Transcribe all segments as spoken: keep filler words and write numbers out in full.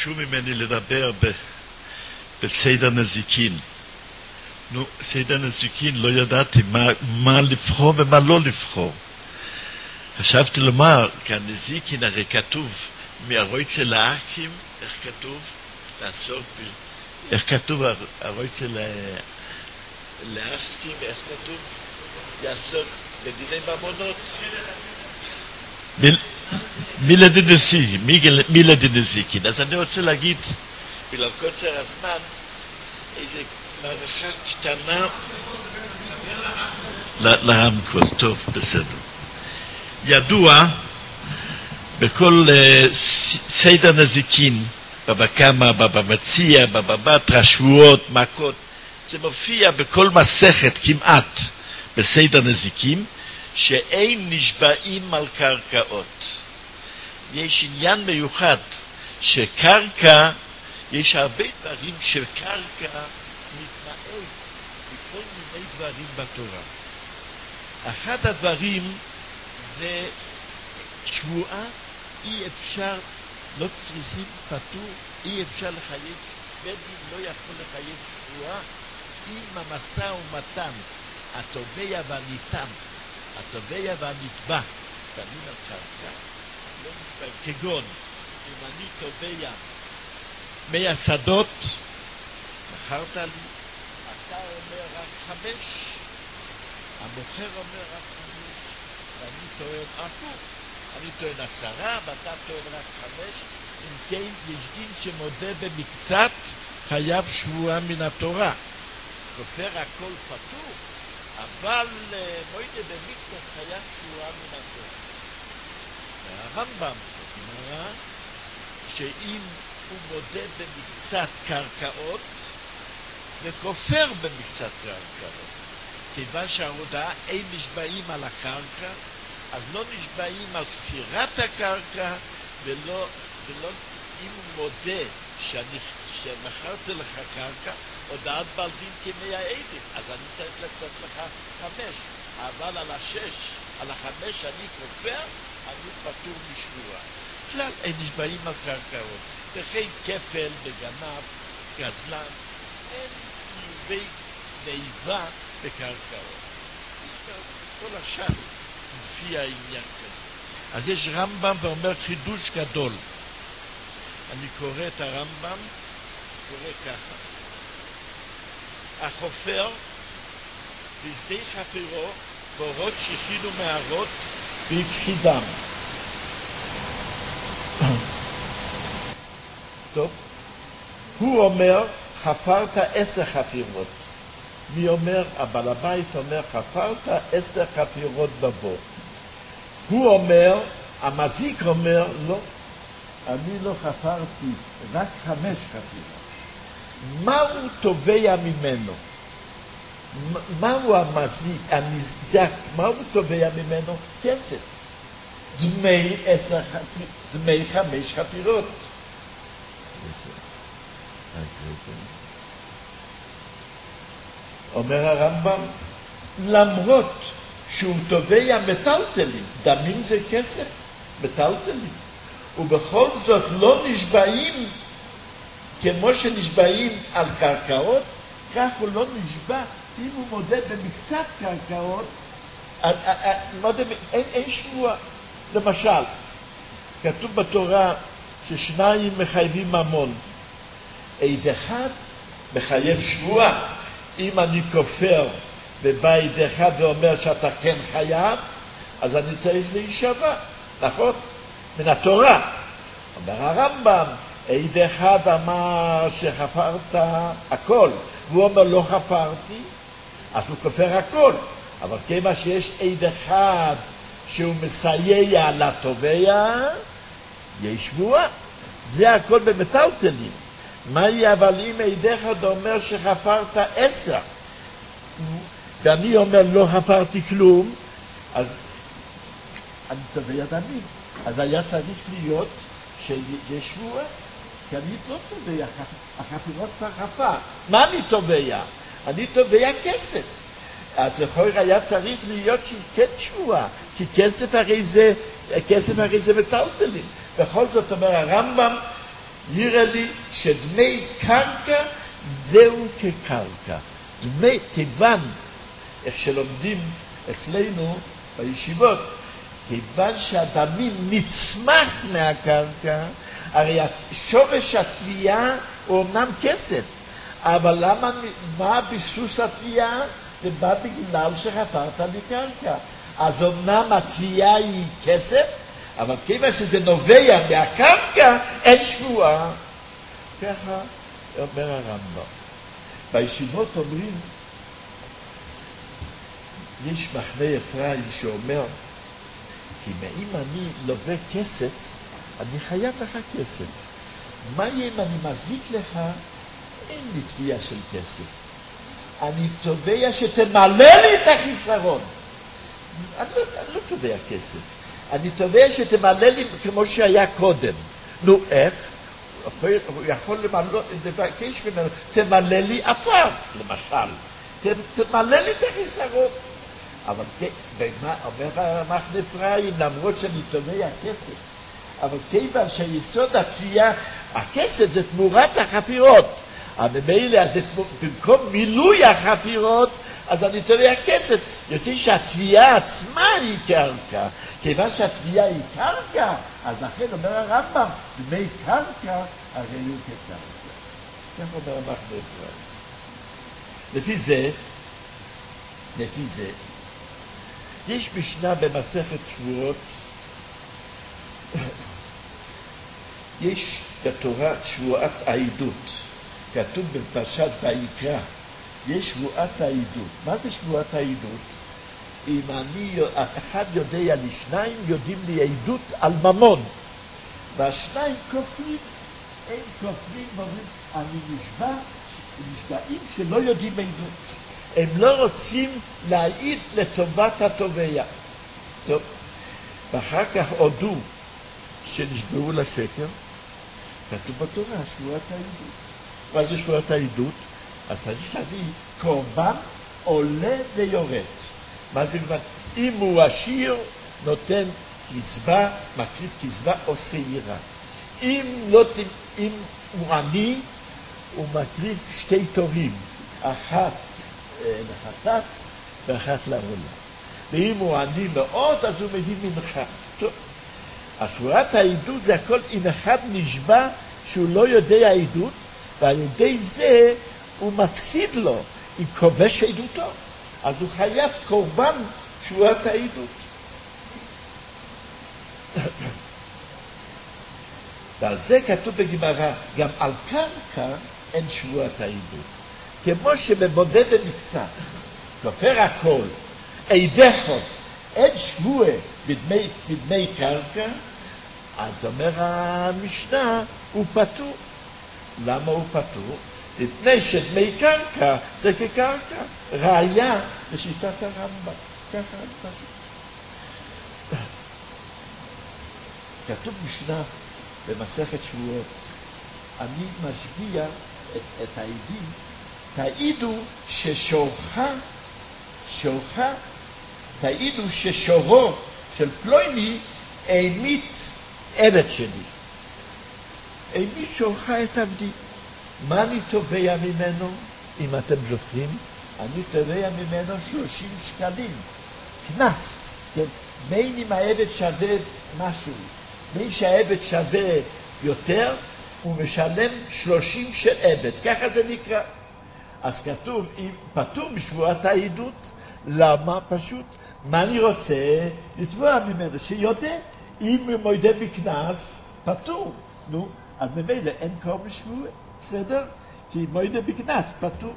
ביקשו ממני לדבר ב, בסדר נזיקין. נו, סדר נזיקין, לא ידעתי מה, מה לבחור ומה לא לבחור. חשבתי לומר, כי הנזיקין הרי כתוב, מהרויצה לאחים, איך כתוב? לעסוק, איך כתוב הרויצה לאחים, איך כתוב? יעסוק בדיני ממונות. מילה דנזיקין, מילה דנזיקין. אז אני רוצה להגיד, בגלל קוצר הזמן, איזה מערכה קטנה לרמקול. טוב, בסדר. ידוע בכל סדר נזיקין, בבא קמא, בבא מציעא, בבא בתרא, שבועות, מכות, זה מופיע בכל מסכת כמעט בסדר נזיקין, שאין נשבעים על קרקעות. יש עניין מיוחד שקרקע, יש הרבה דברים שקרקע מתמעט בכל מיני דברים בתורה. אחד הדברים זה שבועה, אי אפשר, לא צריכים פטור, אי אפשר לחייב, בית דין לא יכול לחייב שבועה, אם המשא ומתן, התובע והניתן, התובע והנתבע, תמיד על קרקע, לא נשבעים, כגון, אם אני תובע מאה שדות, מכרת לי, אתה אומר רק חמש, המוכר אומר רק חמש, ואני טוען הפוך, אני טוען עשרה, ואתה טוען רק חמש, אם כן יש דין שמודה במקצת, חייב שבועה מן התורה. כופר הכל פטור, אבל מוידה במקצת חייב שבועה מן התורה. והרמב"ם אומר שאם הוא מודה במקצת קרקעות, וכופר במקצת קרקעות. כיוון שההודעה אין נשבעים על הקרקע, אז לא נשבעים על כפירת הקרקע, ולא, ולא אם הוא מודה שאני, שמכרתי לך קרקע, הודעת בעל דין כמאה עדים, אז אני צריך לתת לך חמש, אבל על השש, על החמש אני כופר, אני פטור משבועה. כלל אין נשבעים על קרקעות, וכן כפל בגנב, גזלן, אין חיובי נאיבה בקרקעות. כל הש"ס מופיע עניין כזה. אז יש רמב"ם ואומר חידוש גדול. אני קורא את הרמב"ם, קורא ככה. החופר בשדה חפירו בורות שכינו מערות והפסידם. טוב, הוא אומר חפרת עשר חפירות. מי אומר? הבעל הבית אומר חפרת עשר חפירות בבור. הוא אומר, המזיק אומר לא, אני לא חפרתי, רק חמש חפירות. מהו תובע ממנו? מהו המזיק, הנזק, מהו תובע ממנו? כסף. דמי עשר חפירות, דמי חמש חפירות. אומר הרמב"ם, למרות שהוא תובע מטלטלים, דמים זה כסף, מטלטלים, ובכל זאת לא נשבעים כמו שנשבעים על קרקעות, כך הוא לא נשבע אם הוא מודה במקצת קרקעות, מודה, אין, אין שבועה. למשל, כתוב בתורה ששניים מחייבים ממון, עד אחד מחייב שבועה. אם אני כופר בבית אחד ואומר שאתה כן חייב, אז אני צריך להישבע, נכון? מן התורה. אומר הרמב"ם, עד אחד אמר שחפרת הכל, והוא אומר לא חפרתי, אז הוא כופר הכל. אבל כמה שיש עד אחד שהוא מסייע לתובע, יש שבועה. זה הכל במטלטלים. מה יהיה אבל אם עד אחד אומר שחפרת עשר, ואני אומר לא חפרתי כלום, אז אני תובע דמים. אז היה צריך להיות שיש שבועה, כי אני לא תובע, החפירות כבר חפר. מה אני תובע? אני תובע כסף. אז לכאורה היה צריך להיות שכן שבועה, כי כסף הרי זה, כסף הרי זה מטלטלים. בכל זאת אומר הרמב"ם, נראה לי שדמי קרקע זהו כקרקע. דמי, כיוון, איך שלומדים אצלנו בישיבות, כיוון שהדמים נצמח מהקרקע, הרי שורש התביעה הוא אמנם כסף, אבל למה, מה ביסוס התביעה? זה בא בגלל שחפרת מקרקע. אז אמנם התביעה היא כסף, אבל כיוון שזה נובע מהקרקע, אין שבועה. ככה אומר הרמב"ם. בישיבות אומרים, יש מחנה אפרים שאומר, כי אם אני לווה כסף, אני חייב לך כסף. מה יהיה אם אני מזיק לך? אין לי תביעה של כסף. אני תובע שתמלא לי את החיסרון. אני לא, אני לא תובע כסף. אני תובע שתמלא לי כמו שהיה קודם. נו, איך? הוא יכול למלא, לבקש ממנו, תמלא לי עפר, למשל. תמלא לי את החיסרון. אבל במה אומר המחנה אפרים, למרות שאני תובע כסף, אבל כיוון שיסוד התביעה, הכסף זה תמורת החפירות. הממילא, אז במקום מילוי החפירות, אז אני תובע כסף. יוצא שהתביעה עצמה היא קרקע. כיוון שהתביעה היא קרקע, אז לכן אומר הרמב"ם, דמי קרקע הרי הוא כקרקע. כך אומר המחנה אפרים. לפי זה, לפי זה, יש משנה במסכת שבועות, יש בתורה שבועת העדות, כתוב בפרשת ויקרא, יש שבועת העדות. מה זה שבועת העדות? אם אני, אחד יודע לי, שניים יודעים לי עדות על ממון, והשניים כופרים, הם כופרים ואומרים, אני נשבע, נשבעים שלא יודעים עדות. הם לא רוצים להעיד לטובת התובע. טוב, ואחר כך הודו שנשבעו לשקר, כתוב בתורה, שבועת העדות. מה זה שבועת העדות? אז צריך להביא קורבן עולה ויורד. מה זה אומר? אם הוא עשיר, נותן כזבה, מקריב כזבה או שעירה. אם, לא, אם הוא עני, הוא מקריב שתי תורים, אחת לחטאת ואחת לעולה. ואם הוא עני מאוד, אז הוא מביא מנחה. טוב, השבועת העדות זה הכל אם אחד נשבע שהוא לא יודע עדות, ועל ידי זה הוא מפסיד לו, אם כובש עדותו. אז הוא חייב קורבן שבועת העדות. ועל זה כתוב בגמרא, גם על קרקע אין שבועת העדות. כמו שבמודה במקצת, כופר הכל, עדכות, אין שבועה בדמי, בדמי קרקע, אז אומר המשנה, הוא פטור. למה הוא פטור? מפני שדמי קרקע זה כקרקע. ראיה לשיטת הרמב"ם. ככה פשוט. כתוב משנה במסכת שבועות, אני משביע את, את העדים, תעידו ששורך, שורך, תעידו ששורו של פלויני העמית עבד שלי. העמית שורך את עבדי. מה אני תובע ממנו? אם אתם זוכרים, אני תובע ממנו שלושים שקלים. כנס, כן? בין אם העבד שווה משהו, בין שהעבד שווה יותר, הוא משלם שלושים של עבד. ככה זה נקרא. אז כתוב, פטור משבועת העדות. למה? פשוט, מה אני רוצה? לתבוע ממנו שיודע. אם הוא מודה בכנס, פטור. נו, אז ממילא אין קור בשבוע. בסדר? כי מודה בכנס, פטור.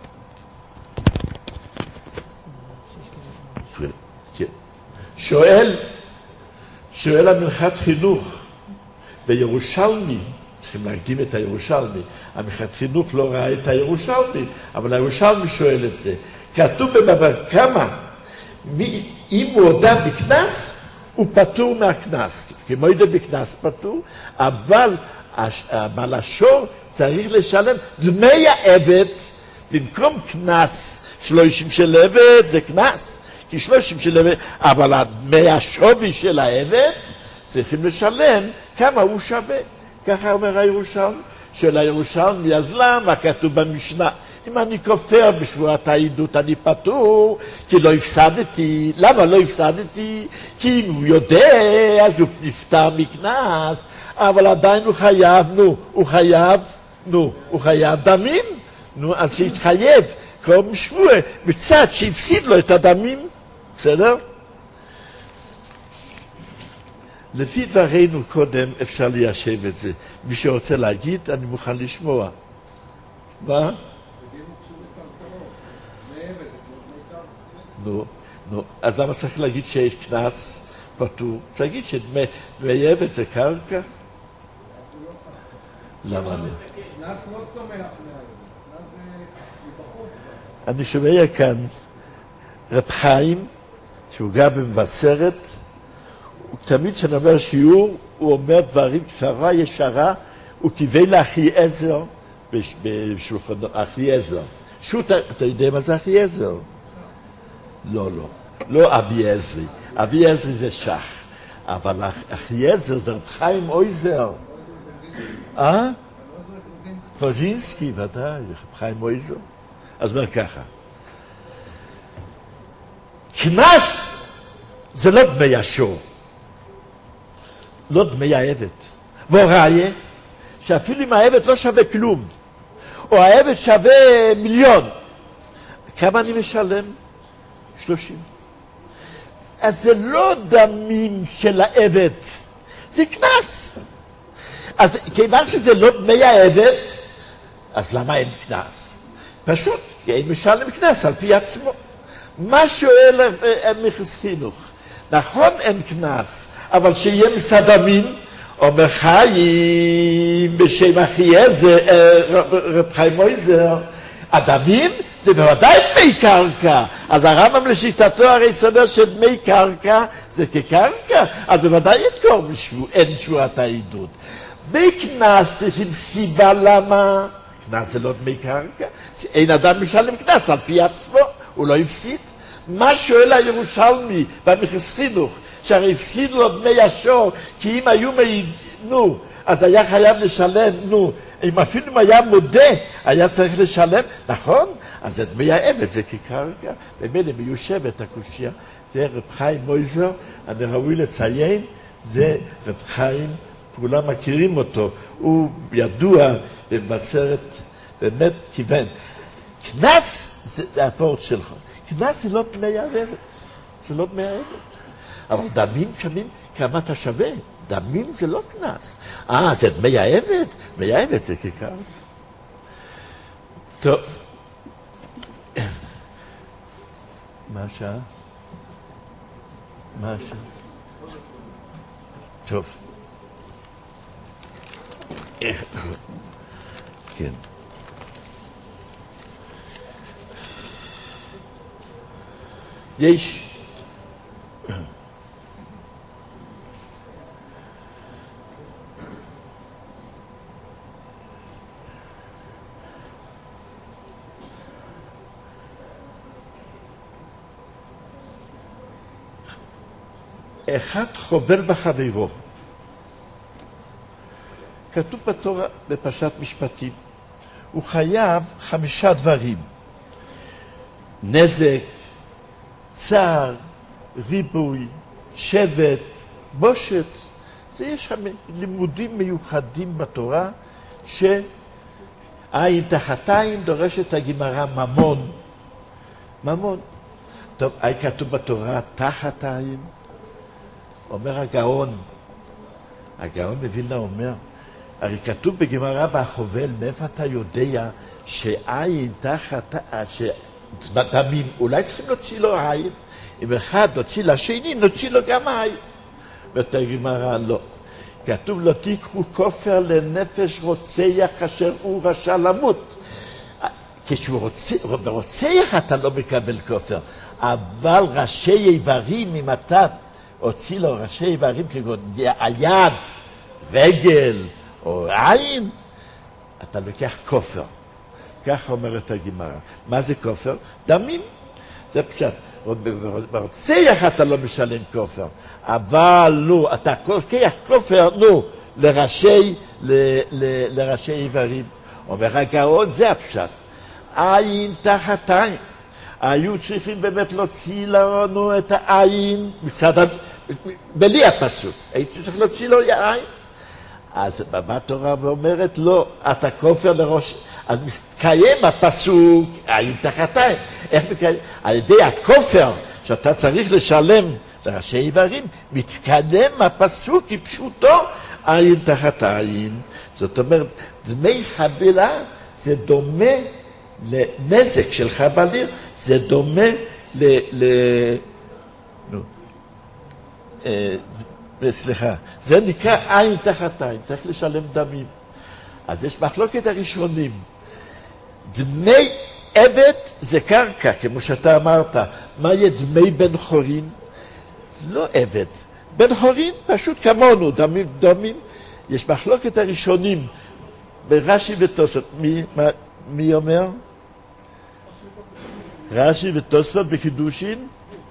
שואל, שואל המנחת חינוך בירושלמי, צריכים להקדים את הירושלמי, המנחת חינוך לא ראה את הירושלמי, אבל הירושלמי שואל את זה. כתוב בבבא קמא, אם הוא הודה בכנס, הוא פטור מהכנס. כי מודה בכנס פטור, אבל בעל השור צריך לשלם דמי העבד, במקום כנס, שלושים של עבד זה כנס. כי שלושים של עבד, אבל דמי השווי של העבד צריכים לשלם כמה הוא שווה. ככה אומר הירושלמי. של הירושלמי, אז למה כתוב במשנה? אם אני כופר בשבועת העדות אני פטור, כי לא הפסדתי. למה לא הפסדתי? כי אם הוא יודע, אז הוא נפטר מקנס, אבל עדיין הוא חייב, נו, הוא חייב, נו, הוא חייב דמים, נו, אז שיתחייב, כמו שבוע, מצד שהפסיד לו את הדמים, בסדר? לפי דברינו קודם אפשר ליישב את זה. מי שרוצה להגיד, אני מוכן לשמוע. מה? נו, נו, אז למה צריך להגיד שיש קנס פטור? צריך להגיד שדמי עבד זה קרקע? למה לא? קנס לא צומח מהעבד, קנס זה מבחוץ. אני שומע כאן רב חיים, שהוא גר במבשרת, הוא תמיד כשאני אומר שיעור, הוא אומר דברים קצרה ישרה, הוא קיבל לאחי עזר, בשולחן אחי עזר. שוט, אתה יודע מה זה אחי עזר? לא, לא. לא אבי עזרי. אבי עזרי זה שח. אבל אחי עזר זה רב חיים אויזר. אה? פוז'ינסקי, ודאי, רב חיים אויזר. אז אומר ככה. כנס זה לא דמי השור. לא דמי העבד. והראיה, שאפילו אם העבד לא שווה כלום, או העבד שווה מיליון, כמה אני משלם? שלושים. אז זה לא דמים של העבד, זה כנס. אז כיוון שזה לא דמי העבד, אז למה אין כנס? פשוט, כי אין משלם כנס על פי עצמו. מה שואל מכס חינוך? נכון אין כנס, אבל שיהיה מסדמים, אומר חיים בשם אחי עזר, רב חיים אויזר, הדמים זה בוודאי דמי קרקע. אז הרמב"ם לשיטתו הרי סובר שדמי קרקע זה כקרקע, אז בוודאי אין קוראים אין שבועת העדות. בקנס צריכים סיבה למה. קנס זה לא דמי קרקע, אין אדם משלם קנס על פי עצמו, הוא לא הפסיד. מה שואל הירושלמי במכס חינוך, שהרי הפסיד לו דמי השור, כי אם היו מעיד, נו, אז היה חייב לשלם, נו, אם אפילו אם היה מודה, היה צריך לשלם, נכון? אז את דמי העבד זה כקרקע, במילא מיושבת הקושיה, זה רב חיים אויזר, אני ראוי לציין, זה רב חיים, כולם מכירים אותו, הוא ידוע במסרת, באמת כיוון. כנס זה הפורט שלך, כנס זה לא דמי העבד, זה לא דמי העבד. אבל דמים שווים כמה אתה שווה, דמים זה לא כנס. אה, זה דמי העבד? דמי העבד זה כקרקע. טוב. מה השעה? מה השעה? טוב. כן. יש אחד חובל בחברו. כתוב בתורה בפרשת משפטים, הוא חייב חמישה דברים: נזק, צער, ריבוי, שבט, בושת. זה יש לימודים מיוחדים בתורה שעין תחת עין דורשת הגמרא ממון. ממון. טוב, היה כתוב בתורה תחת עין. אומר הגאון, הגאון מווילנה אומר, הרי כתוב בגמרא בחובל, מאיפה אתה יודע שעין תחת, שדמים, אולי צריכים להוציא לו עין, אם אחד נוציא לשני, נוציא לו גם עין. ואת הגמרא לא. כתוב לא תיקחו כופר לנפש רוצח אשר הוא רשע למות. כשהוא רוצח, ברוצח אתה לא מקבל כופר, אבל ראשי איברים, אם אתה הוציא לו ראשי איברים כגון היד, רגל או עין, אתה לוקח כופר. כך אומרת הגמרא. מה זה כופר? דמים. זה פשוט. ברוצח אתה לא משלם כופר, אבל נו, אתה לוקח כופר, נו, לראשי, ל, ל, לראשי איברים. אומר הגאון, זה הפשט. עין תחת עין. היו צריכים באמת להוציא לנו את העין מצד, בלי הפסוק. הייתי צריך להוציא לו עין. אז בבא תורה אומרת לא, אתה כופר לראש, אז מתקיים הפסוק, עין תחת עין. איך מתקיים? על ידי הכופר, שאתה צריך לשלם לראשי איברים, מתקדם הפסוק כפשוטו, עין תחת עין. זאת אומרת, דמי חבלה זה דומה לנזק של חבליר, זה דומה ל... ל... נו, אה, סליחה, זה נקרא עין תחת עין, צריך לשלם דמים. אז יש מחלוקת הראשונים. דמי עבד זה קרקע, כמו שאתה אמרת. מה יהיה דמי בן חורין? לא עבד. בן חורין פשוט כמונו, דמים דמים. יש מחלוקת הראשונים ברש"י ותוספות. מי, מה, מי אומר? רש"י ותוספות בקידושין?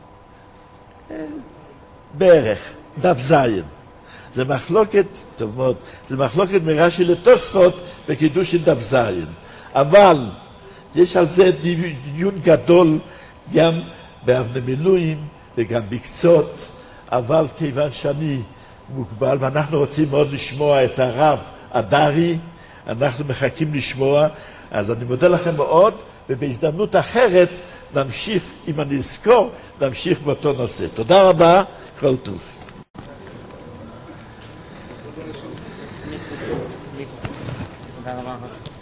בערך, דף זין. זה מחלוקת, טוב מאוד, זה מחלוקת מרש"י לתוספות בקידושין דף זין. אבל יש על זה דיון גדול גם באבני מילואים וגם בקצות, אבל כיוון שאני מוגבל ואנחנו רוצים מאוד לשמוע את הרב אדרי, אנחנו מחכים לשמוע, אז אני מודה לכם מאוד, ובהזדמנות אחרת נמשיך, אם אני אזכור, נמשיך באותו נושא. תודה רבה, כל טוב. תודה רבה.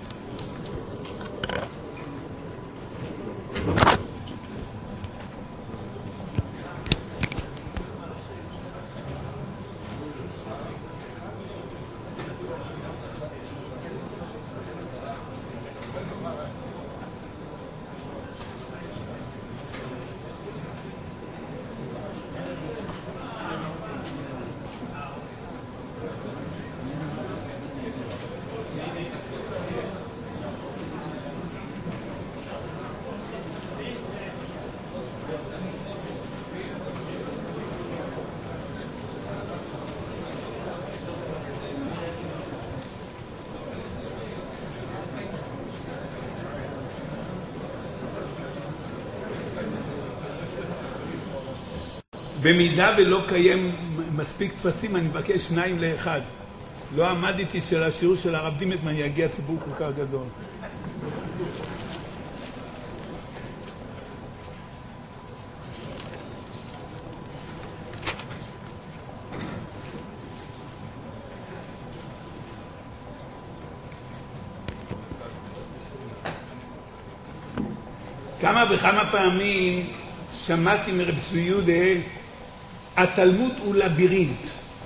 במידה ולא קיים מספיק תפסים, אני מבקש שניים לאחד. לא עמדתי של השיעור של הרב דימטמן יגיע ציבור כל כך גדול. כמה וכמה פעמים שמעתי מרב צבי יהודה, התלמוד הוא לבירינט.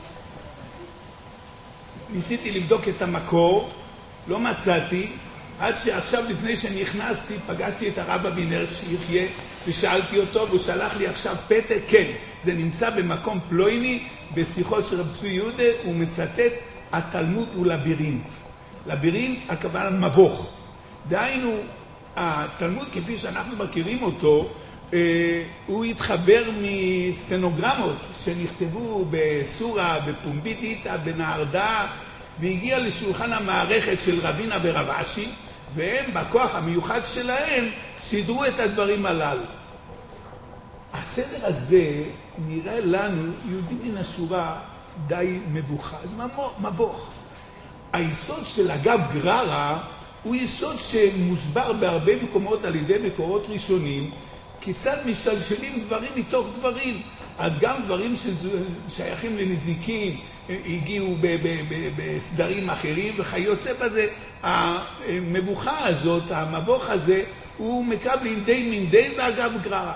ניסיתי לבדוק את המקור, לא מצאתי, עד שעכשיו לפני שנכנסתי פגשתי את הרב אבינר שיחיה ושאלתי אותו, והוא שלח לי עכשיו פתק, כן, זה נמצא במקום פלויני, בשיחות של רב צבי יהודה, הוא מצטט, התלמוד הוא לבירינט. לבירינט הכוונה מבוך. דהיינו, התלמוד כפי שאנחנו מכירים אותו, הוא התחבר מסטנוגרמות שנכתבו בסורה, בפומבידיתא, בנהרדה, והגיע לשולחן המערכת של רבינה ורב אשי, והם בכוח המיוחד שלהם סידרו את הדברים הללו. הסדר הזה נראה לנו, יהודים מן השורה, די מבוכה, מבוך. היסוד של אגב גררה הוא יסוד שמוסבר בהרבה מקומות על ידי מקורות ראשונים, כיצד משתלשלים דברים מתוך דברים. אז גם דברים ששייכים לנזיקים הגיעו בסדרים אחרים וכיוצא בזה. המבוכה הזאת, המבוך הזה, הוא מקבל די מן די ואגב גררה.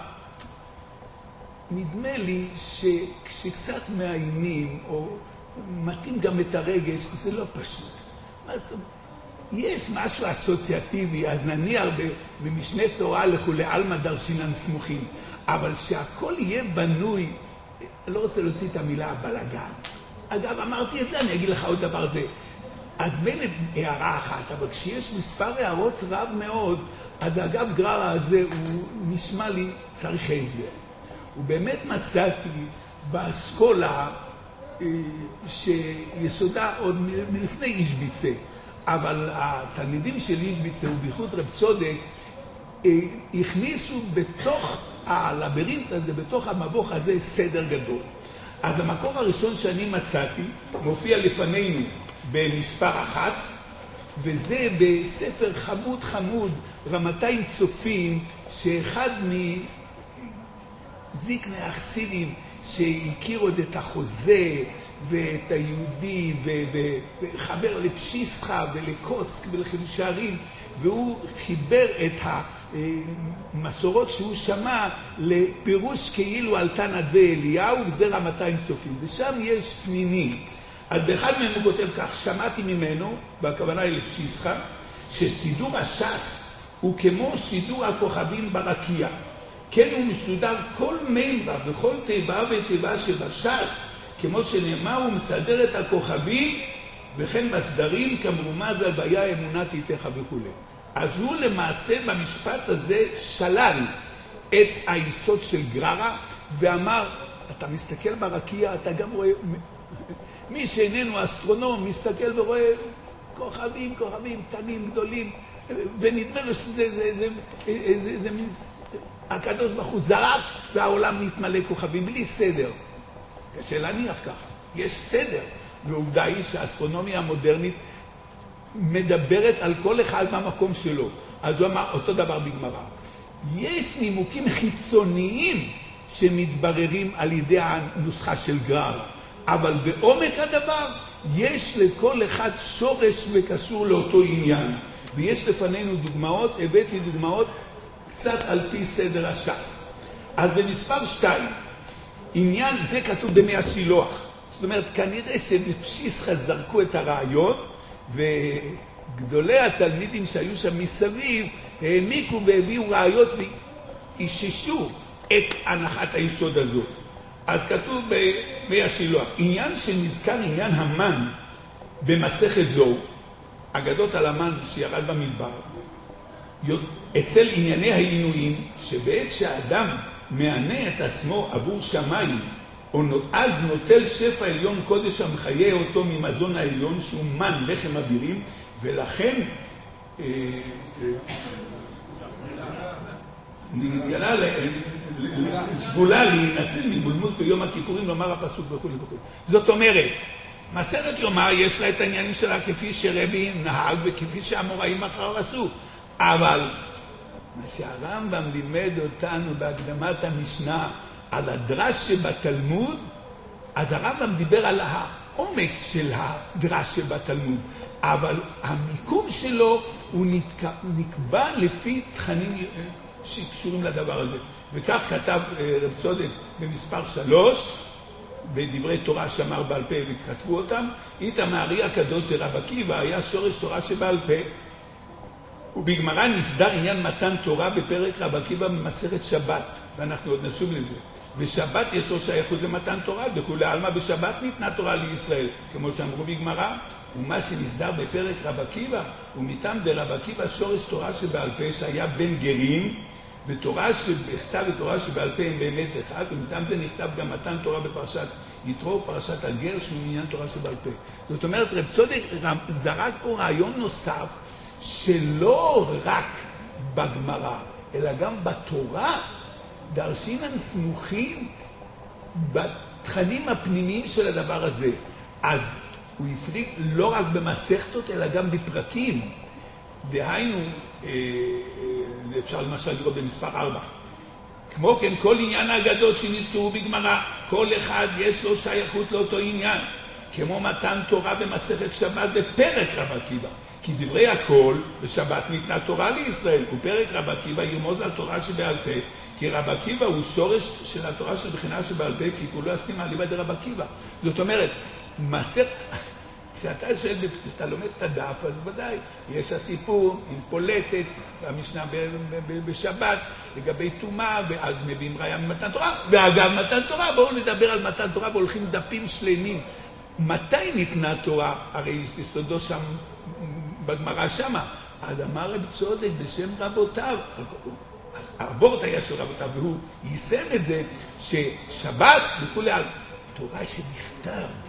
נדמה לי שכשקצת מאיימים או מתאים גם את הרגש, זה לא פשוט. מה זאת אומרת? יש משהו אסוציאטיבי, אז נניח במשנה תורה לכולי עלמא דרשינן סמוכים, אבל שהכל יהיה בנוי, לא רוצה להוציא את המילה בלגן. אגב, אמרתי את זה, אני אגיד לך עוד דבר זה. אז מילא הערה אחת, אבל כשיש מספר הערות רב מאוד, אז אגב גררה הזה הוא נשמע לי צריך הסבר. ובאמת מצאתי באסכולה שיסודה עוד מלפני אישביצה, אבל התלמידים של אישביצה ובייחוד רב צודק הכניסו בתוך הלברינט הזה, בתוך המבוך הזה, סדר גדול. אז המקור הראשון שאני מצאתי מופיע לפנינו במספר אחת, וזה בספר חמוד חמוד, רמתיים צופים, שאחד מזקני החסידים שהכיר עוד את החוזה ואת היהודי וחבר לפשיסחה ולקוצק ולחידוש הערים, והוא חיבר את המסורות שהוא שמע לפירוש כאילו על תנא דבי אליהו, וזה רמתיים צופים, ושם יש פנינים. אז באחד מהם הוא כותב כך: שמעתי ממנו, בכוונה היא לפשיסחה, שסידור הש"ס הוא כמו סידור הכוכבים ברקיע. כן, הוא מסודר כל מימרה וכל תיבה ותיבה שבש"ס, כמו שנאמר, הוא מסדר את הכוכבים, וכן בסדרים כמרומז על ויה אמונת איתך וכו'. אז הוא למעשה במשפט הזה שלל את היסוד של גררה, ואמר, אתה מסתכל ברקיע, אתה גם רואה, מי שאיננו אסטרונום מסתכל ורואה כוכבים, כוכבים, קטנים, גדולים, ונדמה לו שזה, זה, זה, זה, זה, זה, זה, הקדוש ברוך הוא זרק והעולם נתמלא כוכבים בלי סדר. קשה להניח ככה, יש סדר, ועובדה היא שהאסטרונומיה המודרנית מדברת על כל אחד מהמקום שלו. אז הוא אמר אותו דבר בגמרא. יש נימוקים חיצוניים שמתבררים על ידי הנוסחה של גררה, אבל בעומק הדבר יש לכל אחד שורש וקשור לאותו עניין. ויש לפנינו דוגמאות, הבאתי דוגמאות קצת על פי סדר הש"ס. אז במספר שתיים, עניין זה כתוב במי השילוח. זאת אומרת, כנראה שבפשיסחה זרקו את הרעיון, וגדולי התלמידים שהיו שם מסביב העמיקו והביאו ראיות ואיששו את הנחת היסוד הזאת. אז כתוב במי השילוח, עניין שנזכר עניין המן במסכת זו, אגדות על המן שירד במדבר, אצל ענייני העינויים, שבעת שהאדם מענה את עצמו עבור שמיים, אז נוטל שפע עליון קודש המחיה אותו ממזון העליון שהוא מן, לחם אבירים, ולכן נתגלה סגולה להינצל מבולמוס ביום הכיפורים, לומר הפסוק וכו' וכו'. זאת אומרת, מסכת יומא יש לה את העניינים שלה כפי שרבי נהג וכפי שהאמוראים אחריו עשו, אבל מה שהרמב"ם לימד אותנו בהקדמת המשנה על הדרש שבתלמוד, אז הרמב"ם דיבר על העומק של הדרש שבתלמוד, אבל המיקום שלו הוא נקבע, נקבע לפי תכנים שקשורים לדבר הזה. וכך כתב רב צודק במספר שלוש, בדברי תורה שמר בעל פה וכתבו אותם, איתם הארי הקדוש דרב עקיבא היה שורש תורה שבעל פה, ובגמרא נסדר עניין מתן תורה בפרק רב עקיבא במסכת שבת, ואנחנו עוד נשוב לזה. ושבת יש לו שייכות למתן תורה, וכולי עלמא בשבת ניתנה תורה לישראל, כמו שאמרו בגמרא, ומה שנסדר בפרק רב עקיבא, ומטעם דרב עקיבא שורש תורה שבעל פה שהיה בן גרים, ותורה שבכתב ותורה שבעל פה הם באמת אחד, ומטעם זה נכתב גם מתן תורה בפרשת יתרו, פרשת הגר, שהוא עניין תורה שבעל פה. זאת אומרת, רב צודק זרק פה רעיון נוסף, שלא רק בגמרא, אלא גם בתורה, דרשינן סמוכים בתכנים הפנימיים של הדבר הזה. אז הוא הפליג לא רק במסכתות, אלא גם בפרקים. דהיינו, אפשר למשל לראות במספר ארבע. כמו כן, כל עניין האגדות שנזכרו בגמרא, כל אחד יש לו שייכות לאותו עניין. כמו מתן תורה במסכת שבת בפרק רב עקיבא. כי דברי הכל, בשבת ניתנה תורה לישראל, ופרק רב עקיבא ירמוז על תורה שבעל פה, כי רב עקיבא הוא שורש של התורה של בחינה שבעל פה, כי כולו הסכימה ליבא דרב עקיבא. זאת אומרת, מסר, כשאתה שואל, אתה לומד את הדף, אז ודאי, יש הסיפור עם פולטת, המשנה בשבת, לגבי תומה, ואז מביאים ראיה ממתן תורה, ואגב מתן תורה, בואו נדבר על מתן תורה, והולכים דפים שלמים. מתי ניתנה תורה? הרי תסתודו שם, בגמרא שמה. אז אמר רב צודק בשם רבותיו, העבורת היה של רבותיו, והוא יישם את זה, ששבת וכולי על תורה שנכתב,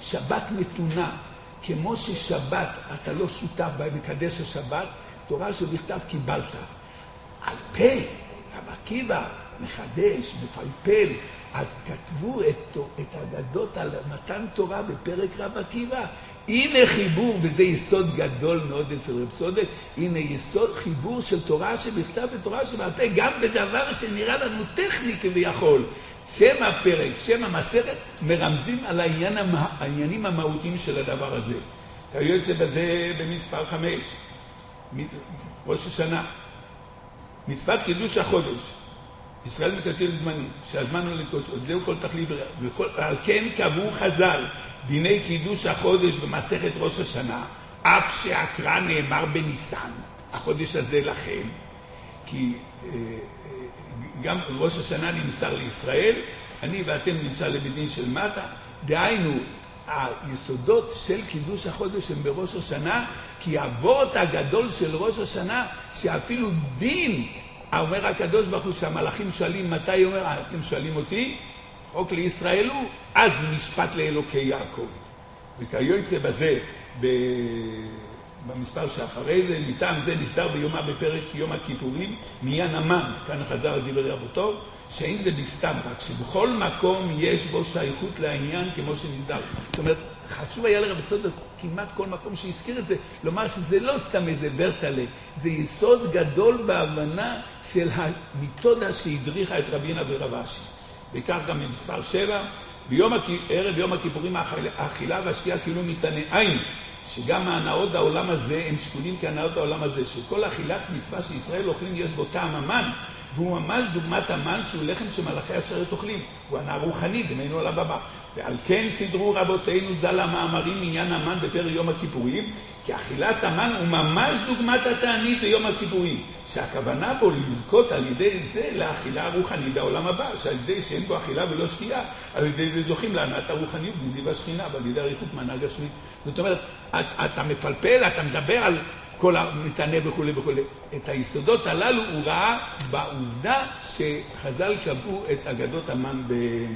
שבת נתונה. כמו ששבת אתה לא שותף במקדש השבת, תורה שבכתב קיבלת. על פה, רב עקיבא, מחדש, מפלפל, אז כתבו את, את האגדות על מתן תורה בפרק רב עקיבא. הנה חיבור, וזה יסוד גדול מאוד אצל רב צודק, הנה יסוד חיבור של תורה שבכתב ותורה שבעל פה, גם בדבר שנראה לנו טכני כביכול. שם הפרק, שם המסכת, מרמזים על העניין, העניינים המהותיים של הדבר הזה. כיוצא בזה במספר חמש, ראש השנה, מצוות קידוש החודש. ישראל מקצר לזמנים, שהזמן הוא לקודש, עוד זהו כל תכלית בריאה, ועל כן קבעו חז"ל דיני קידוש החודש במסכת ראש השנה, אף שהקרא נאמר בניסן, החודש הזה לכם, כי אה, אה, גם ראש השנה נמסר לישראל, אני ואתם נמצא לבדין של מטה, דהיינו, היסודות של קידוש החודש הם בראש השנה, כי האבות הגדול של ראש השנה, שאפילו דין, אומר הקדוש ברוך הוא שהמלאכים שואלים מתי, אומר, אתם שואלים אותי? חוק לישראל הוא, אז משפט לאלוקי יעקב. וכיוצא בזה, במספר שאחרי זה, מטעם זה נסדר ביומה בפרק יום הכיפורים, מעניין המן, כאן חזר דברי רבותיו, שאין זה בסתם, רק שבכל מקום יש בו שייכות לעניין כמו שנסדר. זאת אומרת, חשוב היה לרב יסוד כמעט כל מקום שהזכיר את זה, לומר שזה לא סתם איזה ברטלה, זה יסוד גדול בהבנה של המיתודה שהדריכה את רבינה ורב אשי. וכך גם במספר שבע, ביום, ערב יום הכיפורים האכילה והשקיעה כאילו מטעני עין, שגם ההנאות העולם הזה הם שקולים כהנאות העולם הזה, שכל אכילת מצווה שישראל אוכלים יש בו טעם המן, והוא ממש דוגמת המן שהוא לחם שמלאכי השרת אוכלים. הוא הנער רוחני, דמיינו על הבמה. ועל כן סדרו רבותינו ז"ל המאמרים מעניין המן בפרק יום הכיפורים, כי אכילת המן הוא ממש דוגמת התענית ביום הכיפורים, שהכוונה בו לזכות על ידי זה לאכילה הרוחנית העולם הבא, שעל ידי שאין בו אכילה ולא שקיעה, על ידי זה זוכים להנאת הרוחניות בזיו השכינה, ועל ידי אריכות מנה גשמית. זאת אומרת, אתה מפלפל, אתה מדבר על כל המתענה וכו' וכו'. את היסודות הללו הוא ראה בעובדה שחז"ל קבעו את אגדות המן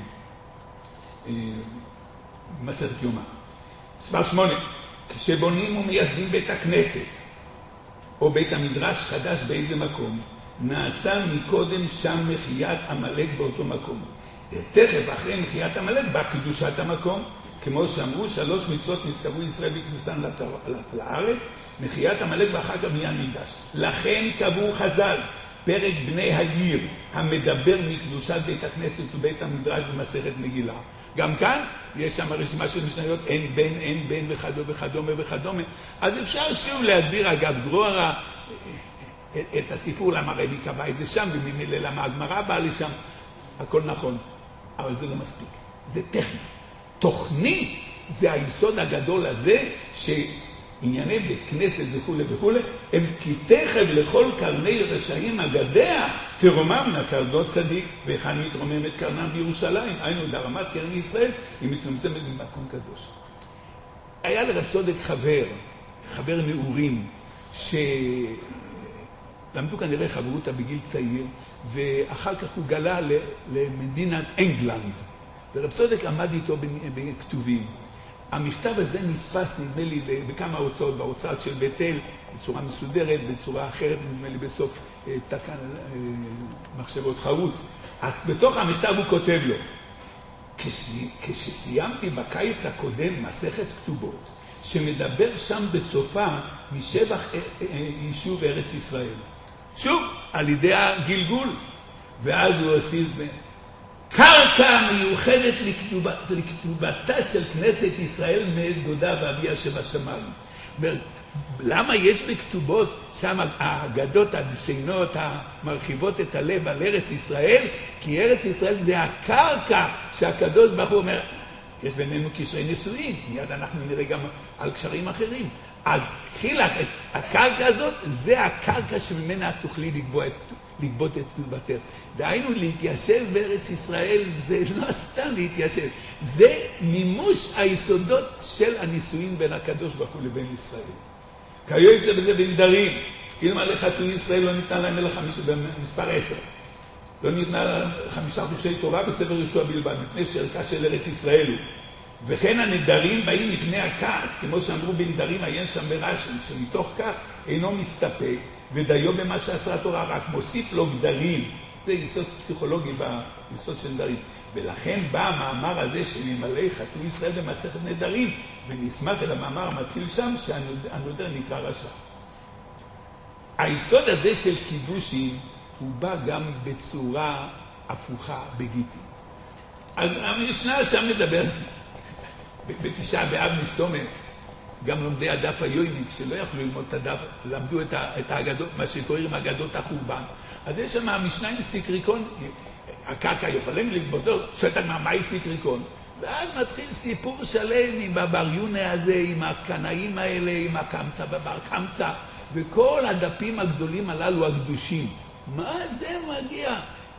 במסכת יומא. מספר שמונה, כשבונים ומייסדים בית הכנסת או בית המדרש חדש באיזה מקום, נעשה מקודם שם מחיית עמלק באותו מקום. ותכף אחרי מחיית עמלק בא קדושת המקום, כמו שאמרו שלוש מצוות נצטוו ישראל בכניסתן לארץ, מחיית עמלק ואחר כך בניין מקדש. לכן קבעו חז"ל פרק בני העיר המדבר מקדושת בית הכנסת ובית המדרש במסכת מגילה. גם כאן יש שם רשימה של משניות, אין בן, אין בן וכדומה וכדומה וכדומה. אז אפשר שוב להסביר, אגב, גרורה את הסיפור למה רבי קבע את זה שם, וממילא למה הגמרא באה לשם. הכל נכון, אבל זה לא מספיק. זה טכני. תוכני זה היסוד הגדול הזה שענייני בית כנסת וכו' וכו' הם כי תכף לכל קרני רשעים אגדיה תרומם נקרדות צדיק, והיכן מתרוממת קרנם בירושלים, היינו דרמת קרן ישראל, היא מצומצמת במקום קדוש. היה לרב צודק חבר, חבר נעורים, שלמדו כנראה חברותה בגיל צעיר, ואחר כך הוא גלה למדינת אנגלנד. ורב צודק עמד איתו בכתובים. המכתב הזה נתפס, נדמה לי, בכמה הוצאות, בהוצאות של בית אל, בצורה מסודרת, בצורה אחרת, נדמה לי בסוף תקן מחשבות חרוץ. אז בתוך המכתב הוא כותב לו, כשסיימתי בקיץ הקודם מסכת כתובות, שמדבר שם בסופה משבח יישוב ארץ ישראל. שוב, על ידי הגלגול. ואז הוא הוסיף קרקע מיוחדת לכתובת, לכתובתה של כנסת ישראל מאת דודה ואביה שבשמיים. למה יש בכתובות שם האגדות הדשנות המרחיבות את הלב על ארץ ישראל? כי ארץ ישראל זה הקרקע שהקדוש ברוך הוא אומר, יש בינינו קשרי נישואין, מיד אנחנו נראה גם על קשרים אחרים. אז תחילה, הקרקע הזאת זה הקרקע שממנה תוכלי לקבוע את כתובת. לגבות את כתובתך. דהיינו, להתיישב בארץ ישראל זה לא סתם להתיישב, זה מימוש היסודות של הנישואין בין הקדוש ברוך הוא לבין ישראל. כיוצא בזה בנדרים, אלמלא חטאו ישראל לא ניתן להם אלא חמישה, במספר עשר. לא ניתנה להם חמישה חודשי תורה בספר יהושע בלבד, מפני שערכה של ארץ ישראל הוא. וכן הנדרים באים מפני הכעס, כמו שאמרו בנדרים עיין שם ברש"י, שמתוך כך אינו מסתפק, ודיו במה שעשה התורה, רק מוסיף לו גדרים. זה יסוד פסיכולוגי ביסוד של נדרים. ולכן בא המאמר הזה שממלא חטאו ישראל במסכת נדרים, ונשמח אל המאמר המתחיל שם, שהנודר נקרא רשע. היסוד הזה של קידושים, הוא בא גם בצורה הפוכה בגיטין. אז המשנה שם מדברת, בתשעה באב מסתומת, גם לומדי הדף היויניק, שלא יכלו ללמוד את הדף, למדו את, את האגדות, מה שקוראים אגדות החורבן. אז יש שם המשנה עם סיקריקון, הקרקע יכולים ללמוד, שואלת מה, מהי סיקריקון? ואז מתחיל סיפור שלם עם הבר יונה הזה, עם הקנאים האלה, עם הקמצא בבר קמצא, וכל הדפים הגדולים הללו הקדושים. מה זה מגיע?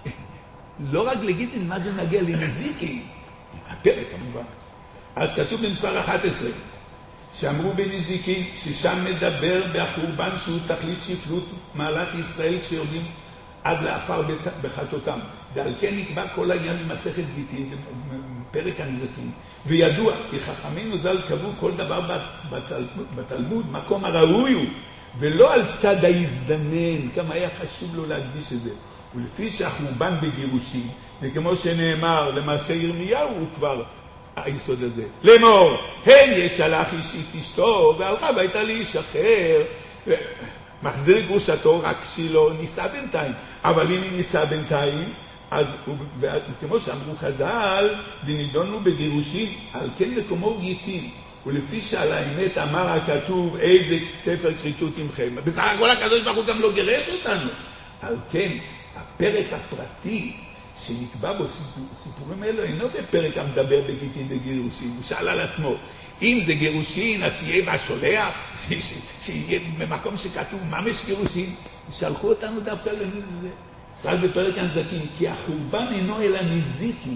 לא רק לגיטין, מה זה נגיע לנזיקין? הפרק כמובן. אז כתוב במספר אחת עשרה, שאמרו בנזיקין, ששם מדבר בחורבן שהוא תכלית שפלות מעלת ישראל כשיורדים עד לאפר בחטאותם. ועל כן נקבע כל העניין במסכת גיטין, בפרק הנזיקין. וידוע, כי חכמינו ז"ל קבעו כל דבר בתלמוד, מקום הראוי הוא, ולא על צד ההזדנן, כמה היה חשוב לו להקדיש את זה. ולפי שהחורבן בגירושים, וכמו שנאמר, למעשה ירמיהו הוא כבר היסוד הזה. לאמור, הן ישלח אישית אשתו, והלכה הביתה לאיש אחר, מחזיר גרושתו, רק שהיא לא נישאה בינתיים. אבל אם היא נישאה בינתיים, אז כמו שאמרו חז"ל, ונידונו בגירושים, על כן מקומו גיטין. ולפי שעל האמת אמר הכתוב, איזה ספר כריתות עמכם. בסך הכל הקדוש ברוך הוא גם לא גירש אותנו. על כן, הפרק הפרטי שנקבע בו סיפורים האלו אינו בפרק המדבר בגיטין וגירושין. הוא שאל על עצמו, אם זה גירושין, אז שיהיה בשולח, שיהיה במקום שכתוב ממש גירושין. שלחו אותנו דווקא לזה. רק בפרק הנזקים, כי החורבן אינו אלא נזיקין.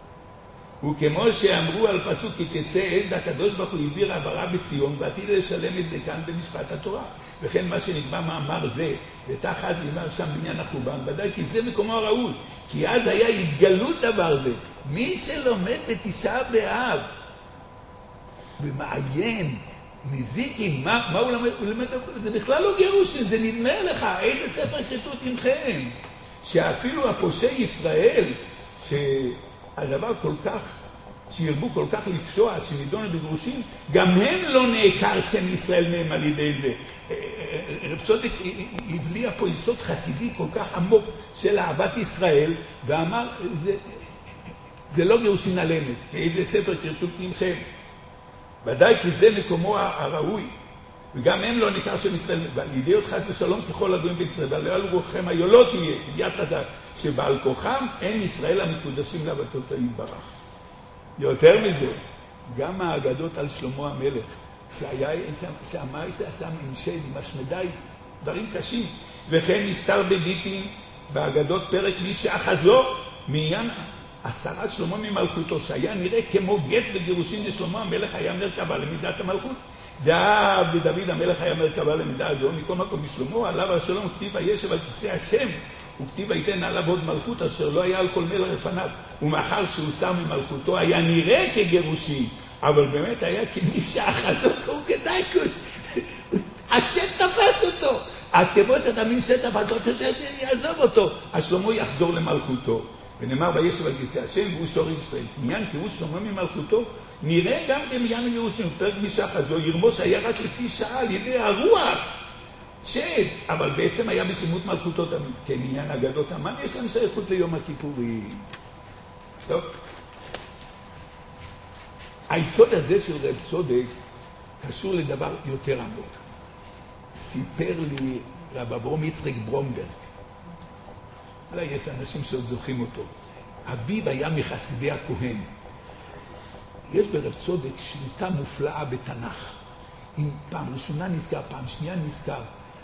וכמו שאמרו על פסוק, כי תצא אש, והקדוש ברוך הוא העביר העברה בציון, ועתיד לשלם את זה כאן במשפט התורה. וכן מה שנקבע מאמר זה, ותחת זה אמר שם בניין החורבן, ודאי כי זה מקומו הראוי. כי אז היה התגלות דבר זה. מי שלומד בתשעה באב, ומעיין, נזיקין, מה, מה הוא למד? הוא למד, זה בכלל לא גירושין, זה נדמה לך, איזה ספר כריתות עמכם. שאפילו הפושעי ישראל, שהדבר כל כך, שירבו כל כך לפשוע, שנידונו בגירושים, גם הם לא נעקר שם ישראל מהם על ידי זה. רב צודק הבליע פה יסוד חסידי כל כך עמוק של אהבת ישראל, ואמר, זה, זה לא גירושין על אמת, כי איזה ספר כריתות עמכם. ודאי כי זה מקומו הראוי, וגם הם לא נעקר שם ישראל, ועל ידי עוד חס ושלום ככל הגויים בישראל, ועל על רוחם היו לא תהיה, יד חזק, שבעל כוחם אין ישראל המקודשים להבטות יתברך. יותר מזה, גם האגדות על שלמה המלך, שהיה, שהמאי זה עשה עם שד, עם השמדי, דברים קשים, וכן נסתר בגיטין, באגדות פרק מי שאחזו, מעניין הסרת שלמה ממלכותו, שהיה נראה כמו גט וגירושין לשלמה המלך היה מרכבה למידת המלכות. דאב ודוד המלך היה מרכבה למידה הזו, מכל מקום בשלמה, עליו השלום כתיב הישב על כיסא השם, וכתיב היתן עליו עוד מלכות אשר לא היה על כל מלך לפניו, ומאחר שהוא שר ממלכותו היה נראה כגירושין, אבל באמת היה כמי שאחזו הוא כדייקוס, השם תפס אותו, אז כמו שאתה מין שתפס אותו, שיעזוב אותו, אז שלמה יחזור למלכותו, ונאמר וישב על כיסא השם והוא שורש ישראל, עניין קירוש שלמה ממלכותו, נראה גם כמניין הגירושין, פרק משחזו, ירמוש היה רק לפי שעה על ידי הרוח, שד, אבל בעצם היה בשלמות מלכותו תמיד, כן, עניין אגדות המן, יש לנו שייכות ליום הכיפורים. טוב. היסוד הזה של רב צודק קשור לדבר יותר עמוק. סיפר לי רב אברום יצחק ברומברג, אולי יש אנשים שעוד זוכרים אותו, אביו היה מחסידי הכהן. יש ברב צודק שליטה מופלאה בתנ"ך. אם פעם ראשונה נזכר, פעם שנייה נזכר.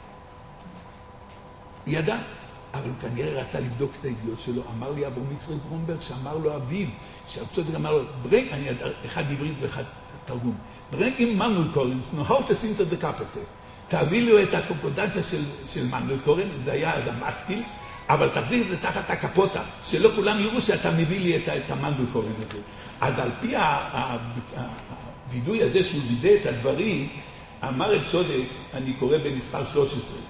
ידע, אבל כנראה רצה לבדוק את הידיעות שלו. אמר לי אברהם יצחק ברומברג, שאמר לו אביו, שרב צודק אמר לו, ברנג, אני אחד עברית ואחד תרגום, ברנג עם מנואל קורנס, know how to sing to the capital. תביא לו את הקומפודנציה של, של מנואל קורן, זה היה אז המשכיל, אבל תחזיק את זה תחת הקפוטה, שלא כולם יראו שאתה מביא לי את, את המנדלקורן הזה. אז על פי הווידוי הזה שהוא וידא את הדברים, אמר רב צודק, אני קורא במספר שלוש עשרה.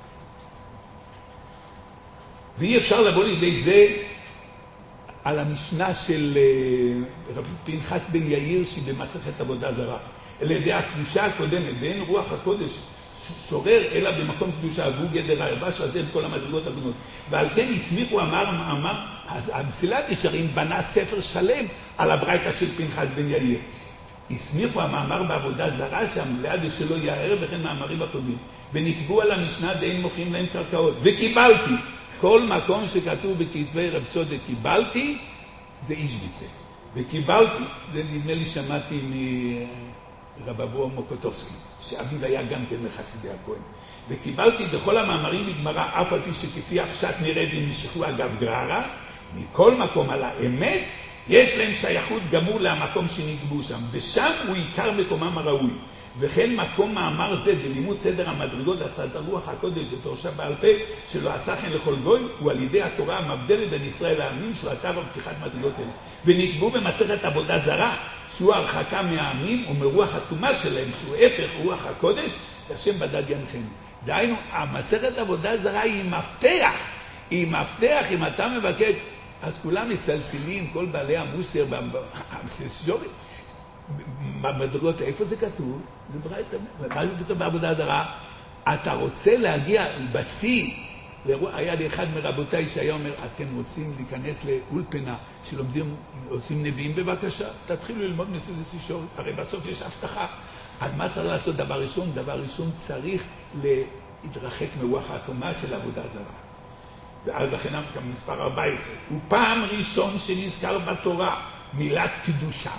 ואי אפשר לבוא לידי זה על המשנה של רבי פנחס בן יאיר שהיא במסכת עבודה זרה. על ידי הקדושה הקודמת, ואין רוח הקודש שורר אלא במקום קדושה, והוא גדר היבש, אז הם כל המדרגות הקודמות. ועל כן הסמיכו, אמר, אמר, המסילת ישרים בנה ספר שלם על הברייתא של פנחס בן יאיר. הסמיכו המאמר בעבודה זרה שם, ליד שלא יער, וכן מאמרים הקודמים. ונקבעו על המשנה דין מוכרים להם קרקעות. וקיבלתי, כל מקום שכתוב בכתבי רב צודק קיבלתי, זה איש ביצה. וקיבלתי, זה נדמה לי שמעתי מרב אברהם מוקוטובסקי, שאביו היה גם כן מחסידי הכהן. וקיבלתי בכל המאמרים בגמרא, אף על פי שכפי הפשט נרד עם משכו אגב גררה, מכל מקום על האמת, יש להם שייכות גמור למקום שנקבעו שם, ושם הוא עיקר מקומם הראוי. וכן מקום מאמר זה בלימוד סדר המדרגות לעשת הרוח הקודש ותורשה בעל פה שלא עשה כן לכל גוי, הוא על ידי התורה המבדלת בין ישראל העמים שלטה בפתיחת מדרגות אלה. ונקבעו במסכת עבודה זרה שהוא הרחקה מהעמים ומרוח הטומאה שלהם שהוא הפך רוח הקודש, והשם בדד ינחנו. דהיינו, המסכת עבודה זרה היא מפתח, היא מפתח אם אתה מבקש, אז כולם מסלסילים, כל בעלי המוסר, המסלסיורים, במדרגות, איפה זה כתוב? זה ברייתא, מה זה כתוב בעבודה זרה? אתה רוצה להגיע בשיא, היה לי אחד מרבותיי שהיה אומר, אתם רוצים להיכנס לאולפנה שלומדים, עושים נביאים בבקשה, תתחילו ללמוד מסלסיורים, הרי בסוף יש הבטחה. אז מה צריך לעשות? דבר ראשון, דבר ראשון צריך להתרחק מרוח הקומה של עבודה זרה. ואז לכן גם מספר ארבע עשרה, הוא פעם ראשון שנזכר בתורה, מילת קדושה.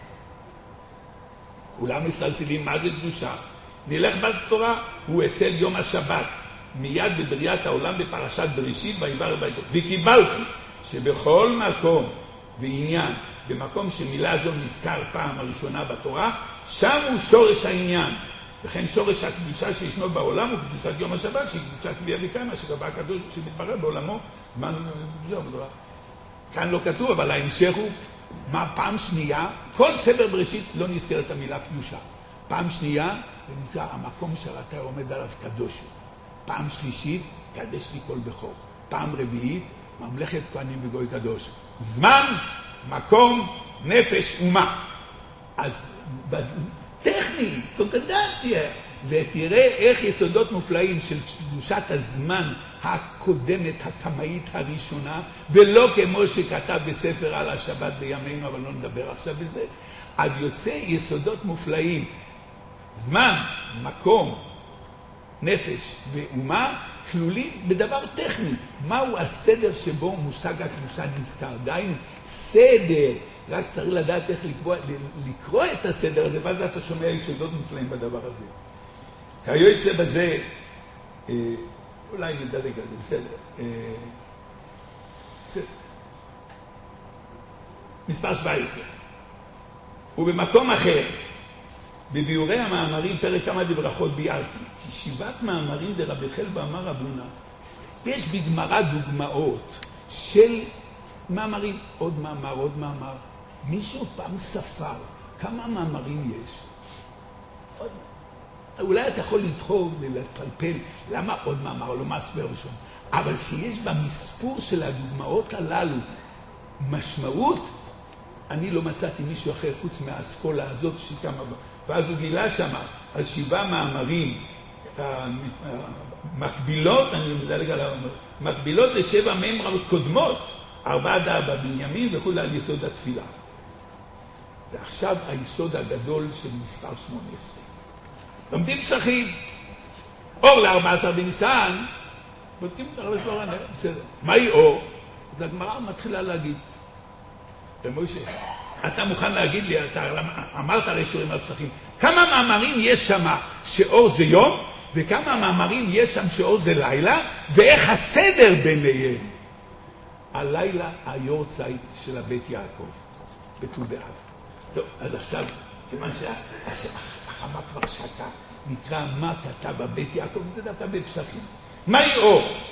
כולם מסלסילים מה זה קדושה. נלך בתורה, הוא אצל יום השבת, מיד בבריאת העולם בפרשת בראשית, ויבר ויגור. וקיבלתי שבכל מקום ועניין, במקום שמילה זו נזכר פעם הראשונה בתורה, שם הוא שורש העניין. וכן שורש הקדושה שישנו בעולם הוא קדושת יום השבת, שהיא קדושת קביעה וקיימא, שקבע הקדוש שמתברר בעולמו, זמן קדושה בתורה. כאן לא כתוב, אבל ההמשך הוא, מה פעם שנייה, כל ספר בראשית לא נזכרת המילה קדושה. פעם שנייה, זה נזכר המקום שאתה עומד עליו קדוש. פעם שלישית, קדש לי כל בכור. פעם רביעית, ממלכת כהנים וגוי קדוש. זמן, מקום, נפש, אומה. אז טכני, קונקרדציה, ותראה איך יסודות מופלאים של קדושת הזמן הקודמת, הקמאית הראשונה, ולא כמו שכתב בספר על השבת בימינו, אבל לא נדבר עכשיו בזה, אז יוצא יסודות מופלאים, זמן, מקום, נפש ואומה, כלולים בדבר טכני. מהו הסדר שבו מושג הקדושה נזכר? דהיינו, סדר, רק צריך לדעת איך לקבוע, לקרוא את הסדר הזה, ואז אתה שומע יסודות מופלאים בדבר הזה. כיוצא בזה, אה, אולי נדלג על זה, בסדר. אה, בסדר. מספר שבע עשרה. ובמקום אחר, בביאורי המאמרים, פרק כמה דברכות ביארתי, כי שבעת מאמרים דרבי חלבה אמר רבונה, יש בגמרא דוגמאות של מאמרים, עוד מאמר, עוד מאמר. מישהו פעם ספר כמה מאמרים יש? עוד... אולי אתה יכול לדחוב ולפלפל, למה עוד מאמר, לא מספר ראשון. אבל שיש במספור של הדוגמאות הללו משמעות, אני לא מצאתי מישהו אחר חוץ מהאסכולה הזאת שקמה בה. ואז הוא גילה שם על שבעה מאמרים מקבילות, אני מדלג על המאמר, מקבילות לשבע מאמרות קודמות, ארבעה דאבה בנימין וכו' על יסוד התפילה. ועכשיו היסוד הגדול של מספר שמונה עשרה. לומדים פסחים, אור ל-ארבעה עשר בניסן, בודקים את הרב שלו, בסדר. מהי אור? אז הגמרא מתחילה להגיד. למוישה, אתה מוכן להגיד לי, אתה אמרת הרי שורים על פסחים, כמה מאמרים יש שם שאור זה יום, וכמה מאמרים יש שם שאור זה לילה, ואיך הסדר ביניהם? הלילה היורצייט של הבית יעקב, בט"ו באב. טוב, אז עכשיו, כיוון שהחמה כבר שקה, נקרא מה כתב הבית יעקב, זה דווקא בפסחים. מהי אור?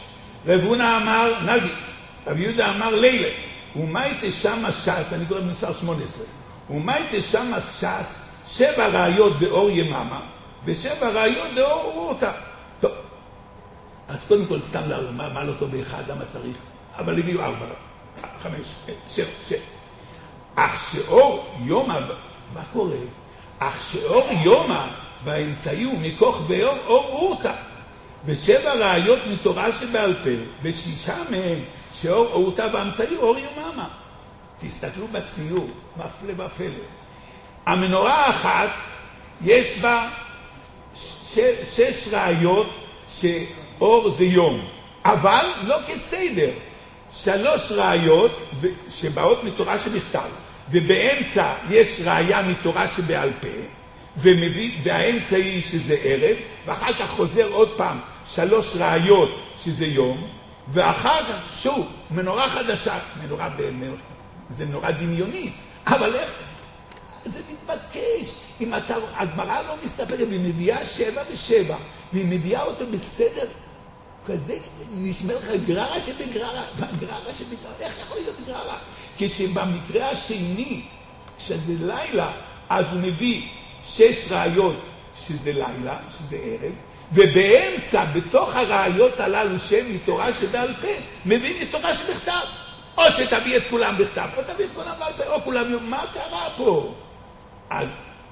רב הונא אמר נגי, רב יהודה אמר לילה, ומאי תשמע ש"ס, אני קורא במספר שמונה עשרה, ומאי תשמע ש"ס, שבע ראיות באור יממה, ושבע ראיות באור אורתא. טוב, אז קודם כל סתם מה, מה לא טוב באחד, למה צריך? אבל הביאו ארבע, חמש, שבע, שבע. אך שאור יומא, מה קורה? אך שאור יומא באמצעי הוא מכוך ואור אור אורתא. ושבע ראיות מתורה שבעל פה, ושישה מהם שאור אורתא באמצעי אור יממה. תסתכלו בציור, מפלא ופלא. המנורה האחת, יש בה ש, שש ראיות שאור זה יום, אבל לא כסדר. שלוש ראיות שבאות מתורה שבכתב, ובאמצע יש ראיה מתורה שבעל פה, ומביא, והאמצעי שזה ערב, ואחר כך חוזר עוד פעם שלוש ראיות שזה יום, ואחר כך שוב מנורה חדשה, מנורה, זה מנורה דמיונית, אבל איך? זה מתבקש. אם אתה, הגמרא לא מסתפקת, והיא מביאה שבע ושבע, והיא מביאה אותו בסדר כזה, נשמע לך גררה שבגררה, גררה שבגררה, איך יכול להיות גררה? כשבמקרה השני, שזה לילה, אז הוא מביא שש ראיות שזה לילה, שזה ערב, ובאמצע, בתוך הראיות הללו שהן מתורה שבעל פה, מביא מתורה שבכתב. או שתביא את כולם בכתב, או תביא את כולם בעל פה, או כולם, מה קרה פה? אז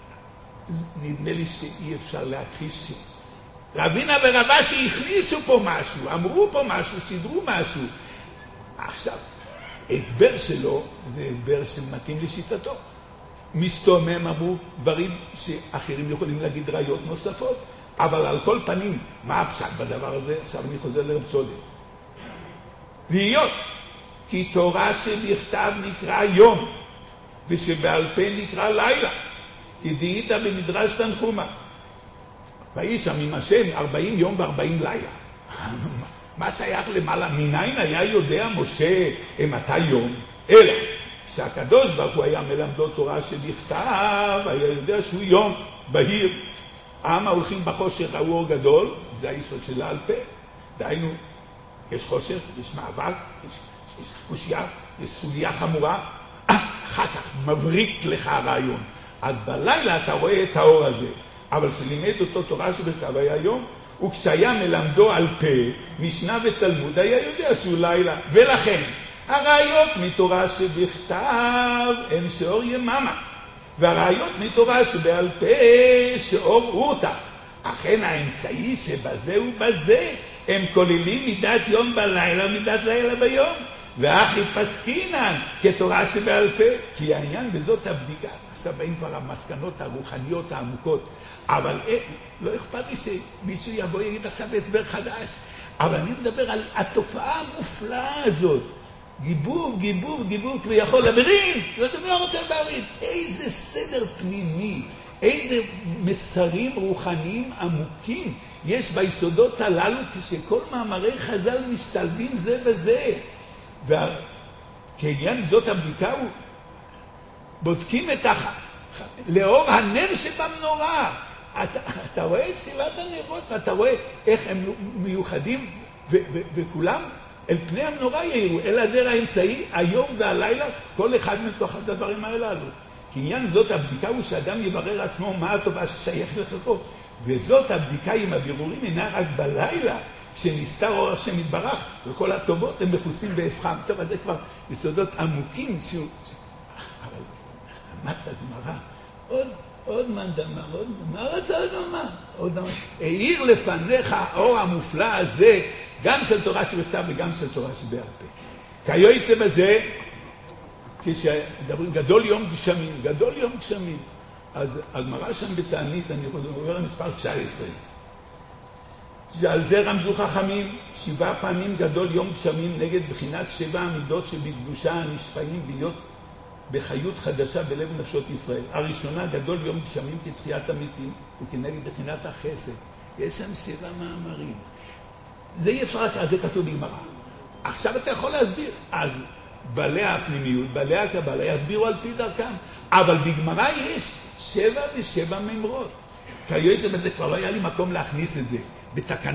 נדמה לי שאי אפשר להכחיש ש... רבינה ורבה שהכניסו פה משהו, אמרו פה משהו, סידרו משהו. עכשיו, הסבר שלו זה הסבר שמתאים לשיטתו. מסתום הם אמרו דברים שאחרים יכולים להגיד ראיות נוספות, אבל על כל פנים, מה הפשט בדבר הזה? עכשיו אני חוזר לרב צודק. להיות, כי תורה שבכתב נקרא יום, ושבעל פה נקרא לילה, כי דהית במדרש תנחומא. ויהי שם עם השם ארבעים יום וארבעים לילה. מה שייך למעלה? מניין היה יודע משה מתי יום? אלא שהקדוש ברוך הוא היה מלמדו תורה שבכתב, היה יודע שהוא יום בהיר. העם ההולכים בחושך ראו אור גדול, זה היסוד שלה על פה. דהיינו, יש חושך, יש מאבק, יש, יש קושיה, יש סוגיה חמורה, אחר כך מבריק לך הרעיון. אז בלילה אתה רואה את האור הזה, אבל שלימד אותו תורה שבכתב היה יום, וכשהיה מלמדו על פה, משנה ותלמוד, היה יודע שהוא לילה. ולכן, הראיות מתורה שבכתב הן שאור יממה, והראיות מתורה שבעל פה שאור אורתא. אכן האמצעי שבזה ובזה הם כוללים מידת יום בלילה ומידת לילה ביום. ואחי פסקינן כתורה שבעל פה, כי העניין בזאת הבדיקה. עכשיו באים כבר המסקנות הרוחניות העמוקות, אבל אה, לא אכפת לי שמישהו יבוא ויגיד עכשיו הסבר חדש, אבל אני מדבר על התופעה המופלאה הזאת. גיבוב, גיבוב, גיבוב, ויכול לברין, לא רוצה לברין. איזה סדר פנימי, איזה מסרים רוחניים עמוקים יש ביסודות הללו, כשכל מאמרי חז"ל משתלבים זה בזה. וכעניין זאת הבדיקה הוא, בודקים את הח... לאור הנר שבמנורה. אתה, אתה רואה את סביבת הנרות, ואתה רואה איך הם מיוחדים, ו- ו- וכולם אל פני המנורה יראו, אל הנר האמצעי, היום והלילה, כל אחד מתוך הדברים הללו. כי עניין זאת הבדיקה הוא שאדם יברר עצמו מה הטובה ששייך לחלקו. וזאת הבדיקה עם הבירורים אינה רק בלילה, כשנסתר אור השם יתברך, וכל הטובות הם מכוסים בהפכם. טוב, אז זה כבר יסודות עמוקים שהוא... אבל אמרת הגמרא, עוד, עוד מנדמה, עוד מה רצה עוד מה? עוד מה? העיר לפניך האור המופלא הזה, גם של תורה שבכתב וגם של תורה שבעל פה. כיוצא בזה, כשדברים גדול יום גשמים, גדול יום גשמים, אז הגמרא שם בתענית, אני עובר למספר תשע עשרה, שעל זה רמזו חכמים, שבעה פעמים גדול יום גשמים נגד בחינת שבע המידות שבקדושה הנשפעים להיות בחיות חדשה בלב נפשות ישראל. הראשונה, גדול יום גשמים כתחיית המתים, וכנגד בחינת החסד. יש שם שבע מאמרים. זה אי אפשר רק, זה כתוב בגמרא. עכשיו אתה יכול להסביר. אז בעלי הפנימיות, בעלי הקבלה, יסבירו על פי דרכם. אבל בגמרא יש שבע ושבע ממרות. כיוצא בזה כבר לא היה לי מקום להכניס את זה. בתקנת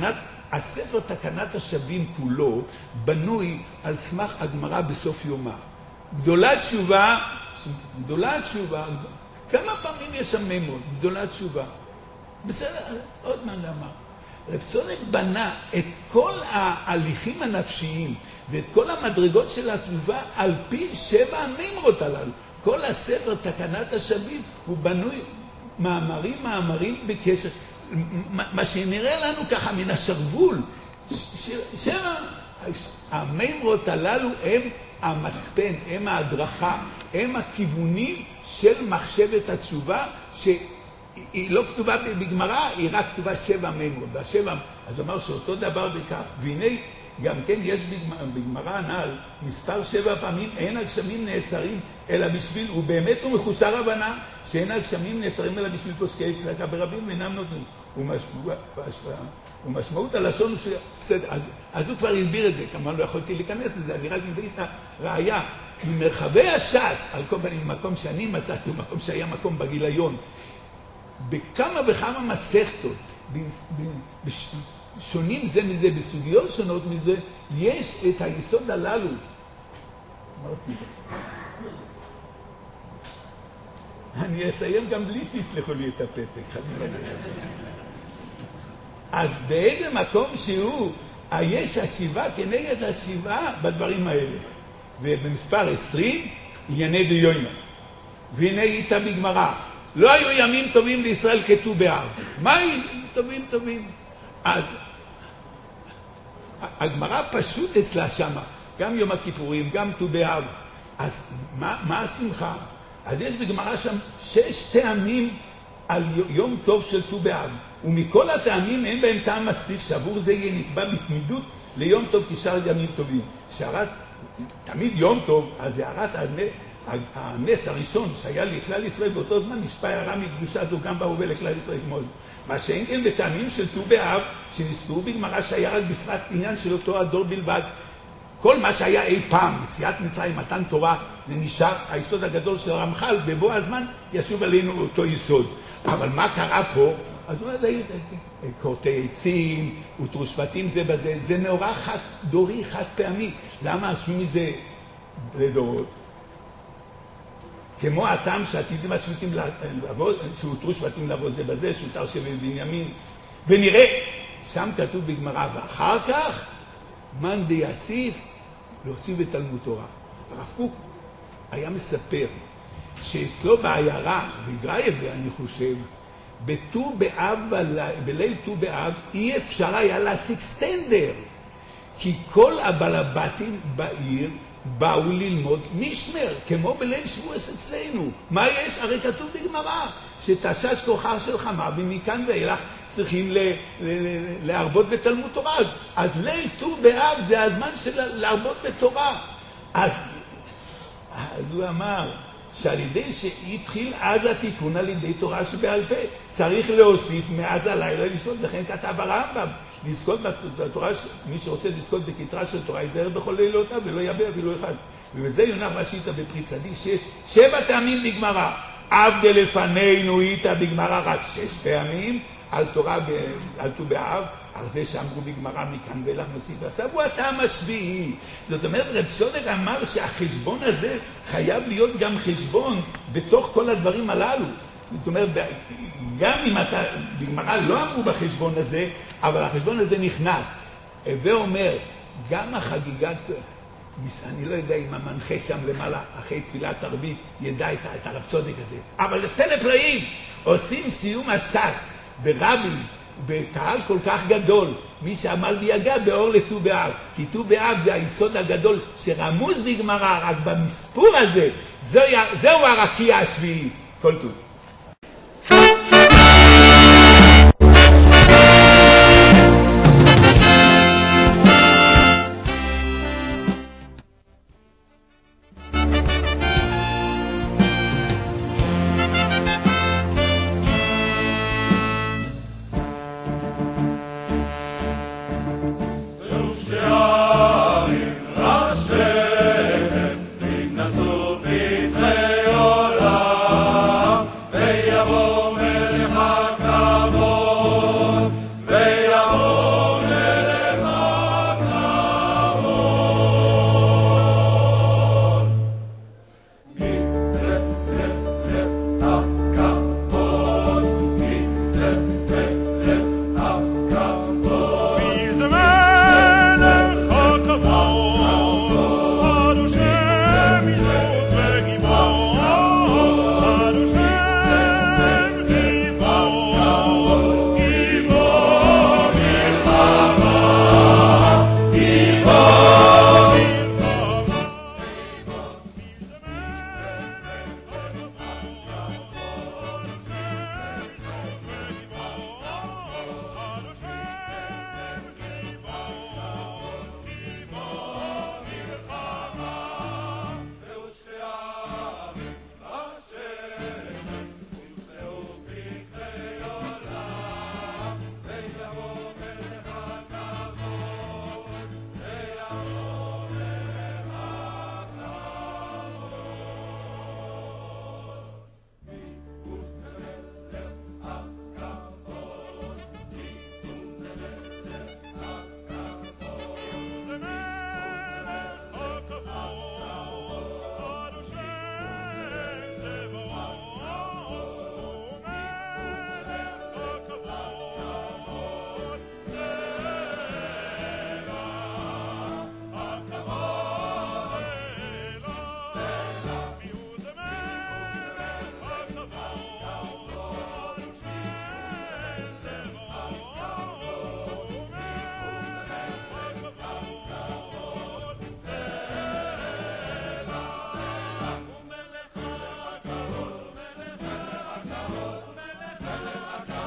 הספר תקנת השבים כולו בנוי על סמך הגמרא בסוף יומה. גדולת תשובה, גדולת תשובה, כמה פעמים יש שם מימון? גדולת תשובה. בסדר, עוד מה נאמר. רב צודק בנה את כל ההליכים הנפשיים ואת כל המדרגות של התשובה על פי שבע המימרות הללו. כל הספר תקנת השבים הוא בנוי מאמרים מאמרים בקשר. מה שנראה לנו ככה מן השרוול, שבע המימרות הללו הם המצפן, הם ההדרכה, הם הכיוונים של מחשבת התשובה, שהיא לא כתובה בגמרא, היא רק כתובה שבע מימרות. והשבע, אז אומר שאותו דבר בכך, והנה גם כן יש בגמרא הנ"ל מספר שבע פעמים אין הגשמים נעצרים אלא בשביל, ובאמת הוא מחוסר הבנה שאין הגשמים נעצרים אלא בשביל פוסקי צדקה ברבים ואינם נותנים. ומשמעות הלשון הוא ש... בסדר, אז, אז הוא כבר הסביר את זה, כמובן לא יכולתי להיכנס לזה, אני רק מביא את הראייה. ממרחבי הש"ס, על כל פנים מקום שאני מצאתי, הוא מקום שהיה מקום בגיליון, בכמה וכמה מסכתות, בש... שונים זה מזה, בסוגיות שונות מזה, יש את היסוד הללו. מה רצית? אני אסיים גם בלי שיסלחו לי את הפתק. אז באיזה מקום שהוא, יש השיבה כנגד השיבה בדברים האלה. ובמספר עשרים, ענייני דיומא. והנה איתה בגמרא. לא היו ימים טובים לישראל כט"ו באב. מה טובים טובים? אז הגמרא פשוט אצלה שמה, גם יום הכיפורים, גם ט"ו באב. אז מה, מה השמחה? אז יש בגמרא שם שש טעמים על יום טוב של ט"ו באב, ומכל הטעמים אין בהם טעם מספיק שעבור זה יהיה נקבע בתמידות ליום טוב כשאר ימים טובים. שהרת, תמיד יום טוב, אז הערת הנס הראשון שהיה לכלל ישראל באותו זמן, נשפע הערה מקדושה זו גם בהווה לכלל ישראל כמו זה. מה שאין כן בטעמים של ט"ו באב, שנזכרו בגמרא שהיה רק בפרט עניין של אותו הדור בלבד. כל מה שהיה אי פעם, יציאת מצרים, מתן תורה, זה נשאר היסוד הגדול של הרמח"ל, בבוא הזמן ישוב עלינו אותו יסוד. אבל מה קרה פה? אז הוא אומר, קורטי עצים, ותרו שבטים זה בזה, זה מאורע חד דורי, חד פעמי. למה עשו מזה לדורות? כמו הטעם שעתידים השבטים לבוא, שהותרו שבטים לבוא זה בזה, שהותר שבט בנימין. ונראה, שם כתוב בגמרא, ואחר כך, מאן דיוסיף, להוסיף בתלמוד תורה. הרב קוק היה מספר שאצלו בעיירה, בגרייבה אני חושב, בט"ו באב, בליל ט"ו באב, אי אפשר היה להשיג סטנדר. כי כל הבלבטים בעיר באו ללמוד משמר, כמו בליל שבועס אצלנו. מה יש? הרי כתוב בגמרא, שתשש כוחה של חמה, ומכאן ואילך צריכים ל- ל- ל- להרבות בתלמוד תורה. אז ליל ט"ו באב זה הזמן של להרבות בתורה. אז, אז הוא אמר, שעל ידי שהתחיל אז התיקון על ידי תורה שבעל פה, צריך להוסיף מאז הלילה לזכות, לכן כתב הרמב"ם, לזכות בתורה, מי שרוצה לזכות בכתרה של תורה, ייזהר בכל לילותיו ולא יאבד אפילו אחד. ובזה יונח ראשית בפרי צדיק, שיש שבע טעמים בגמרא. עבד לפנינו איתה בגמרא רק שש פעמים, על תורה, על ט"ו באב, על זה שאמרו בגמרא מכאן ואילך נוסיף ועשו, הוא הטעם השביעי. זאת אומרת, רב צודק אמר שהחשבון הזה חייב להיות גם חשבון בתוך כל הדברים הללו. זאת אומרת, גם אם אתה, בגמרא לא אמרו בחשבון הזה, אבל החשבון הזה נכנס. ואומר, גם החגיגת, אני לא יודע אם המנחה שם למעלה, אחרי תפילת ערבית, ידע את, את הרב צודק הזה. אבל פלא פלאים, עושים סיום הש"ס ברבים, בקהל כל כך גדול, מי שעמל ויגע באור לט"ו באב. כי ט"ו באב זה היסוד הגדול שרמוז בגמרא, רק במספור הזה, זהו, זהו הרקיע השביעי. כל טוב.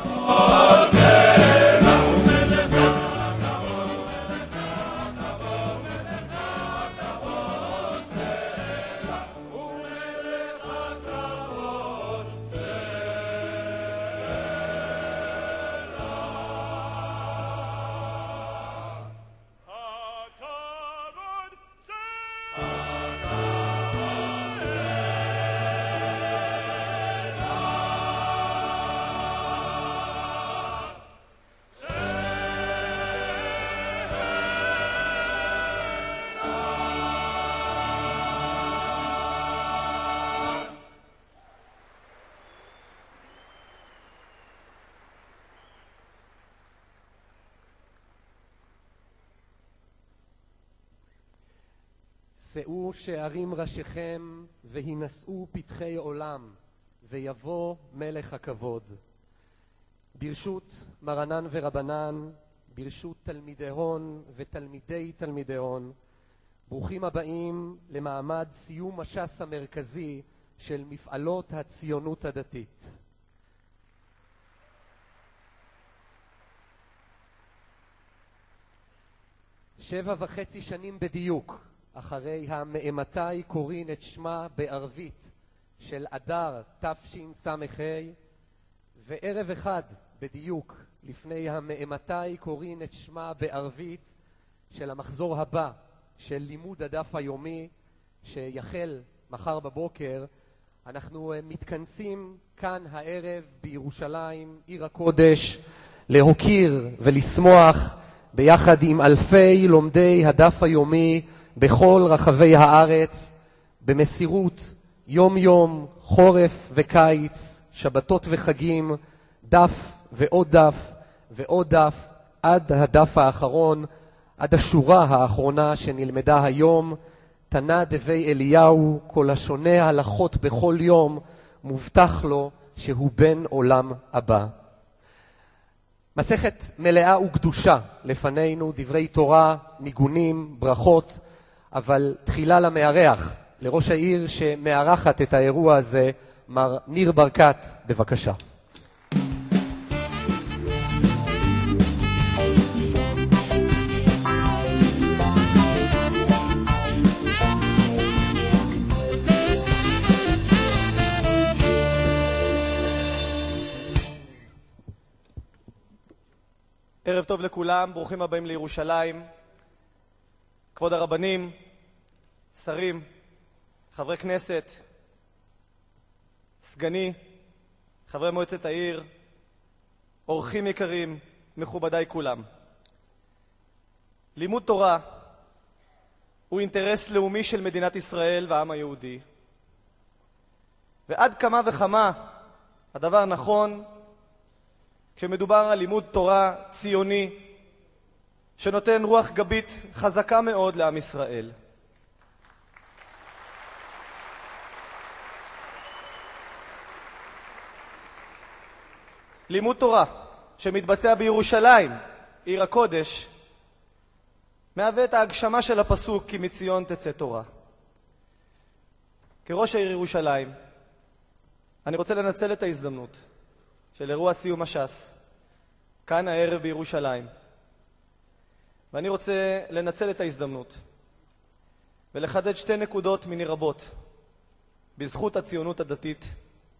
שאו שערים ראשיכם והינשאו פתחי עולם ויבוא מלך הכבוד. ברשות מרנן ורבנן, ברשות תלמידי הון ותלמידי תלמידי הון, ברוכים הבאים למעמד סיום הש"ס המרכזי של מפעלות הציונות הדתית. שבע וחצי שנים בדיוק אחרי המאמתי קוראים את שמה בערבית של אדר תשס"ה, וערב אחד בדיוק לפני המאמתי קוראים את שמה בערבית של המחזור הבא של לימוד הדף היומי שיחל מחר בבוקר, אנחנו מתכנסים כאן הערב בירושלים, עיר הקודש, להוקיר ולשמוח ביחד עם אלפי לומדי הדף היומי בכל רחבי הארץ, במסירות יום יום, חורף וקיץ, שבתות וחגים, דף ועוד דף ועוד דף, עד הדף האחרון, עד השורה האחרונה שנלמדה היום, תנה דבי אליהו, כל השונה הלכות בכל יום, מובטח לו שהוא בן עולם הבא. מסכת מלאה וקדושה לפנינו, דברי תורה, ניגונים, ברכות, אבל תחילה למארח, לראש העיר שמארחת את האירוע הזה, מר ניר ברקת, בבקשה. ערב טוב לכולם, ברוכים הבאים לירושלים. כבוד הרבנים, שרים, חברי כנסת, סגני, חברי מועצת העיר, אורחים יקרים, מכובדיי כולם. לימוד תורה הוא אינטרס לאומי של מדינת ישראל והעם היהודי. ועד כמה וכמה הדבר נכון כשמדובר על לימוד תורה ציוני שנותן רוח גבית חזקה מאוד לעם ישראל. לימוד תורה שמתבצע בירושלים, עיר הקודש, מהווה את ההגשמה של הפסוק כי מציון תצא תורה. כראש העיר ירושלים, אני רוצה לנצל את ההזדמנות של אירוע סיום הש"ס, כאן הערב בירושלים. ואני רוצה לנצל את ההזדמנות ולחדד שתי נקודות מני רבות בזכות הציונות הדתית.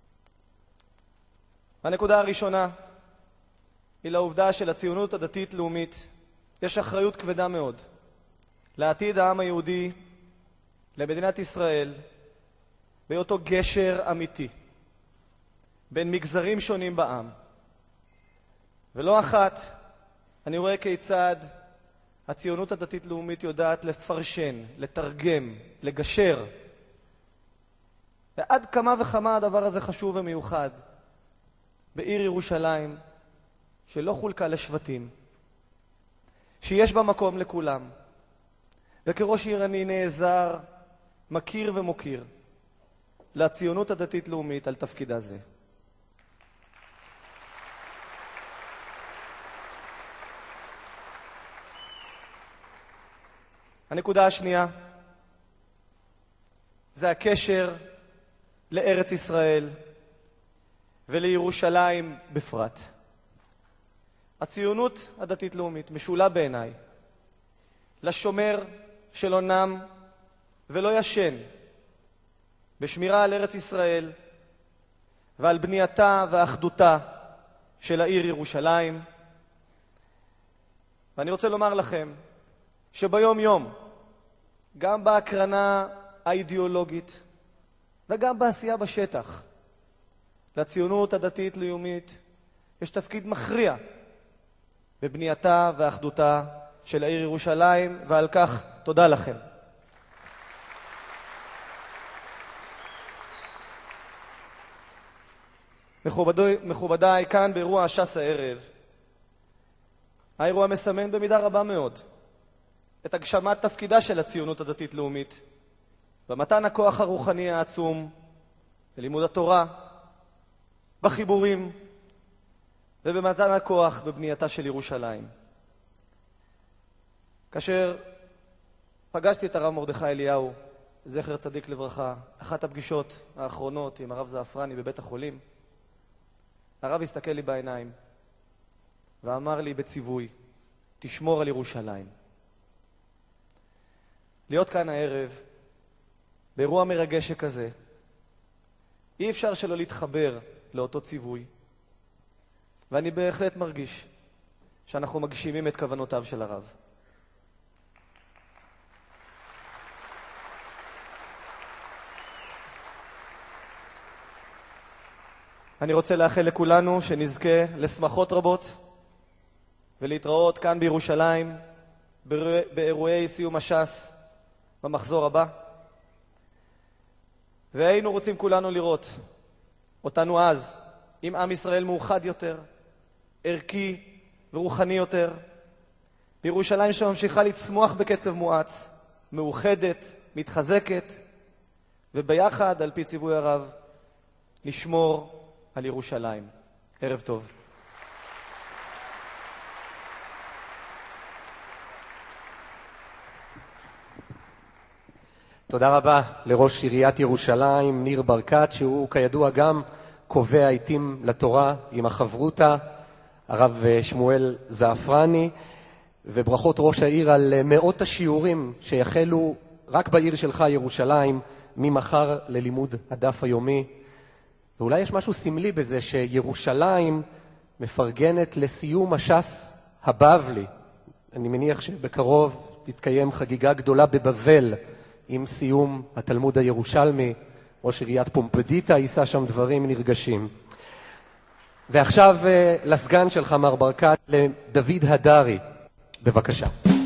הנקודה הראשונה היא לעובדה שלציונות הדתית-לאומית יש אחריות כבדה מאוד לעתיד העם היהודי, למדינת ישראל, בהיותו גשר אמיתי בין מגזרים שונים בעם. ולא אחת אני רואה כיצד הציונות הדתית-לאומית יודעת לפרשן, לתרגם, לגשר. ועד כמה וכמה הדבר הזה חשוב ומיוחד בעיר ירושלים, שלא חולקה לשבטים, שיש בה מקום לכולם. וכראש עיר אני נעזר, מכיר ומוקיר לציונות הדתית-לאומית על תפקידה זה. הנקודה השנייה זה הקשר לארץ ישראל ולירושלים בפרט. הציונות הדתית-לאומית משולה בעיניי לשומר שלא נם ולא ישן בשמירה על ארץ ישראל ועל בנייתה ואחדותה של העיר ירושלים. ואני רוצה לומר לכם שביום יום, גם בהקרנה האידיאולוגית וגם בעשייה בשטח, לציונות הדתית-לאומית יש תפקיד מכריע בבנייתה ואחדותה של העיר ירושלים, ועל כך תודה לכם. מכובדיי, מכובדיי, כאן באירוע הש"ס הערב, האירוע מסמן במידה רבה מאוד את הגשמת תפקידה של הציונות הדתית-לאומית במתן הכוח הרוחני העצום ללימוד התורה, בחיבורים ובמתן הכוח בבנייתה של ירושלים. כאשר פגשתי את הרב מרדכי אליהו, זכר צדיק לברכה, אחת הפגישות האחרונות עם הרב זעפרני בבית החולים, הרב הסתכל לי בעיניים ואמר לי בציווי, תשמור על ירושלים. להיות כאן הערב, באירוע מרגש שכזה, אי אפשר שלא להתחבר לאותו ציווי, ואני בהחלט מרגיש שאנחנו מגשימים את כוונותיו של הרב. אני רוצה לאחל לכולנו שנזכה לשמחות רבות ולהתראות כאן בירושלים באירועי סיום הש"ס במחזור הבא. והיינו רוצים כולנו לראות אותנו אז עם עם ישראל מאוחד יותר, ערכי ורוחני יותר, בירושלים שממשיכה לצמוח בקצב מואץ, מאוחדת, מתחזקת, וביחד על פי ציווי הרב נשמור על ירושלים. ערב טוב. תודה רבה לראש עיריית ירושלים, ניר ברקת, שהוא כידוע גם קובע עיתים לתורה עם החברותה, הרב שמואל זעפרני, וברכות ראש העיר על מאות השיעורים שיחלו רק בעיר שלך ירושלים, ממחר ללימוד הדף היומי. ואולי יש משהו סמלי בזה שירושלים מפרגנת לסיום הש"ס הבבלי. אני מניח שבקרוב תתקיים חגיגה גדולה בבבל עם סיום התלמוד הירושלמי. ראש עיריית פומפדיטה יישא שם דברים נרגשים. ועכשיו לסגן שלך מר ברקת, לדוד הדרי. בבקשה.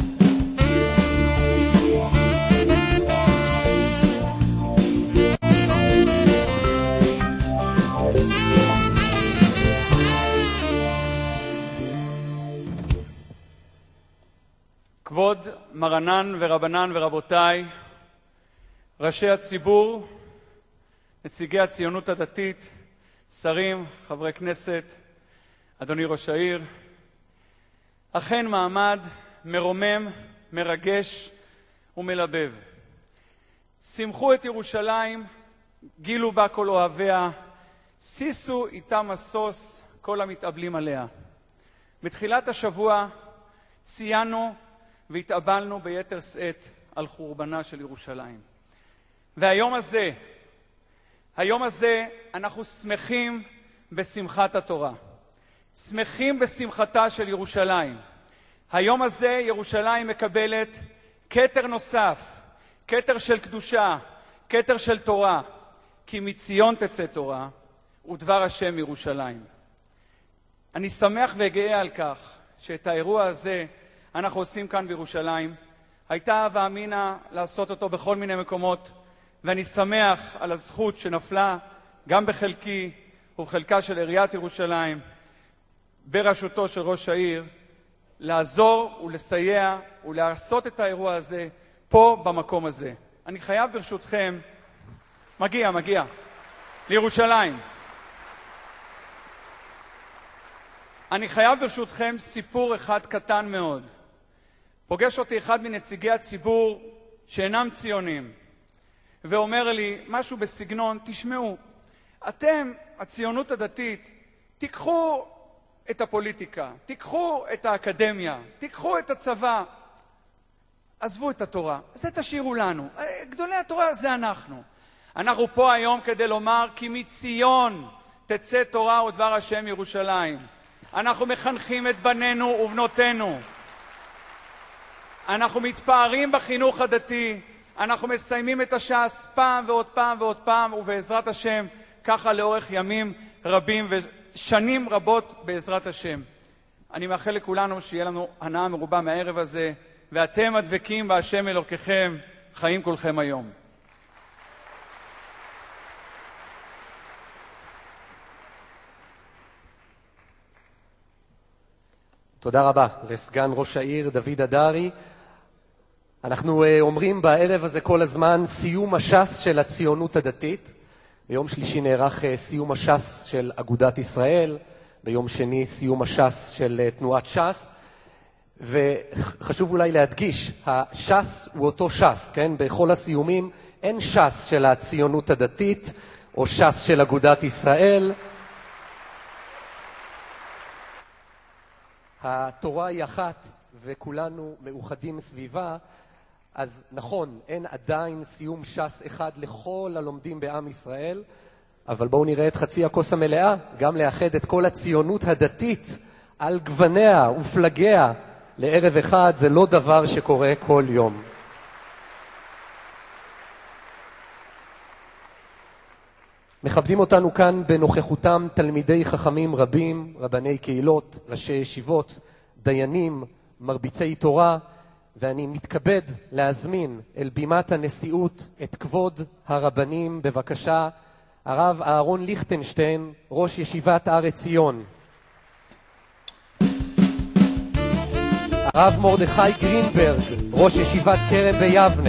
כבוד מרנן ורבנן ורבותיי, ראשי הציבור, נציגי הציונות הדתית, שרים, חברי כנסת, אדוני ראש העיר, אכן מעמד מרומם, מרגש ומלבב. שמחו את ירושלים, גילו בה כל אוהביה, סיסו איתה מסוס כל המתאבלים עליה. בתחילת השבוע ציינו והתאבלנו ביתר שאת על חורבנה של ירושלים. והיום הזה, היום הזה אנחנו שמחים בשמחת התורה. שמחים בשמחתה של ירושלים. היום הזה ירושלים מקבלת כתר נוסף, כתר של קדושה, כתר של תורה, כי מציון תצא תורה ודבר השם ירושלים. אני שמח וגאה על כך שאת האירוע הזה אנחנו עושים כאן בירושלים. הייתה ואמינה לעשות אותו בכל מיני מקומות, ואני שמח על הזכות שנפלה גם בחלקי ובחלקה של עיריית ירושלים, בראשותו של ראש העיר, לעזור ולסייע ולעשות את האירוע הזה פה במקום הזה. אני חייב ברשותכם, מגיע, מגיע, לירושלים. אני חייב ברשותכם סיפור אחד קטן מאוד. פוגש אותי אחד מנציגי הציבור שאינם ציונים, ואומר לי משהו בסגנון, תשמעו, אתם, הציונות הדתית, תיקחו את הפוליטיקה, תיקחו את האקדמיה, תיקחו את הצבא, עזבו את התורה, זה תשאירו לנו. גדולי התורה זה אנחנו. אנחנו פה היום כדי לומר כי מציון תצא תורה ודבר השם ירושלים. אנחנו מחנכים את בנינו ובנותינו. אנחנו מתפארים בחינוך הדתי. אנחנו מסיימים את הש"ס פעם ועוד פעם ועוד פעם, ובעזרת השם ככה לאורך ימים רבים ושנים רבות בעזרת השם. אני מאחל לכולנו שיהיה לנו הנאה מרובה מהערב הזה, ואתם הדבקים בהשם אלוקיכם, חיים כולכם היום. תודה רבה לסגן ראש העיר דוד אדרי. אנחנו אומרים בערב הזה כל הזמן סיום הש"ס של הציונות הדתית. ביום שלישי נערך סיום הש"ס של אגודת ישראל, ביום שני סיום הש"ס של תנועת ש"ס, וחשוב אולי להדגיש, הש"ס הוא אותו ש"ס, כן? בכל הסיומים אין ש"ס של הציונות הדתית או ש"ס של אגודת ישראל. התורה היא אחת וכולנו מאוחדים סביבה, אז נכון, אין עדיין סיום ש"ס אחד לכל הלומדים בעם ישראל, אבל בואו נראה את חצי הכוס המלאה, גם לאחד את כל הציונות הדתית על גווניה ופלגיה לערב אחד, זה לא דבר שקורה כל יום. מכבדים אותנו כאן בנוכחותם תלמידי חכמים רבים, רבני קהילות, ראשי ישיבות, דיינים, מרביצי תורה, ואני מתכבד להזמין אל בימת הנשיאות את כבוד הרבנים, בבקשה, הרב אהרון ליכטנשטיין, ראש ישיבת הר עציון. הרב מרדכי גרינברג, ראש ישיבת כרם ביבנה.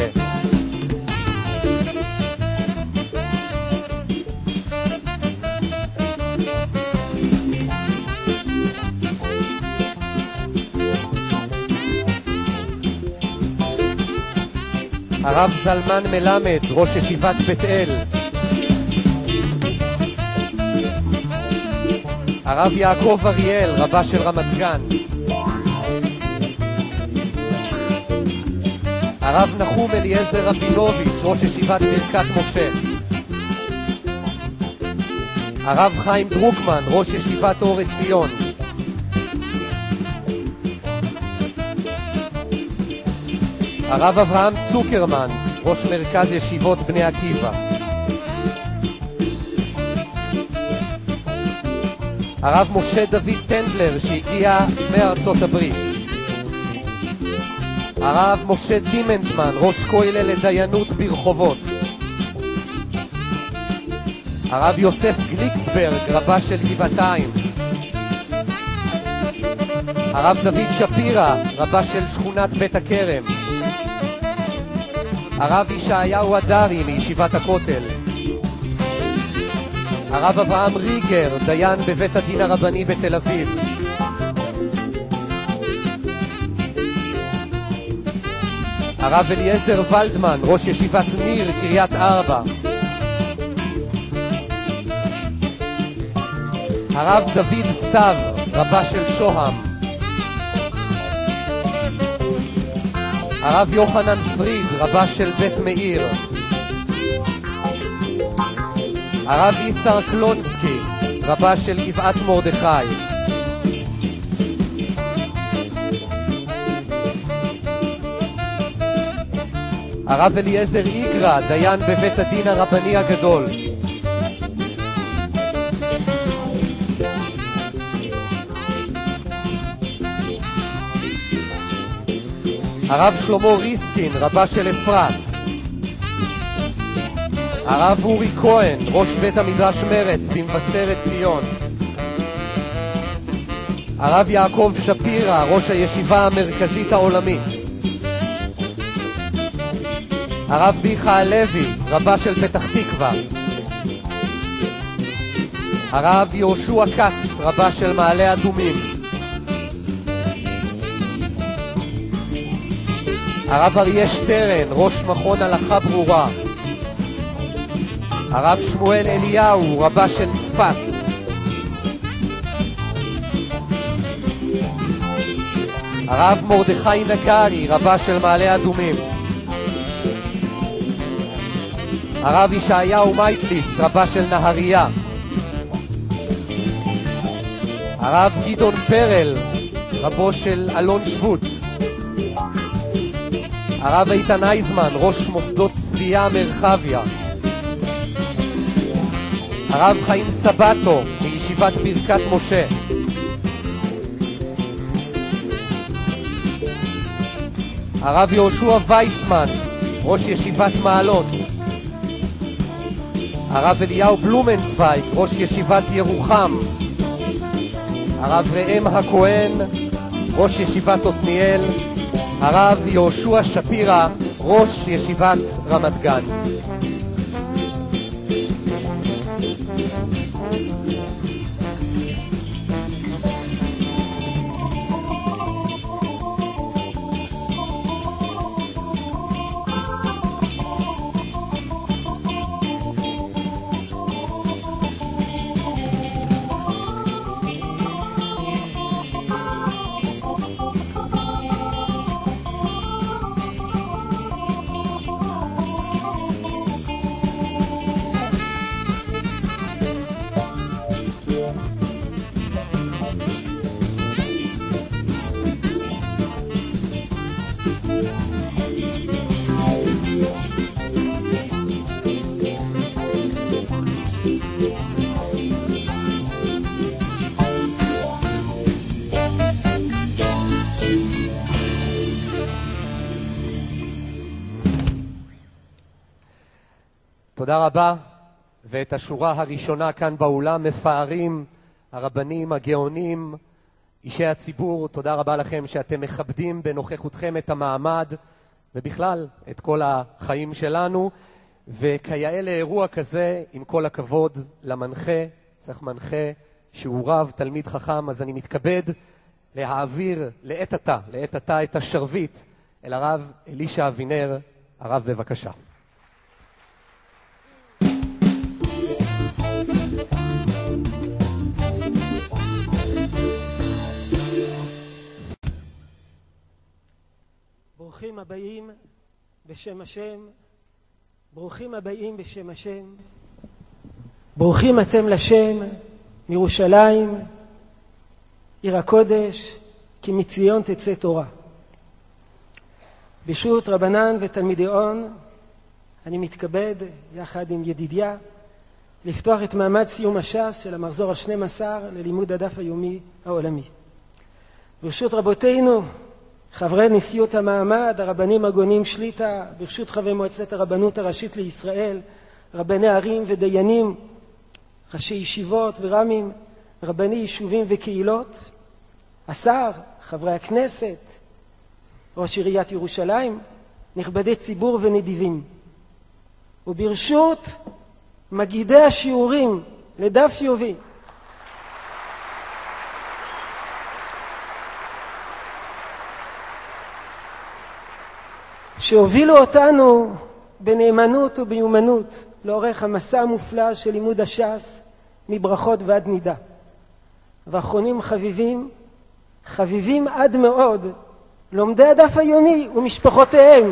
הרב זלמן מלמד, ראש ישיבת בית אל. הרב יעקב אריאל, רבה של רמת גן. הרב נחום אליעזר רבינוביץ', ראש ישיבת ברכת משה. הרב חיים דרוקמן, ראש ישיבת אור עציון. הרב אברהם צוקרמן, ראש מרכז ישיבות בני עקיבא. הרב משה דוד טנדלר, שהגיע מארצות הברית. הרב משה דימנטמן, ראש כולל לדיינות ברחובות. הרב יוסף גליקסברג, רבה של גבעתיים. הרב דוד שפירא, רבה של שכונת בית הכרם. הרב ישעיהו אדרי מישיבת הכותל. הרב אברהם ריגר, דיין בבית הדין הרבני בתל אביב. הרב אליעזר ולדמן, ראש ישיבת ניר, קריית ארבע. הרב דוד סתיו, רבה של שוהם. הרב יוחנן פריד, רבה של בית מאיר. הרב איסר קלונסקי, רבה של גבעת מרדכי. הרב אליעזר איגרא, דיין בבית הדין הרבני הגדול. הרב שלמה ריסקין, רבה של אפרת. הרב אורי כהן, ראש בית המדרש מרץ במבשרת ציון. הרב יעקב שפירא, ראש הישיבה המרכזית העולמית. הרב ביחה הלוי, רבה של פתח תקווה. הרב יהושע כץ, רבה של מעלה אדומים. הרב אריה שטרן, ראש מכון הלכה ברורה. הרב שמואל אליהו, רבה של צפת. הרב מרדכי נגרי, רבה של מעלה אדומים. הרב ישעיהו מייטליס, רבה של נהריה. הרב גדעון פרל, רבו של אלון שבות. הרב איתן אייזמן, ראש מוסדות צביה מרחביה. הרב חיים סבתו, מישיבת ברכת משה. הרב יהושע ויצמן, ראש ישיבת מעלות. הרב אליהו בלומנצוויג, ראש ישיבת ירוחם. הרב ראם הכהן, ראש ישיבת עתניאל. הרב יהושע שפירא, ראש ישיבת רמת גן. תודה רבה, ואת השורה הראשונה כאן באולם מפארים הרבנים, הגאונים, אישי הציבור. תודה רבה לכם שאתם מכבדים בנוכחותכם את המעמד ובכלל את כל החיים שלנו. וכיאה לאירוע כזה, עם כל הכבוד למנחה, צריך מנחה שהוא רב, תלמיד חכם, אז אני מתכבד להעביר לעת עתה, לעת עתה את השרביט אל הרב אלישע אבינר. הרב, בבקשה. ברוכים הבאים בשם השם, ברוכים הבאים בשם השם, ברוכים אתם לשם מירושלים, עיר הקודש, כי מציון תצא תורה. ברשות רבנן ותלמידי און, אני מתכבד יחד עם ידידיה לפתוח את מעמד סיום הש"ס של המחזור ה-שנים עשר ללימוד הדף היומי העולמי. ברשות רבותינו, חברי נשיאות המעמד, הרבנים הגאונים שליטה, ברשות חברי מועצת הרבנות הראשית לישראל, רבני ערים ודיינים, ראשי ישיבות ורמים, רבני יישובים וקהילות, השר, חברי הכנסת, ראש עיריית ירושלים, נכבדי ציבור ונדיבים. וברשות מגידי השיעורים לדף יומי, שהובילו אותנו בנאמנות וביומנות לאורך המסע המופלא של לימוד הש"ס מברכות ועד נידה. ואחרונים חביבים, חביבים עד מאוד, לומדי הדף היומי ומשפחותיהם.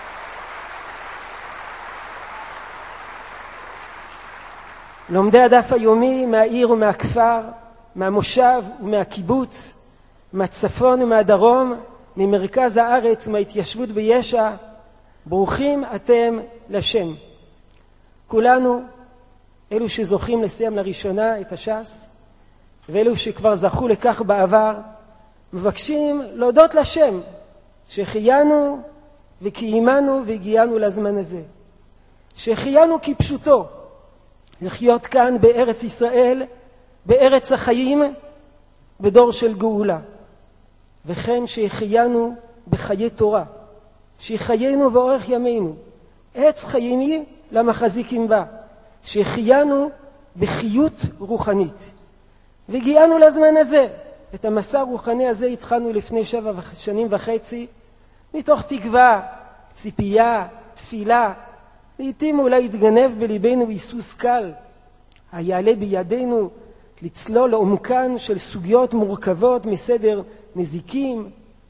לומדי הדף היומי מהעיר ומהכפר, מהמושב ומהקיבוץ, מהצפון ומהדרום, ממרכז הארץ ומההתיישבות בישע, ברוכים אתם לשם. כולנו, אלו שזוכים לסיים לראשונה את הש"ס, ואלו שכבר זכו לכך בעבר, מבקשים להודות לשם שהחיינו וקיימנו והגיענו לזמן הזה. שהחיינו כפשוטו, לחיות כאן בארץ ישראל, בארץ החיים, בדור של גאולה. וכן שהחיינו בחיי תורה, שהחיינו באורך ימינו, עץ חיימי למחזיקים בה, שהחיינו בחיות רוחנית. והגיענו לזמן הזה. את המסע הרוחני הזה התחלנו לפני שבע שנים וחצי, מתוך תקווה, ציפייה, תפילה. לעתים אולי יתגנב בליבנו היסוס קל, היעלה בידינו לצלול לעומקן של סוגיות מורכבות מסדר נזיקים,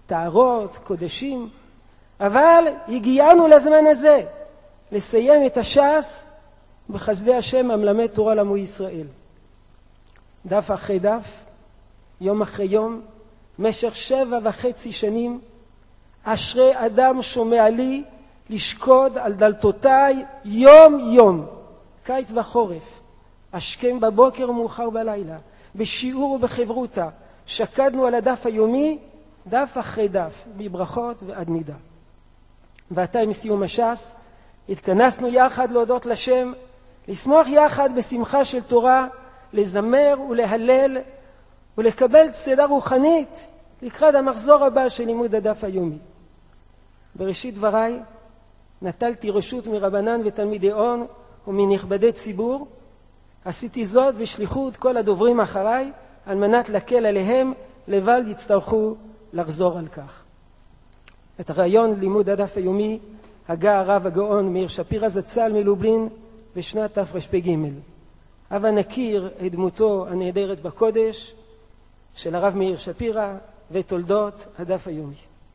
טהרות, קודשים, אבל הגיענו לזמן הזה, לסיים את הש"ס בחסדי השם המלמד תורה לעמו ישראל. דף אחרי דף, יום אחרי יום, משך שבע וחצי שנים, אשרי אדם שומע לי לשקוד על דלתותיי יום יום, קיץ וחורף, השכם בבוקר ומאוחר בלילה, בשיעור ובחברותה, שקדנו על הדף היומי, דף אחרי דף, מברכות ועד נידה. ועתה עם סיום הש"ס, התכנסנו יחד להודות לשם, לשמוח יחד בשמחה של תורה, לזמר ולהלל ולקבל צדה רוחנית לקראת המחזור הבא של לימוד הדף היומי. בראשית דבריי נטלתי רשות מרבנן ותלמידי און ומנכבדי ציבור. עשיתי זאת בשליחות כל הדוברים אחריי על מנת להקל עליהם, לבל יצטרכו לחזור על כך. את הרעיון לימוד הדף היומי הגה הרב הגאון מאיר שפירא זצ"ל מלובלין בשנת תרפ"ג. הבה נכיר את דמותו הנהדרת בקודש של הרב מאיר שפירא ותולדות הדף היומי.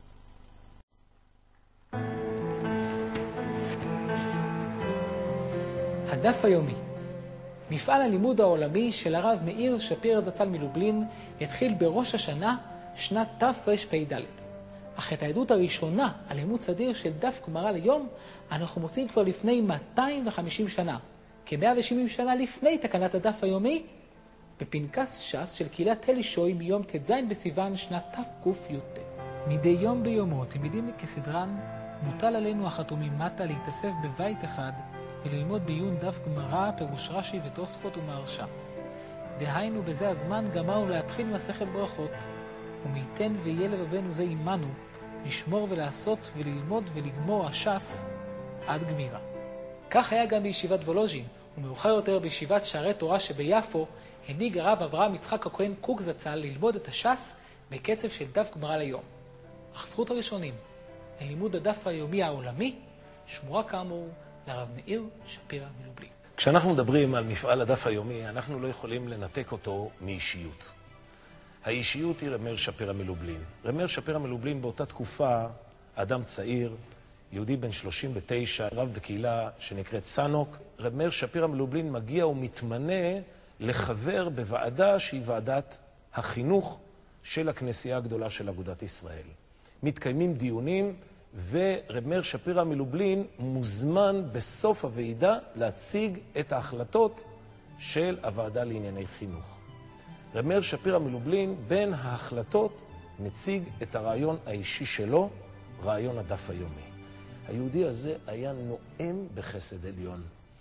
הדף היומי, מפעל הלימוד העולמי של הרב מאיר שפירא זצ"ל מלובלין, התחיל בראש השנה שנת תרפ"ד. אך את העדות הראשונה על לימוד סדיר של דף גמרא ליום אנחנו מוצאים כבר לפני מאתיים וחמישים שנה, כ-מאה ושבעים שנה לפני תקנת הדף היומי, בפנקס ש"ס של קהילת תל שוי מיום ט"ז בסיוון שנת תק"ט. מדי יום ביומו, תלמידים כסדרן, מוטל עלינו החתומים מטה להתאסף בבית אחד וללמוד בעיון דף גמרא, פירוש רש"י ותוספות ומהרש"א. דהיינו בזה הזמן גמרנו להתחיל מסכת ברכות, ומי ייתן ויהיה לבבנו זה עמנו, לשמור ולעשות וללמוד ולגמור הש"ס עד גמירה. כך היה גם בישיבת וולוז'ין, ומאוחר יותר בישיבת שערי תורה שביפו, הנהיג הרב אברהם יצחק הכהן קוק זצ"ל ללמוד את הש"ס בקצב של דף גמרא ליום. אך זכות הראשונים ללימוד הדף היומי העולמי שמורה כאמור לרב מאיר שפירא מלובלין. כשאנחנו מדברים על מפעל הדף היומי, אנחנו לא יכולים לנתק אותו מאישיות. האישיות היא רב מאיר שפירא מלובלין. רב מאיר שפירא מלובלין באותה תקופה, אדם צעיר, יהודי בן שלושים ותשע, רב בקהילה שנקראת סנוק. רב מאיר שפירא מלובלין מגיע ומתמנה לחבר בוועדה שהיא ועדת החינוך של הכנסייה הגדולה של אגודת ישראל. מתקיימים דיונים, ורב מאיר שפירא מלובלין מוזמן בסוף הוועידה להציג את ההחלטות של הוועדה לענייני חינוך. רב מאיר שפירא מלובלין בין ההחלטות מציג את הרעיון האישי שלו, רעיון הדף היומי. היהודי הזה היה נואם בחסד עליון,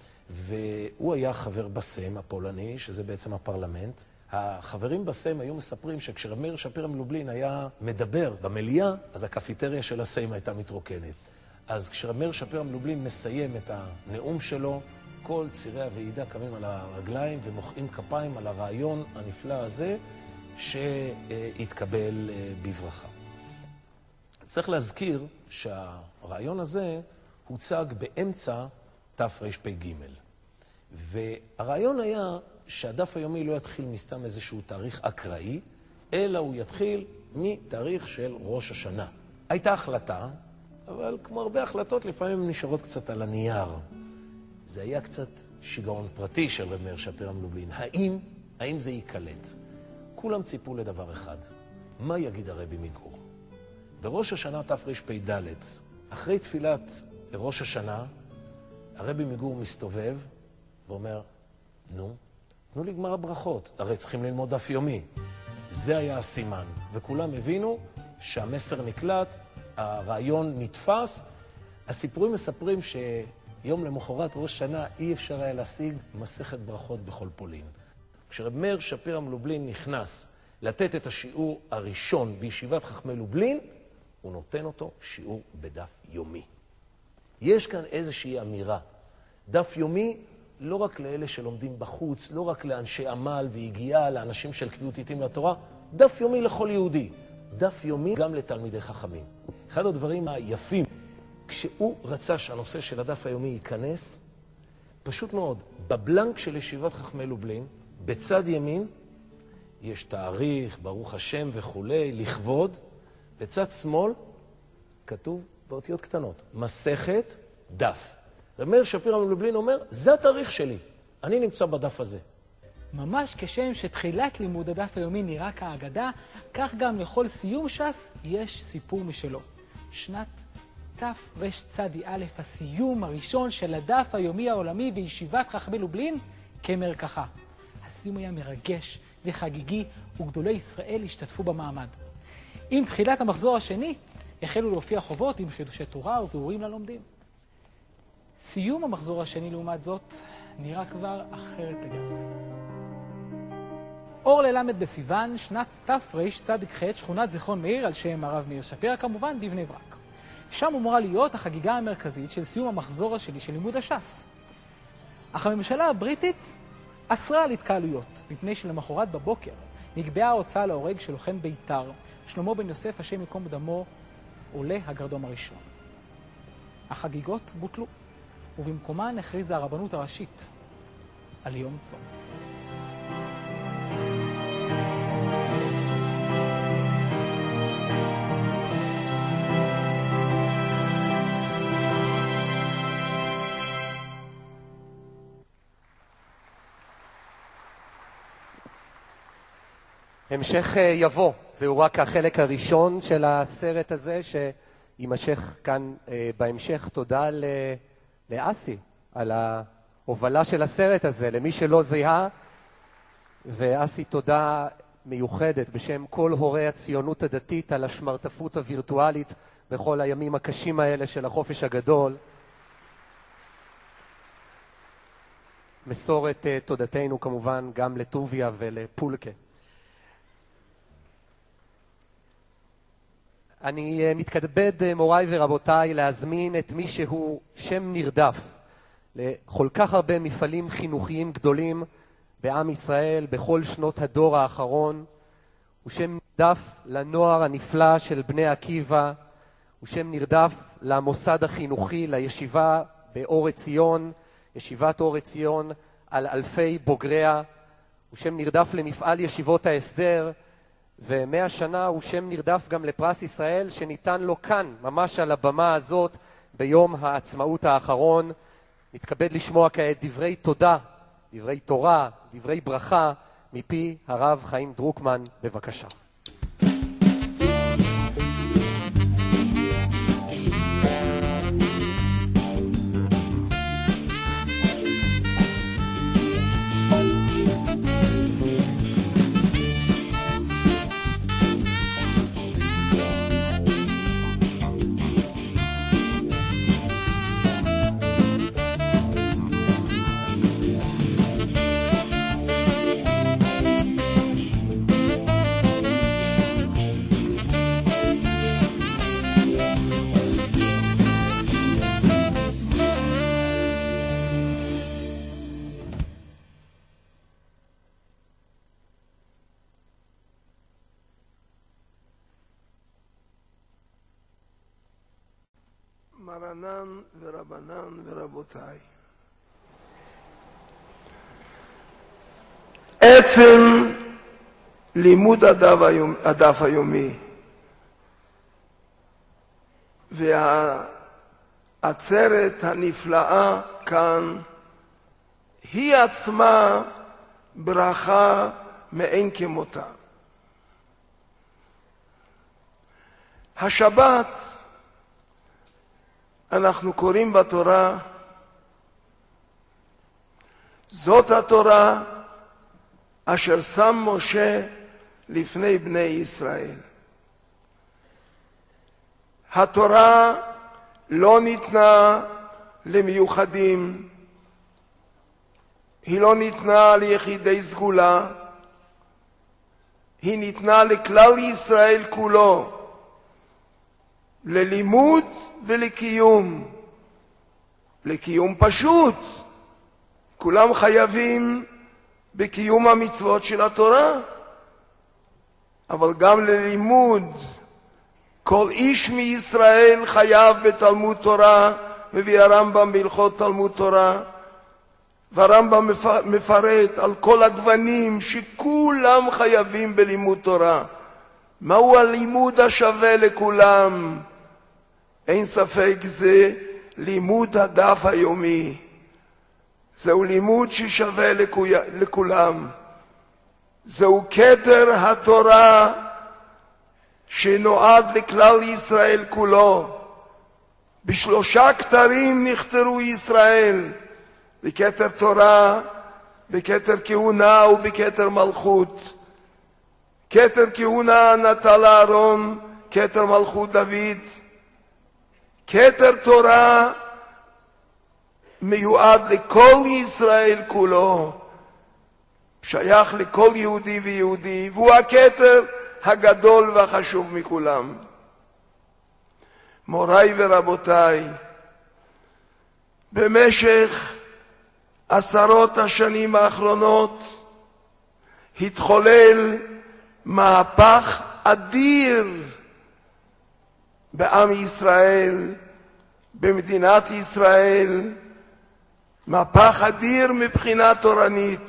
והוא היה חבר בסם הפולני, שזה בעצם הפרלמנט. החברים בסם היו מספרים שכשרב מאיר שפירא מלובלין היה מדבר במליאה, אז הקפיטריה של הסם הייתה מתרוקנת. אז כשרב מאיר שפירא מלובלין מסיים את הנאום שלו, כל צירי הוועידה קמים על הרגליים ומוחאים כפיים על הרעיון הנפלא הזה שהתקבל בברכה. צריך להזכיר שהרעיון הזה הוצג באמצע תרפ"ג. והרעיון היה שהדף היומי לא יתחיל מסתם איזשהו תאריך אקראי, אלא הוא יתחיל מתאריך של ראש השנה. הייתה החלטה, אבל כמו הרבה החלטות, לפעמים הן נשארות קצת על הנייר. זה היה קצת שיגעון פרטי של רב מאיר שפירא מלובלין. האם, האם זה ייקלט? כולם ציפו לדבר אחד. מה יגיד הרבי מגור? בראש השנה תרפ"ד, אחרי תפילת ראש השנה, הרבי מגור מסתובב ואומר, נו, תנו לי גמר הברכות, הרי צריכים ללמוד דף יומי. זה היה הסימן, וכולם הבינו שהמסר נקלט, הרעיון נתפס. הסיפורים מספרים שיום למחרת ראש שנה אי אפשר היה להשיג מסכת ברכות בכל פולין. כשרב מאיר שפירא מלובלין נכנס לתת את השיעור הראשון בישיבת חכמי לובלין, הוא נותן אותו שיעור בדף יומי. יש כאן איזושהי אמירה. דף יומי לא רק לאלה שלומדים בחוץ, לא רק לאנשי עמל והגיעה, לאנשים של קביעות עיתים לתורה, דף יומי לכל יהודי. דף יומי גם לתלמידי חכמים. אחד הדברים היפים, כשהוא רצה שהנושא של הדף היומי ייכנס, פשוט מאוד, בבלנק של ישיבת חכמי לובלין, בצד ימין, יש תאריך, ברוך השם וכולי, לכבוד, בצד שמאל כתוב באותיות קטנות, מסכת דף. רב מאיר שפירא מלובלין אומר, זה התאריך שלי, אני נמצא בדף הזה. ממש כשם שתחילת לימוד הדף היומי נראה כאגדה, כך גם לכל סיום ש"ס יש סיפור משלו. שנת תרצ"א, הסיום הראשון של הדף היומי העולמי בישיבת חכמי לובלין כמרקחה. הסיום היה מרגש וחגיגי, וגדולי ישראל השתתפו במעמד. עם תחילת המחזור השני, החלו להופיע חובות עם חידושי תורה וביאורים ללומדים. סיום המחזור השני לעומת זאת נראה כבר אחרת לגמרי. אור ללמד בסיוון, שנת תרצ"ח, שכונת זיכרון מאיר, על שם הרב מאיר שפירא כמובן, בבני ברק. שם אמורה להיות החגיגה המרכזית של סיום המחזור השני של לימוד הש"ס. אך הממשלה הבריטית אסרה על התקהלויות, מפני שלמחרת בבוקר נקבעה ההוצאה להורג של לוחם בית"ר, שלמה בן יוסף, השם יקום דמו, עולה הגרדום הראשון. החגיגות בוטלו, ובמקומן הכריזה הרבנות הראשית על יום צום. המשך יבוא, זהו רק החלק הראשון של הסרט הזה שימשך כאן בהמשך. תודה לאסי על ההובלה של הסרט הזה, למי שלא זיהה, ואסי תודה מיוחדת בשם כל הורי הציונות הדתית על השמרטפות הווירטואלית בכל הימים הקשים האלה של החופש הגדול. מסורת תודתנו כמובן גם לטוביה ולפולקה. אני מתכבד, מוריי ורבותיי, להזמין את מי שהוא שם נרדף לכל כך הרבה מפעלים חינוכיים גדולים בעם ישראל בכל שנות הדור האחרון. הוא שם נרדף לנוער הנפלא של בני עקיבא, הוא שם נרדף למוסד החינוכי, לישיבה באור עציון, ישיבת אור עציון על אלפי בוגריה, הוא שם נרדף למפעל ישיבות ההסדר, ומאה שנה הוא שם נרדף גם לפרס ישראל שניתן לו כאן, ממש על הבמה הזאת, ביום העצמאות האחרון. נתכבד לשמוע כעת דברי תודה, דברי תורה, דברי ברכה, מפי הרב חיים דרוקמן, בבקשה. מרנן ורבנן ורבותיי, עצם לימוד הדף היומי והעצרת הנפלאה כאן היא עצמה ברכה מאין כמותה. השבת אנחנו קוראים בתורה, זאת התורה אשר שם משה לפני בני ישראל. התורה לא ניתנה למיוחדים, היא לא ניתנה ליחידי סגולה, היא ניתנה לכלל ישראל כולו, ללימוד ולקיום, לקיום פשוט. כולם חייבים בקיום המצוות של התורה, אבל גם ללימוד. כל איש מישראל חייב בתלמוד תורה, מביא הרמב"ם בהלכות תלמוד תורה, והרמב"ם מפרט על כל הגוונים שכולם חייבים בלימוד תורה. מהו הלימוד השווה לכולם? אין ספק זה לימוד הדף היומי. זהו לימוד ששווה לכולם. זהו כתר התורה שנועד לכלל ישראל כולו. בשלושה כתרים נכתרו ישראל, בכתר תורה, בכתר כהונה ובכתר מלכות. כתר כהונה נטל אהרון, כתר מלכות דוד. כתר תורה מיועד לכל ישראל כולו, שייך לכל יהודי ויהודי, והוא הכתר הגדול והחשוב מכולם. מוריי ורבותיי, במשך עשרות השנים האחרונות התחולל מהפך אדיר בעם ישראל, במדינת ישראל, מהפך אדיר מבחינה תורנית.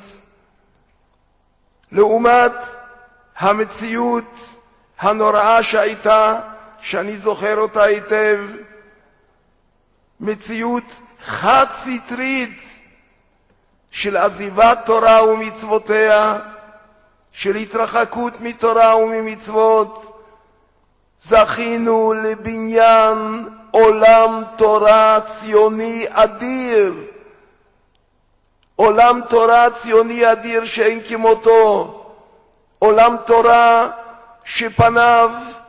לעומת המציאות הנוראה שהייתה, שאני זוכר אותה היטב, מציאות חד סטרית של עזיבת תורה ומצוותיה, של התרחקות מתורה וממצוות, זכינו לבניין עולם תורה ציוני אדיר, עולם תורה ציוני אדיר שאין כמותו, עולם תורה שפניו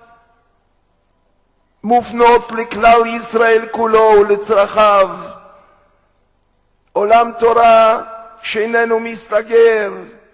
מופנות לכלל ישראל כולו ולצרכיו, עולם תורה שאיננו מסתגר,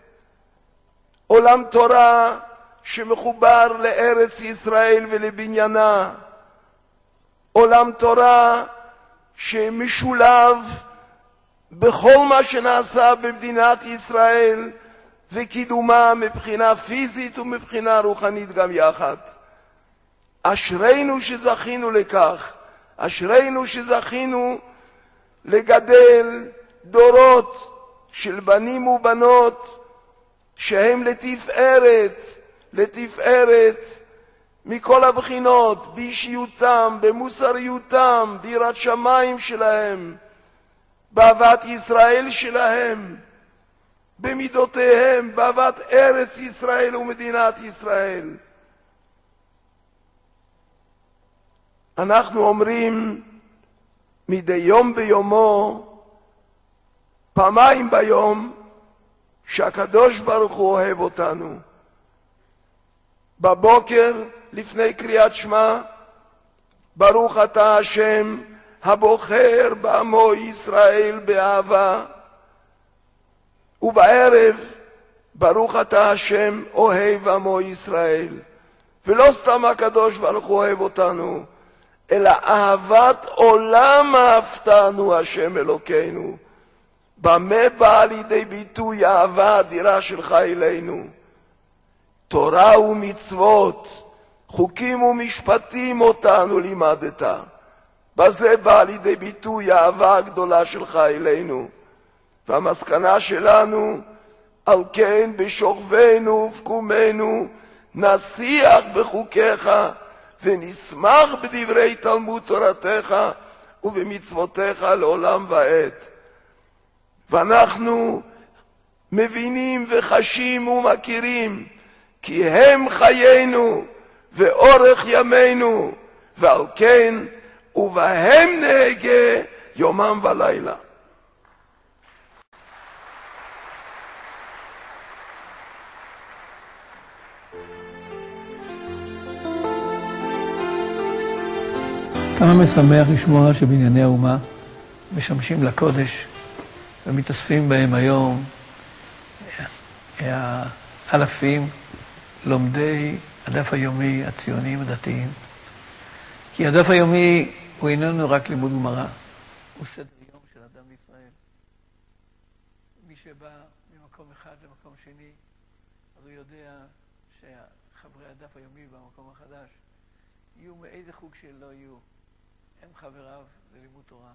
עולם תורה שמחובר לארץ ישראל ולבניינה, עולם תורה שמשולב בכל מה שנעשה במדינת ישראל וקידומה מבחינה פיזית ומבחינה רוחנית גם יחד. אשרינו שזכינו לכך, אשרינו שזכינו לגדל דורות של בנים ובנות שהם לתפארת, לתפארת מכל הבחינות, באישיותם, במוסריותם, ביראת שמיים שלהם, באהבת ישראל שלהם, במידותיהם, באהבת ארץ ישראל ומדינת ישראל. אנחנו אומרים מדי יום ביומו, פעמיים ביום, שהקדוש ברוך הוא אוהב אותנו. בבוקר לפני קריאת שמע, ברוך אתה השם הבוחר בעמו ישראל באהבה, ובערב ברוך אתה השם אוהב עמו ישראל. ולא סתם הקדוש ברוך הוא אוהב אותנו, אלא אהבת עולם אהבתנו השם אלוקינו. במה באה לידי ביטוי האהבה האדירה שלך אלינו? תורה ומצוות, חוקים ומשפטים אותנו לימדת. בזה באה לידי ביטוי האהבה הגדולה שלך אלינו. והמסקנה שלנו, על כן בשוכבנו ובקומנו נשיח בחוקיך ונשמח בדברי תלמוד תורתך ובמצוותיך לעולם ועד. ואנחנו מבינים וחשים ומכירים כי הם חיינו ואורך ימינו, ועל כן ובהם נהגה יומם ולילה. כמה משמח לשמוע שבנייני האומה משמשים לקודש ומתאספים בהם היום האלפים לומדי הדף היומי הציונים הדתיים. כי הדף היומי הוא איננו רק לימוד גמרא, הוא סדר יום של אדם בישראל. מי שבא ממקום אחד למקום שני, אז הוא יודע שחברי הדף היומי במקום החדש יהיו מאיזה חוג שלא יהיו, הם חבריו ללימוד תורה.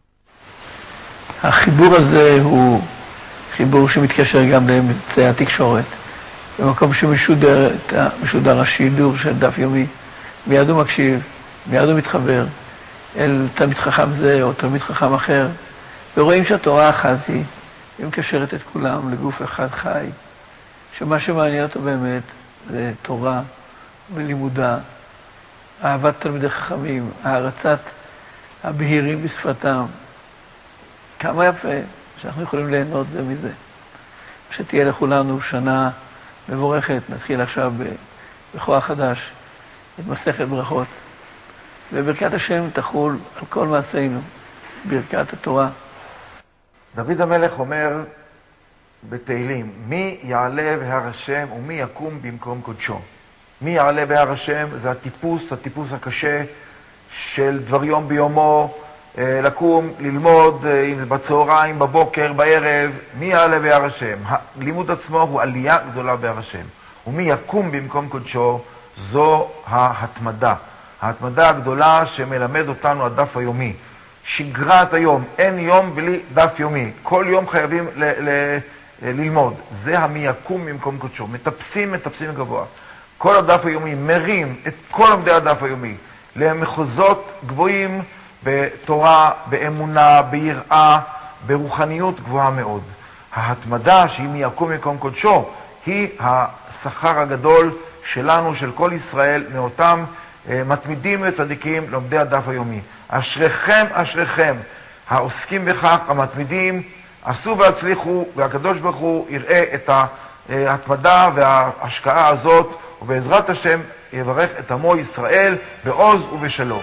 החיבור הזה הוא חיבור שמתקשר גם לאמצעי התקשורת. במקום שמשודר משודר השידור של דף יומי, מיד הוא מקשיב, מיד הוא מתחבר אל תלמיד חכם זה או תלמיד חכם אחר, ורואים שהתורה אחת היא, היא מקשרת את כולם לגוף אחד חי, שמה שמעניין אותו באמת זה תורה ולימודה, אהבת תלמידי חכמים, הערצת הבהירים בשפתם. כמה יפה שאנחנו יכולים ליהנות זה מזה. שתהיה לכולנו שנה מבורכת, נתחיל עכשיו בכוח חדש את מסכת ברכות, וברכת השם תחול על כל מעשינו, ברכת התורה. דוד המלך אומר בתהילים, מי יעלה בהר השם ומי יקום במקום קודשו. מי יעלה בהר השם זה הטיפוס, הטיפוס הקשה של דבר יום ביומו, לקום, ללמוד, אם זה בצהריים, בבוקר, בערב, מי יעלה בהר השם. הלימוד עצמו הוא עלייה גדולה בהר השם. ומי יקום במקום קודשו, זו ההתמדה. ההתמדה הגדולה שמלמד אותנו הדף היומי. שגרת היום, אין יום בלי דף יומי. כל יום חייבים ל- ל- ללמוד. זה המי יקום במקום קודשו. מטפסים, מטפסים גבוה. כל הדף היומי מרים את כל עמדי הדף היומי למחוזות גבוהים בתורה, באמונה, ביראה, ברוחניות גבוהה מאוד. ההתמדה שהיא מי יקום במקום קודשו היא השכר הגדול שלנו, של כל ישראל, מאותם מתמידים וצדיקים לומדי הדף היומי. אשריכם, אשריכם, העוסקים בכך, המתמידים, עשו והצליחו, והקדוש ברוך הוא יראה את ההתמדה וההשקעה הזאת, ובעזרת השם יברך את עמו ישראל בעוז ובשלום.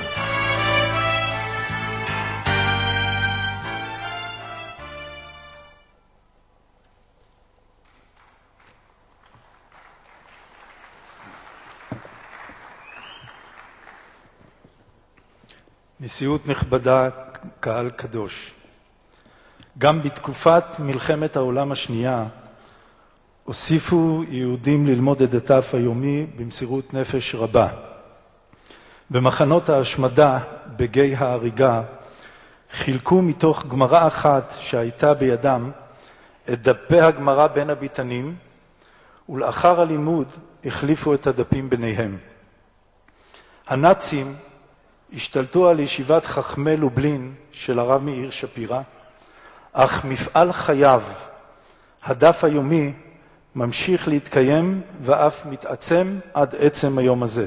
נשיאות נכבדה, קהל קדוש. גם בתקופת מלחמת העולם השנייה הוסיפו יהודים ללמוד את הדף היומי במסירות נפש רבה. במחנות ההשמדה בגיא ההריגה חילקו מתוך גמרא אחת שהייתה בידם את דפי הגמרא בין הביתנים, ולאחר הלימוד החליפו את הדפים ביניהם. הנאצים השתלטו על ישיבת חכמי לובלין של הרב מאיר שפירא, אך מפעל חייו, הדף היומי, ממשיך להתקיים ואף מתעצם עד עצם היום הזה.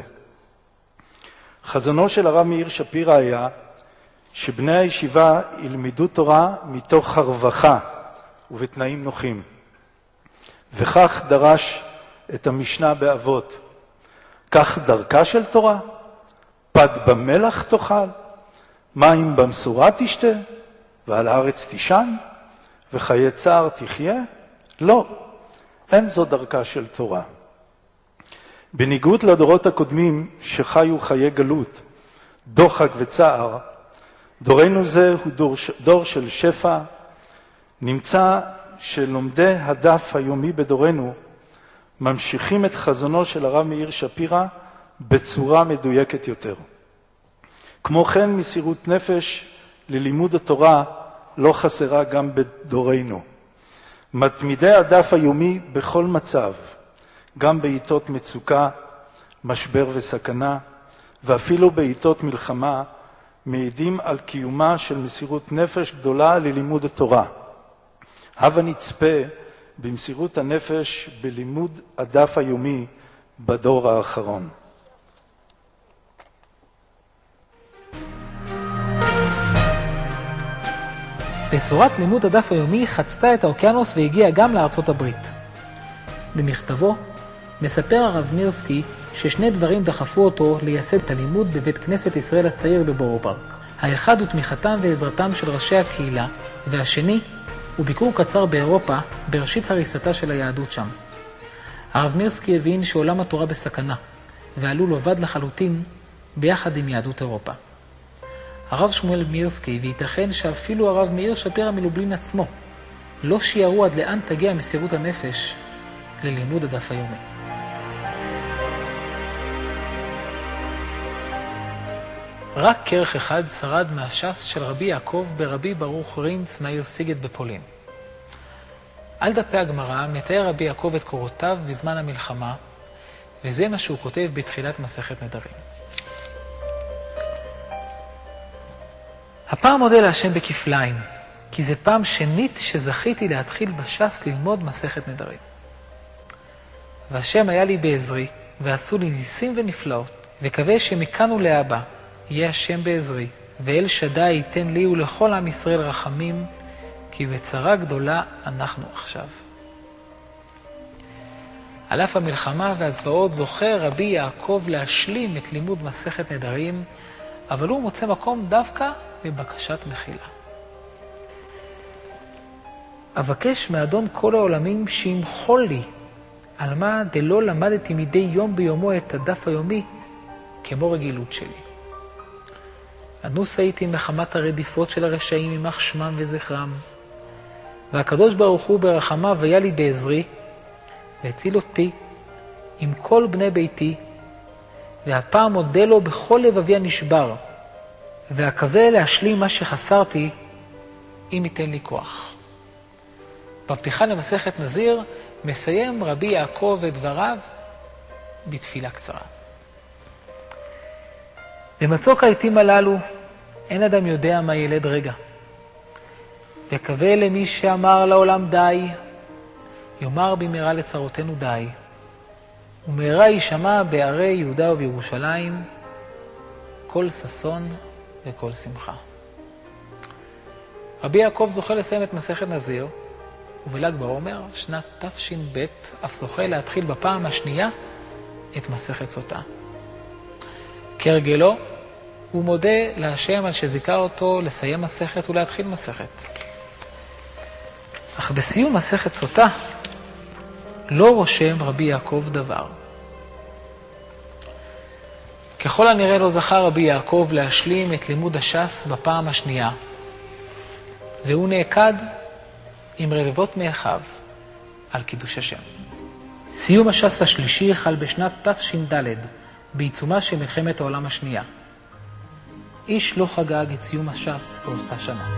חזונו של הרב מאיר שפירא היה שבני הישיבה ילמדו תורה מתוך הרווחה ובתנאים נוחים. וכך דרש את המשנה באבות, כך דרכה של תורה, פד במלח תאכל, מים במשורה תשתה, ועל הארץ תישן, וחיי צער תחיה? לא, אין זו דרכה של תורה. בניגוד לדורות הקודמים שחיו חיי גלות, דוחק וצער, דורנו זה הוא דור, דור של שפע. נמצא שלומדי הדף היומי בדורנו ממשיכים את חזונו של הרב מאיר שפירא בצורה מדויקת יותר. כמו כן, מסירות נפש ללימוד התורה לא חסרה גם בדורנו. מתמידי הדף היומי בכל מצב, גם בעיתות מצוקה, משבר וסכנה, ואפילו בעיתות מלחמה, מעידים על קיומה של מסירות נפש גדולה ללימוד התורה. הבה נצפה במסירות הנפש בלימוד הדף היומי בדור האחרון. בשורת לימוד הדף היומי חצתה את האוקיינוס והגיעה גם לארצות הברית. במכתבו מספר הרב מירסקי ששני דברים דחפו אותו לייסד את הלימוד בבית כנסת ישראל הצעיר בבורו פארק. האחד הוא תמיכתם ועזרתם של ראשי הקהילה, והשני הוא ביקור קצר באירופה בראשית הריסתה של היהדות שם. הרב מירסקי הבין שעולם התורה בסכנה, ועלול לבד לחלוטין ביחד עם יהדות אירופה. הרב שמואל מירסקי, וייתכן שאפילו הרב מאיר שפירא מלובלין עצמו, לא שיערו עד לאן תגיע מסירות הנפש ללימוד הדף היומי. רק כרך אחד שרד מהש"ס של רבי יעקב ברבי ברוך רינץ מהעיר סיגט בפולין. על דפי הגמרא מתאר רבי יעקב את קורותיו בזמן המלחמה, וזה מה שהוא כותב בתחילת מסכת נדרים. הפעם מודה להשם בכפליים, כי זה פעם שנית שזכיתי להתחיל בש"ס ללמוד מסכת נדרים. והשם היה לי בעזרי, ועשו לי ניסים ונפלאות, וקווה שמכאן ולהבא יהיה השם בעזרי, ואל שדי ייתן לי ולכל עם ישראל רחמים, כי בצרה גדולה אנחנו עכשיו. על אף המלחמה והזוועות זוכר רבי יעקב להשלים את לימוד מסכת נדרים, אבל הוא מוצא מקום דווקא בבקשת מחילה. אבקש מאדון כל העולמים שימחול לי, על מה דלא למדתי מדי יום ביומו את הדף היומי, כמו רגילות שלי. אנוס הייתי מחמת הרדיפות של הרשעים ממח שמם וזכרם, והקדוש ברוך הוא ברחמיו היה לי בעזרי, והציל אותי עם כל בני ביתי, והפעם מודה לו בכל לבבי הנשבר, ואקווה להשלים מה שחסרתי, אם ייתן לי כוח. בפתיחה למסכת נזיר, מסיים רבי יעקב את דבריו בתפילה קצרה. במצוק העיתים הללו, אין אדם יודע מה ילד רגע. וקווה למי שאמר לעולם די, יאמר במהרה לצרותינו די. ומהרה יישמע בערי יהודה ובירושלים, כל ששון וכל שמחה. רבי יעקב זוכה לסיים את מסכת נזיר, ובל"ג בעומר, שנת תש"ב, אף זוכה להתחיל בפעם השנייה את מסכת סוטה. כהרגלו, הוא מודה להשם על שזיכה אותו לסיים מסכת ולהתחיל מסכת. אך בסיום מסכת סוטה, לא רושם רבי יעקב דבר. ככל הנראה לא זכה רבי יעקב להשלים את לימוד הש"ס בפעם השנייה, והוא נעקד עם רבבות מאחיו על קידוש השם. סיום הש"ס השלישי חל בשנת תש"ד, בעיצומה של מלחמת העולם השנייה. איש לא חגג את סיום הש"ס באותה שנה.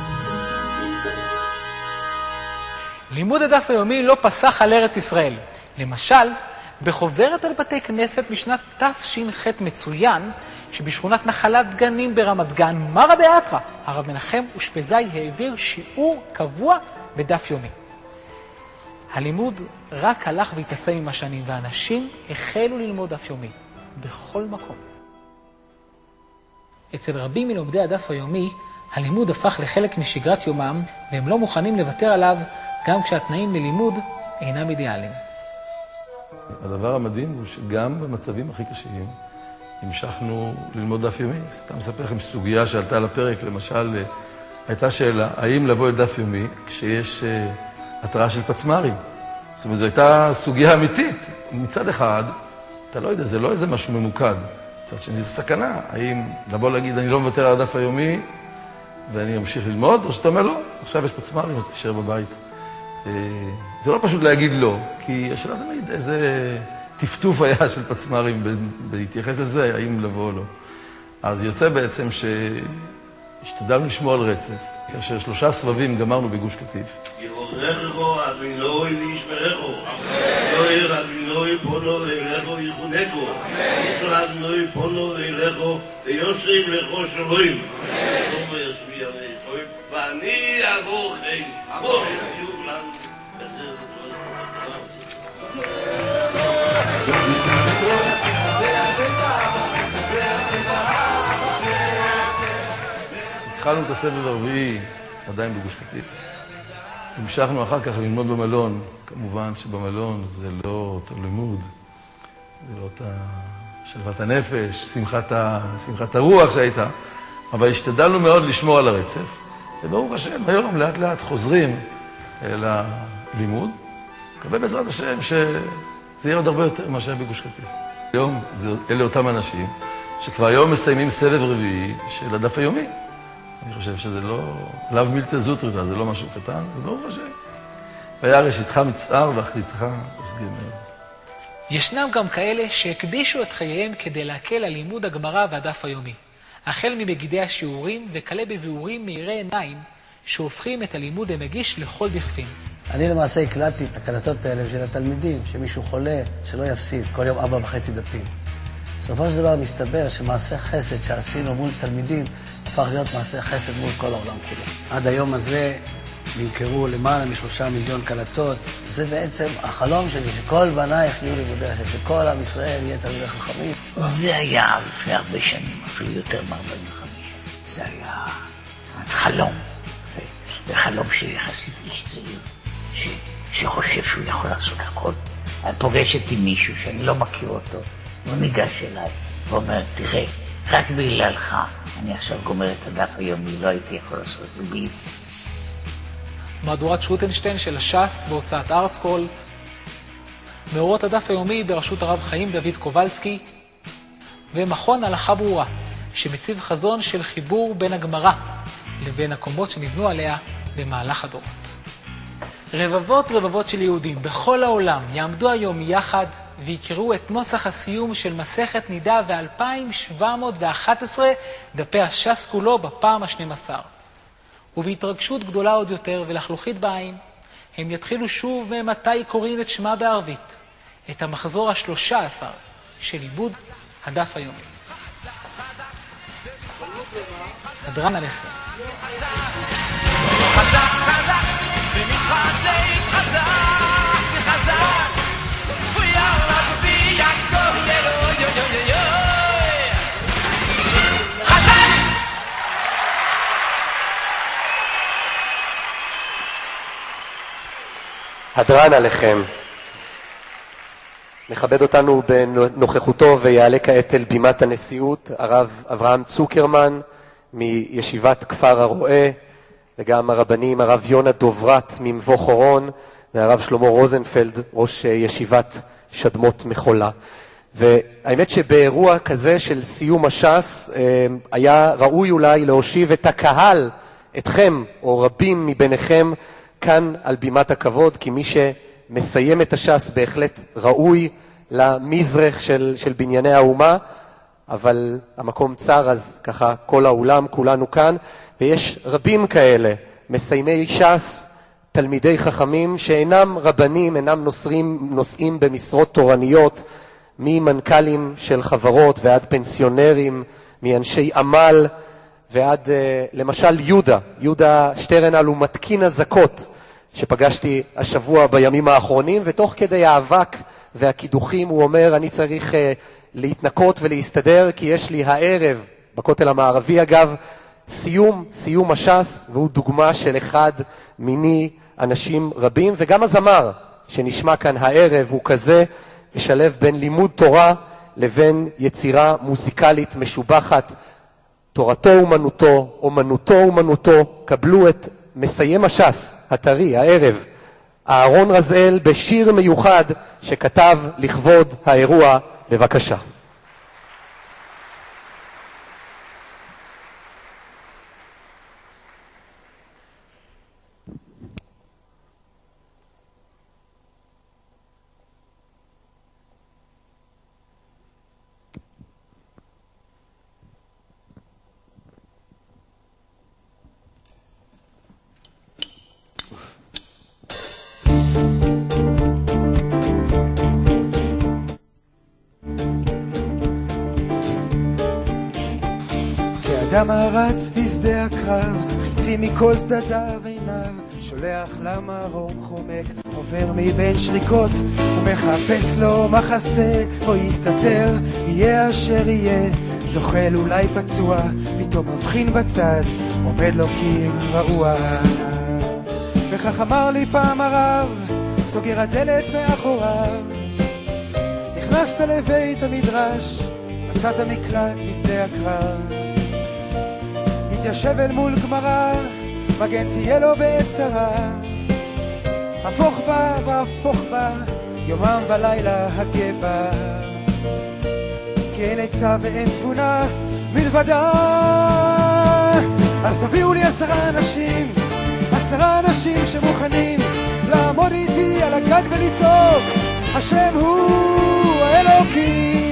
לימוד הדף היומי לא פסח על ארץ ישראל. למשל, בחוברת על בתי כנסת משנת תש"ח מצוין, שבשכונת נחלת גנים ברמת גן, מרא דאתרא, הרב מנחם אושפזי העביר שיעור קבוע בדף יומי. הלימוד רק הלך והתעצם עם השנים, ואנשים החלו ללמוד דף יומי בכל מקום. אצל רבים מלומדי הדף היומי, הלימוד הפך לחלק משגרת יומם, והם לא מוכנים לוותר עליו גם כשהתנאים ללימוד אינם אידיאליים. הדבר המדהים הוא שגם במצבים הכי קשים המשכנו ללמוד דף יומי. סתם מספר לכם סוגיה שעלתה על הפרק, למשל, הייתה שאלה, האם לבוא לדף יומי כשיש uh, התראה של פצמרים? זאת אומרת, זו הייתה סוגיה אמיתית. מצד אחד, אתה לא יודע, זה לא איזה משהו ממוקד. מצד שני, זה סכנה. האם לבוא להגיד, אני לא מוותר על הדף היומי ואני אמשיך ללמוד, או שאתה אומר, לא, עכשיו יש פצמרים, אז תישאר בבית. זה לא פשוט להגיד לא, כי השאלה תמיד איזה טפטוף היה של פצמרים בהתייחס לזה, האם לבוא או לא. אז יוצא בעצם שהשתדלנו לשמוע על רצף, כאשר שלושה סבבים גמרנו בגוש קטיף. יבורכו אדינוי וישמרכו, לא ירא אדינוי פונו ואילכו יחונקו, ישמע אדינוי פונו ואילכו ויוסיף לכו שלוים. לא ישמיע וישמע, ואני אבוכם, אבוכם יהיו לנו בסדר. התחלנו את הסבב הרביעי עדיין בגוש קטיף. המשכנו אחר כך ללמוד במלון. כמובן שבמלון זה לא אותו לימוד, זה לא אותה שלוות הנפש, שמחת, ה... שמחת הרוח שהייתה, אבל השתדלנו מאוד לשמור על הרצף. וברוך השם, היום לאט לאט חוזרים ללימוד. מקווה בעזרת השם שזה יהיה עוד הרבה יותר מה שהיה בגוש קטיף. היום זה, אלה אותם אנשים שכבר היום מסיימים סבב רביעי של הדף היומי. אני חושב שזה לא, לאו מילתא זוטרתא, זה לא משהו קטן, וברוך השם. והיה ראשיתך מצער ואחריתך אסגיר מאוד. ישנם גם כאלה שהקדישו את חייהם כדי להקל על לימוד הגמרא והדף היומי. החל מבגידי השיעורים וכלה בביאורים מאירי עיניים שהופכים את הלימוד המגיש לכל דכפין. אני למעשה הקלטתי את הקלטות האלה של התלמידים, שמישהו חולה, שלא יפסיד, כל יום ארבע וחצי דפים. בסופו של דבר מסתבר שמעשה חסד שעשינו מול תלמידים, הפך להיות מעשה חסד מול כל העולם כולו. עד היום הזה נמכרו למעלה משלושה מיליון קלטות. זה בעצם החלום שלי, שכל בנייך יהיו לימודי השם, שכל עם ישראל יהיה תלמידי חכמים. זה היה לפני הרבה שנים, אפילו יותר מ-ארבעים וחמש. זה היה חלום. זה חלום של יחסית איש צעיר, ש... שחושב שהוא יכול לעשות הכל. אני פוגשת עם מישהו שאני לא מכיר אותו, הוא ניגש אליי ואומר, תראה, רק בגללך אני עכשיו גומר את הדף היומי, לא הייתי יכול לעשות את זה בלי זה. מהדורת שוטנשטיין של הש"ס בהוצאת ארצקול, מאורות הדף היומי בראשות הרב חיים דוד קובלסקי, ומכון הלכה ברורה, שמציב חזון של חיבור בין הגמרא לבין הקומות שנבנו עליה במהלך הדורות. רבבות רבבות של יהודים בכל העולם יעמדו היום יחד ויקראו את נוסח הסיום של מסכת נידה ו-אלפיים שבע מאות ואחת עשרה דפי הש"ס כולו בפעם ה-שתים עשרה. ובהתרגשות גדולה עוד יותר ולחלוכית בעין, הם יתחילו שוב ממתי קוראים את שמה בערבית, את המחזור ה-שלוש עשרה של עיבוד הדף היומי. הדרן עליכם. חזק חזק ומשחק חזק וחזק ויאללה וביאת כל ילו יו יו יו יו חזק. הדרן עליכם. מכבד אותנו בנוכחותו ויעלה כעת אל בימת הנשיאות הרב אברהם צוקרמן מישיבת כפר הרועה, וגם הרבנים הרב יונה דוברת ממבוא חורון והרב שלמה רוזנפלד ראש ישיבת שדמות מחולה. והאמת שבאירוע כזה של סיום הש"ס היה ראוי אולי להושיב את הקהל, אתכם או רבים מביניכם כאן על בימת הכבוד, כי מי שמסיים את הש"ס בהחלט ראוי למזרח של, של בנייני האומה, אבל המקום צר, אז ככה כל העולם, כולנו כאן, ויש רבים כאלה, מסיימי ש"ס, תלמידי חכמים, שאינם רבנים, אינם נושאים, נושאים במשרות תורניות, ממנכ"לים של חברות ועד פנסיונרים, מאנשי עמל, ועד למשל יהודה, יהודה שטרנל הוא מתקין הזקות, שפגשתי השבוע בימים האחרונים, ותוך כדי האבק והקידוחים הוא אומר, אני צריך להתנקות ולהסתדר, כי יש לי הערב, בכותל המערבי אגב, סיום, סיום הש"ס, והוא דוגמה של אחד מיני אנשים רבים, וגם הזמר שנשמע כאן הערב הוא כזה, משלב בין לימוד תורה לבין יצירה מוזיקלית משובחת, תורתו אומנותו, אומנותו אומנותו. קבלו את מסיים הש"ס, הטרי, הערב, אהרון רזאל בשיר מיוחד שכתב לכבוד האירוע. בבקשה. אדם הרץ בשדה הקרב, חיצי מכל צדדיו עיניו, שולח למרום חומק, עובר מבין שריקות, ומחפש לו מחסה, או יסתתר, יהיה אשר יהיה, זוחל אולי פצוע, פתאום מבחין בצד, עומד לו קיר רעוע. וכך אמר לי פעם הרב, סוגר הדלת מאחוריו, נכנסת לבית המדרש, מצאת מקלט בשדה הקרב, התיישב אל מול גמרא, מגן תהיה לו בצרה, הפוך בה והפוך בה, יומם ולילה הגה בה, כי אין עצה ואין תבונה מלבדה. אז תביאו לי עשרה אנשים, עשרה אנשים שמוכנים לעמוד איתי על הגג ולצעוק, השם הוא האלוקים.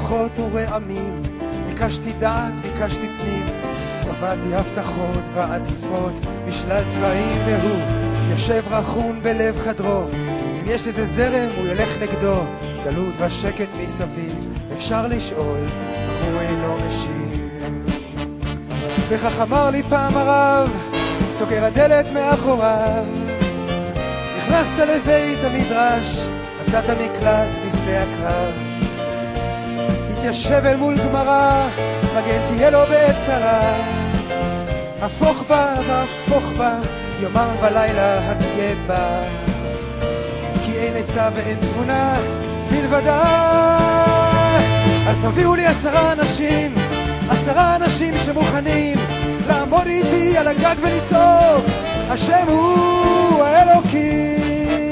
רוחות ורעמים, ביקשתי דעת, ביקשתי פנים, שבעתי הבטחות ועטיפות בשלל צבעים, והוא יושב רחון בלב חדרו, אם יש איזה זרם הוא ילך נגדו, גלות ושקט מסביב, אפשר לשאול אך הוא אינו משיב. וכך אמר לי פעם הרב, סוגר הדלת מאחוריו, נכנסת לבית המדרש, מצאת מקלט בשדה הקרב, התיישב אל מול גמרא, מגן תהיה לו בצרה, הפוך בה והפוך בה, יומם ולילה הגה בה, כי אין עצה ואין תבונה מלבדה. אז תביאו לי עשרה אנשים, עשרה אנשים שמוכנים לעמוד איתי על הגג ולצעוק, השם הוא האלוקים.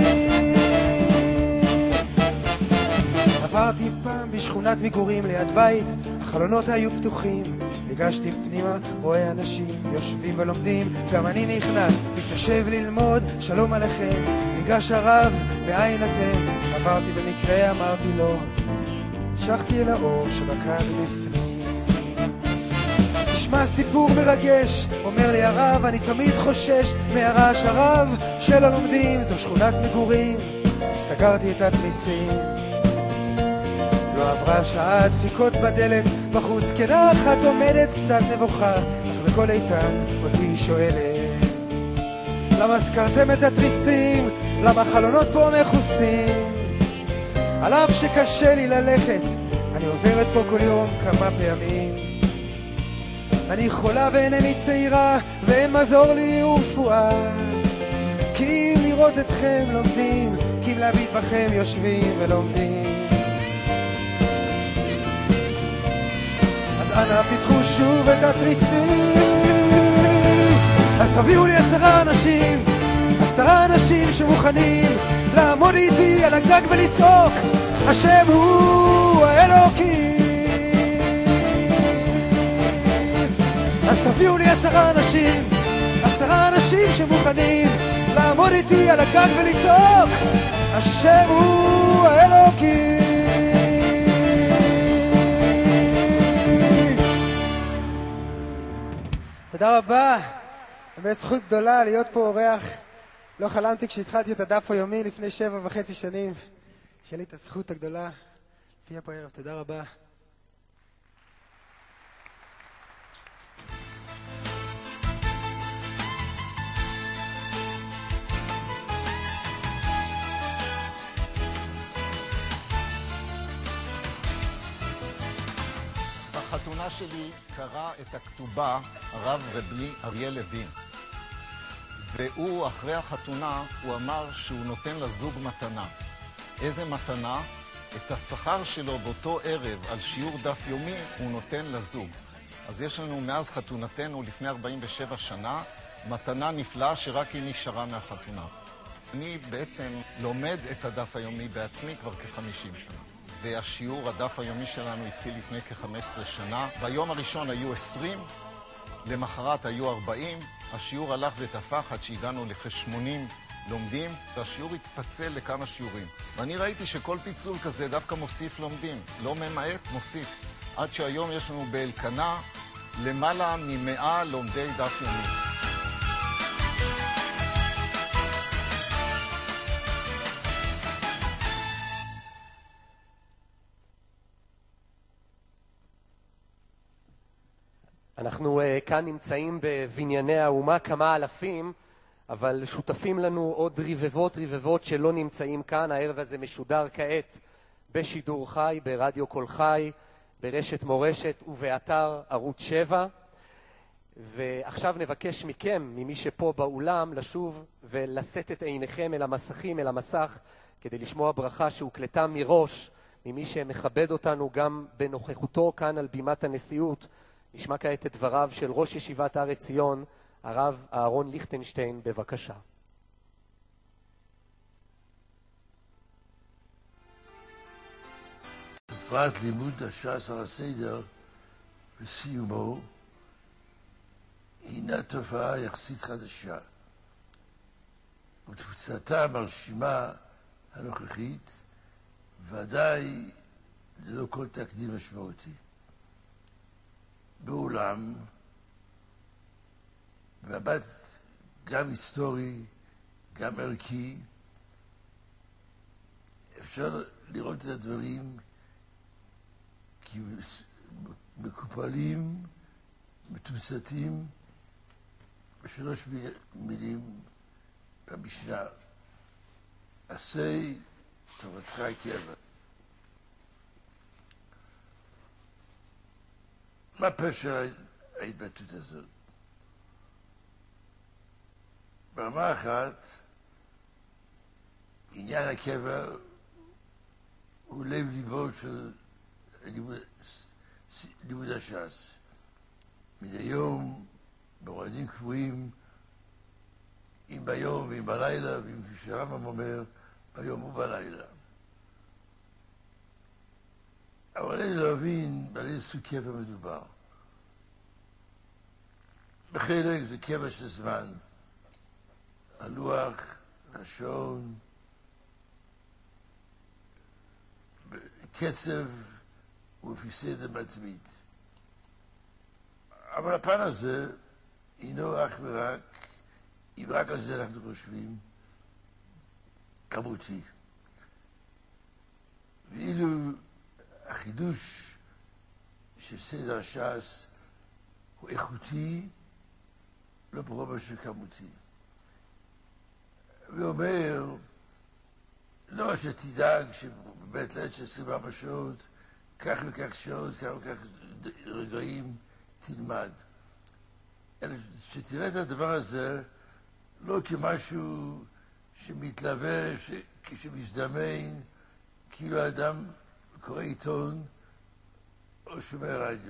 עברתי פעם בשכונת מגורים ליד בית, החלונות היו פתוחים, ניגשתי פנימה, רואה אנשים יושבים ולומדים, גם אני נכנס, מתיישב ללמוד, שלום עליכם, ניגש הרב, מאין אתם? עברתי במקרה, אמרתי לו, המשכתי אל האור שבקר לפנים. נשמע סיפור מרגש, אומר לי הרב, אני תמיד חושש מהרעש הרב של הלומדים, זו שכונת מגורים, סגרתי את התריסים. לא עברה שעה, דפיקות בדלת, בחוץ זקנה אחת עומדת קצת נבוכה, אך בכל איתן אותי שואלת, למה סגרתם את התריסים? למה חלונות פה מכוסים? על אף שקשה לי ללכת, אני עוברת פה כל יום כמה פעמים, אני חולה ואינני צעירה, ואין מזור לי ורפואה, כי אם לראות אתכם לומדים, כי אם להביט בכם יושבים ולומדים. אנא פיתחו שוב את התריסים, אז תביאו לי עשרה אנשים, עשרה אנשים שמוכנים לעמוד איתי על הגג ולצעוק, השם הוא האלוקים. אז תביאו לי עשרה אנשים, עשרה אנשים שמוכנים לעמוד איתי על הגג ולצעוק, השם הוא האלוקים. תודה רבה, באמת זכות גדולה להיות פה אורח. לא חלמתי כשהתחלתי את הדף היומי לפני שבע וחצי שנים, שיהיה לי את הזכות הגדולה להופיע פה ערב. תודה רבה. בחתונה שלי קרא את הכתובה הרב רבי אריה לוין, והוא אחרי החתונה הוא אמר שהוא נותן לזוג מתנה. איזה מתנה? את השכר שלו באותו ערב על שיעור דף יומי הוא נותן לזוג. אז יש לנו מאז חתונתנו לפני ארבעים ושבע שנה מתנה נפלאה שרק היא נשארה מהחתונה. אני בעצם לומד את הדף היומי בעצמי כבר כ-חמישים שנה. והשיעור, הדף היומי שלנו התחיל לפני כ-חמש עשרה שנה. ביום הראשון היו עשרים, למחרת היו ארבעים, השיעור הלך ותפח עד שהגענו לכ-שמונים לומדים, והשיעור התפצל לכמה שיעורים. ואני ראיתי שכל פיצול כזה דווקא מוסיף לומדים, לא ממעט, מוסיף. עד שהיום יש לנו באלקנה למעלה ממאה לומדי דף יומי. אנחנו uh, כאן נמצאים בבנייני האומה כמה אלפים, אבל שותפים לנו עוד רבבות רבבות שלא נמצאים כאן. הערב הזה משודר כעת בשידור חי, ברדיו קול חי, ברשת מורשת ובאתר ערוץ שבע. ועכשיו נבקש מכם, ממי שפה באולם, לשוב ולשאת את עיניכם אל המסכים, אל המסך, כדי לשמוע ברכה שהוקלטה מראש, ממי שמכבד אותנו גם בנוכחותו כאן על בימת הנשיאות. נשמע כעת את דבריו של ראש ישיבת הר עציון, הרב אהרון ליכטנשטיין, בבקשה. תופעת לימוד הש"ס על הסדר וסיומו הינה תופעה יחסית חדשה, ותפוצתה המרשימה הנוכחית ודאי ללא כל תקדים משמעותי. בעולם, במבט גם היסטורי, גם ערכי, אפשר לראות את הדברים מקופלים, מתומצתים, בשלוש מילים במשנה. עשה תורתך קבע. מה פשר ההתבטאות הזאת? ברמה אחת, עניין הקבע הוא לב ליבו של לימוד הש"ס. מדי יום, במועדים קבועים, אם ביום ואם בלילה, ואם כפי שהרמב"ם אומר, ביום ובלילה. אבל אני להבין על איזה סוג קבע מדובר. בחלק זה קבע של זמן. הלוח, השעון, קצב ולפי סדר מתמיד. אבל הפן הזה אינו אך ורק, אם רק על זה אנחנו חושבים, כמותי. ואילו החידוש של סדר הש"ס הוא איכותי, לא ברובע של כמותי. ואומר, לא שתדאג שבבית לילה של עשרים וארבע שעות, כך וכך שעות, כך וכך רגעים תלמד. אלא שתראה את הדבר הזה לא כמשהו שמתלווה, כשמזדמן, כאילו האדם קורא עיתון או שומע רדיו.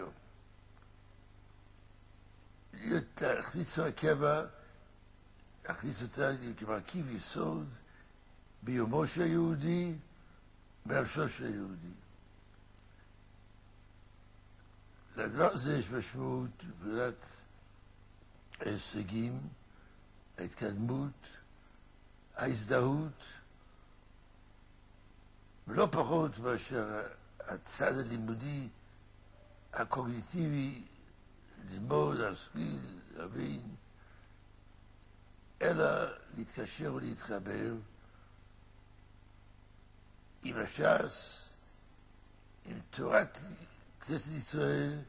להכניס הקבע, להכניס אותה כמרכיב יסוד ביומו של היהודי, בנפשו של היהודי. לדבר הזה יש משמעות מבחינת ההישגים, ההתקדמות, ההזדהות, ולא פחות מאשר הצד הלימודי, הקוגניטיבי, ללמוד, להשכיל, להבין, אלא להתקשר ולהתחבר עם הש"ס, עם תורת כנסת ישראל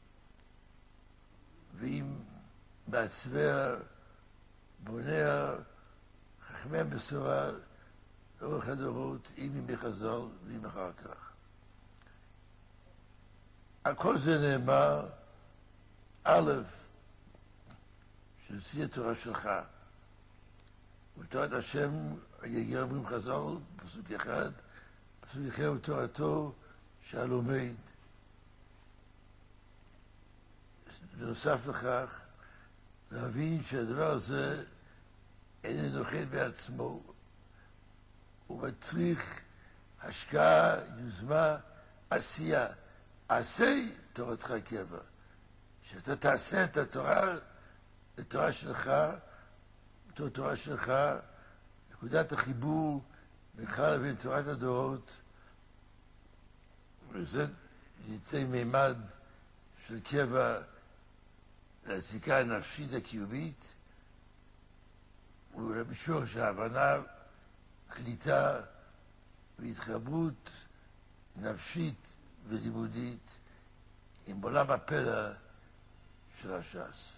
ועם מעצביה, בוניה, חכמי הבשורה לאורך הדורות, אם ימי חז"ל ואם אחר כך. על כל זה נאמר, א', שלפי התורה שלך, ותורת השם, יגיע אומרים חז"ל, פסוק אחד, פסוק אחר בתורתו שהלומד. בנוסף לכך, להבין שהדבר הזה איננו נוחת בעצמו, הוא מצריך השקעה, יוזמה, עשייה. עשה תורתך קבע. שאתה תעשה את התורה, את התורה שלך, את התורה שלך, נקודת החיבור בינך לבין תורת הדורות, וזה יצא מימד של קבע לזיקה הנפשית הקיומית, ולמישור של ההבנה, קליטה והתחברות נפשית ולימודית עם עולם הפלא של הש"ס.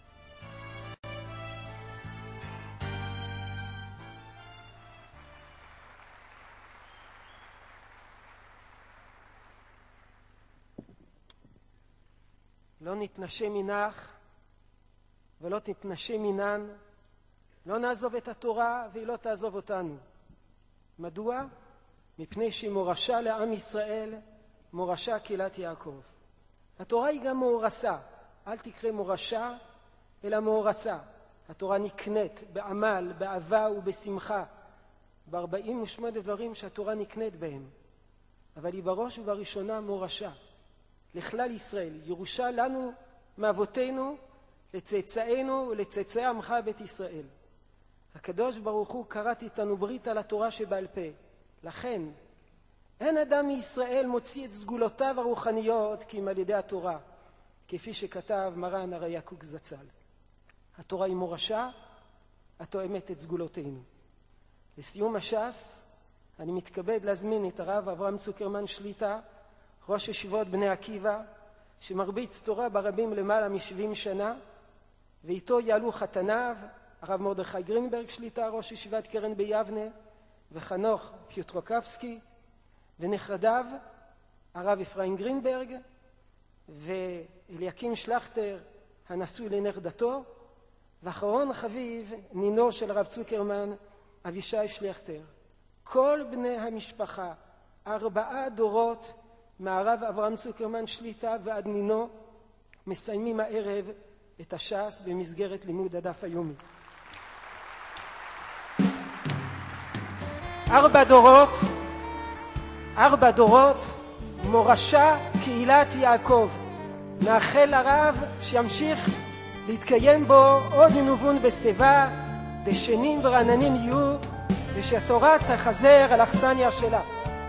לא נתנשם מנך ולא תתנשם מנן, לא נעזוב את התורה והיא לא תעזוב אותנו. מדוע? מפני שהיא מורשה לעם ישראל, מורשה קהילת יעקב. התורה היא גם מורסה, אל תקרא מורשה אלא מורסה. התורה נקנית בעמל, באהבה ובשמחה, ב-ארבעים ושמונה דברים שהתורה נקנית בהם, אבל היא בראש ובראשונה מורשה לכלל ישראל, ירושה לנו מאבותינו, לצאצאינו ולצאצאי עמך בית ישראל. הקדוש ברוך הוא כרת איתנו ברית על התורה שבעל פה, לכן אין אדם מישראל מוציא את סגולותיו הרוחניות כי אם על ידי התורה, כפי שכתב מרן הראי"ה קוק זצ"ל. התורה היא מורשה התואמת את סגולותינו. לסיום הש"ס, אני מתכבד להזמין את הרב אברהם צוקרמן שליט"א, ראש ישיבות בני עקיבא, שמרביץ תורה ברבים למעלה מ-שבעים שנה, ואיתו יעלו חתניו, הרב מרדכי גרינברג שליט"א, ראש ישיבת קרן ביבנה, וחנוך פיוטרקובסקי, ונכדיו, הרב אפרים גרינברג, ואליקים שלכטר, הנשוי לנכדתו, ואחרון חביב, נינו של הרב צוקרמן, אבישי שלכטר. כל בני המשפחה, ארבעה דורות, מהרב אברהם צוקרמן שליט"א ועד נינו, מסיימים הערב את הש"ס במסגרת לימוד הדף היומי. ארבע דורות, ארבע דורות, מורשה קהילת יעקב. נאחל לרב שימשיך להתקיים בו עוד ינובון בשיבה, דשנים ורעננים יהיו, ושהתורה תחזר על אכסניה שלה.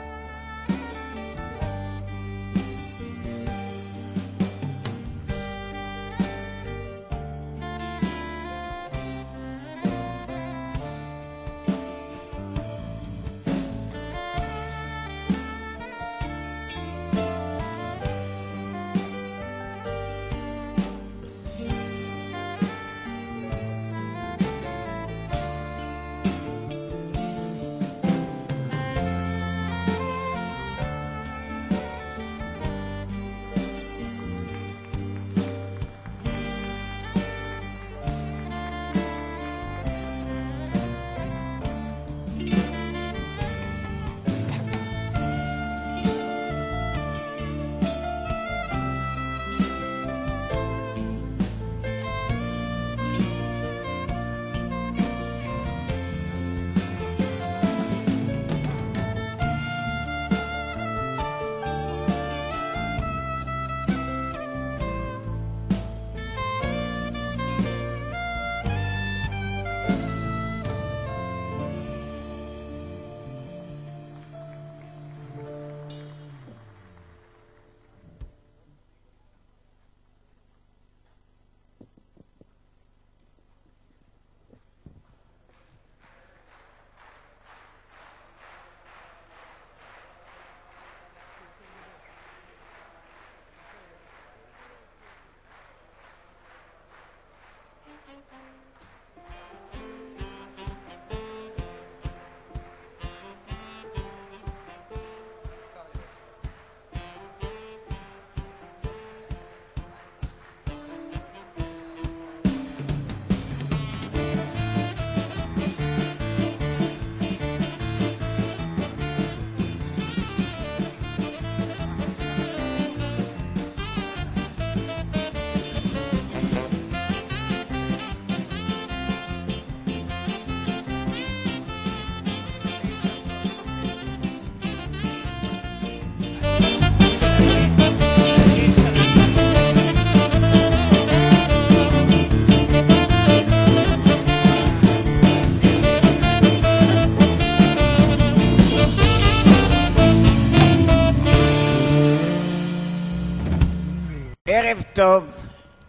ערב טוב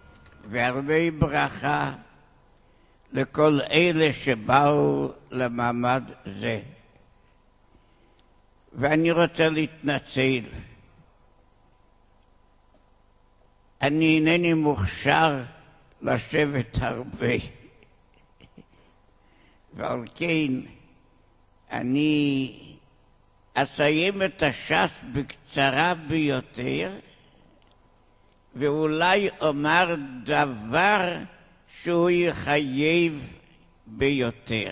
והרבה ברכה לכל אלה שבאו למעמד זה. ואני רוצה להתנצל. אני אינני מוכשר לשבת הרבה. ועל כן אני אסיים את הש"ס בקצרה ביותר, ואולי אומר דבר שהוא יחייב ביותר.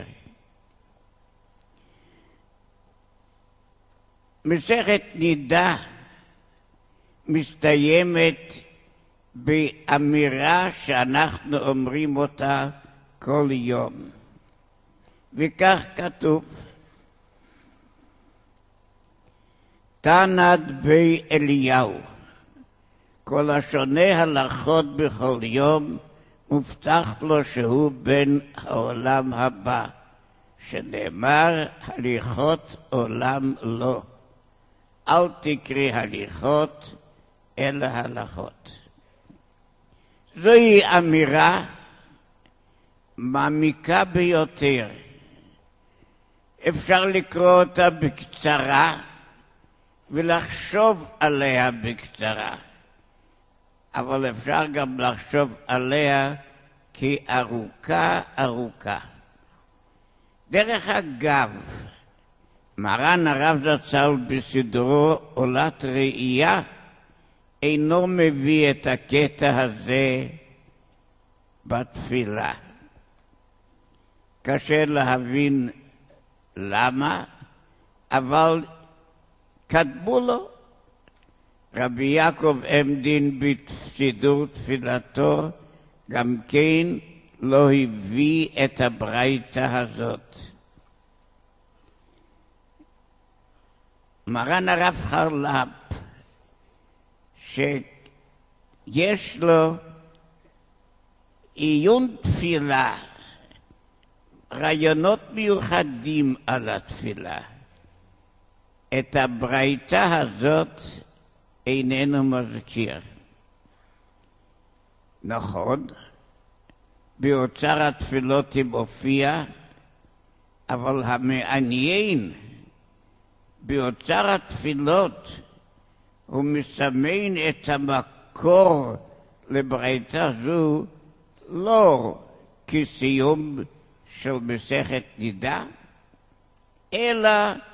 מסכת נידה מסתיימת באמירה שאנחנו אומרים אותה כל יום, וכך כתוב: תנד בי אליהו, כל השונה הלכות בכל יום מובטח לו שהוא בן העולם הבא, שנאמר הליכות עולם לא. אל תקרי הליכות, אלא הלכות. זוהי אמירה מעמיקה ביותר. אפשר לקרוא אותה בקצרה ולחשוב עליה בקצרה, אבל אפשר גם לחשוב עליה כארוכה ארוכה. דרך אגב, מרן הרב זצ"ל בסידורו עולת ראייה אינו מביא את הקטע הזה בתפילה. קשה להבין למה, אבל כתבו לו. רבי יעקב עמדין בסידור תפילתו גם כן לא הביא את הברייתא הזאת. מרן הרב חרל"פ, שיש לו עיון תפילה, רעיונות מיוחדים על התפילה, את הברייתא הזאת איננו מזכיר. נכון, באוצר התפילות היא מופיע, אבל המעניין, באוצר התפילות הוא מסמן את המקור לברייתא זו לא כסיום של מסכת נידה, אלא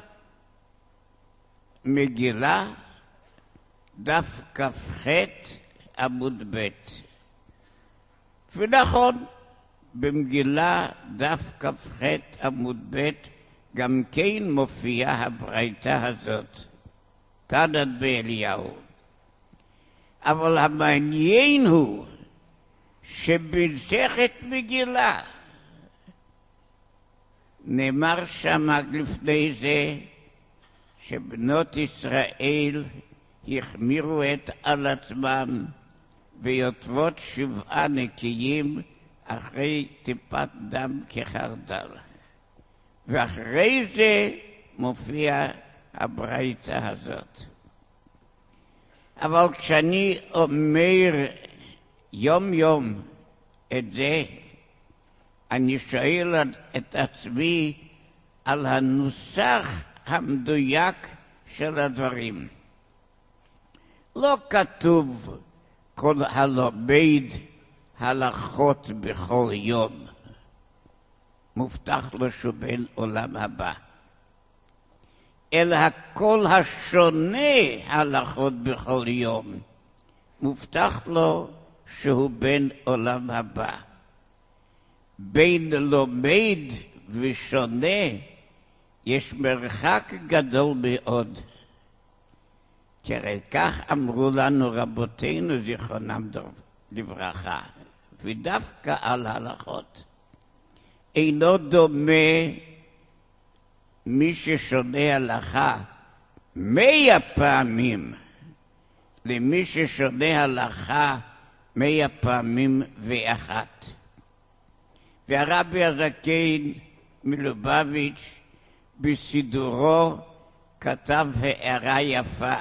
מגילה דף כ"ח עמוד ב'. ונכון, במגילה דף כ"ח עמוד ב' גם כן מופיעה הברייתא הזאת, תנן באליהו. אבל המעניין הוא שבמסכת מגילה נאמר שם לפני זה שבנות ישראל החמירו את על עצמם ויוטבות שבעה נקיים אחרי טיפת דם כחרדל. ואחרי זה מופיע הברייתא הזאת. אבל כשאני אומר יום יום את זה, אני שואל את עצמי על הנוסח המדויק של הדברים. לא כתוב כל הלומד הלכות בכל יום מובטח לו שהוא בן עולם הבא, אלא כל השונה הלכות בכל יום מובטח לו שהוא בן עולם הבא. בין לומד ושונה יש מרחק גדול מאוד. כי הרי כך אמרו לנו רבותינו זיכרונם לברכה, ודווקא על הלכות. אינו דומה מי ששונה הלכה מאה פעמים למי ששונה הלכה מאה פעמים ואחת. והרבי הזקן מלובביץ' בסידורו כתב הערה יפה.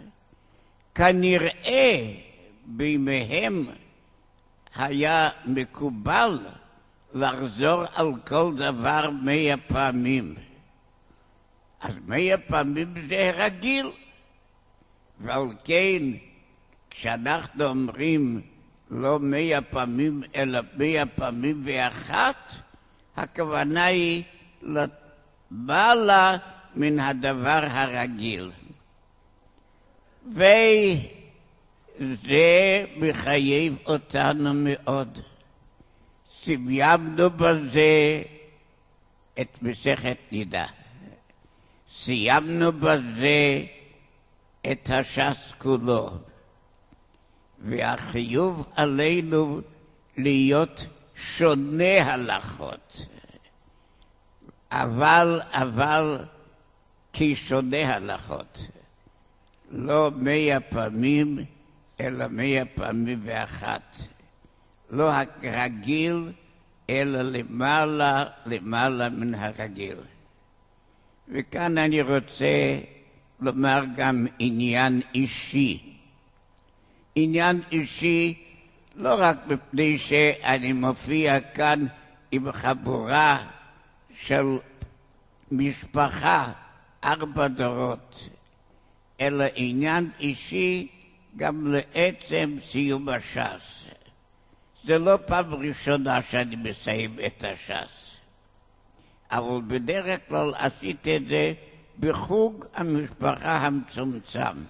כנראה בימיהם היה מקובל לחזור על כל דבר מאה פעמים. אז מאה פעמים זה רגיל. ועל כן, כשאנחנו אומרים לא מאה פעמים אלא מאה פעמים ואחת, הכוונה היא למעלה מן הדבר הרגיל. וזה מחייב אותנו מאוד. סיימנו בזה את מסכת נידה. סיימנו בזה את הש"ס כולו. והחיוב עלינו להיות שונה הלכות. אבל, אבל, כשונה הלכות. לא מאה פעמים, אלא מאה פעמים ואחת. לא הרגיל, אלא למעלה, למעלה מן הרגיל. וכאן אני רוצה לומר גם עניין אישי. עניין אישי לא רק מפני שאני מופיע כאן עם חבורה של משפחה ארבע דורות, אלא עניין אישי גם לעצם סיום הש"ס. זה לא פעם ראשונה שאני מסיים את הש"ס, אבל בדרך כלל עשיתי את זה בחוג המשפחה המצומצם.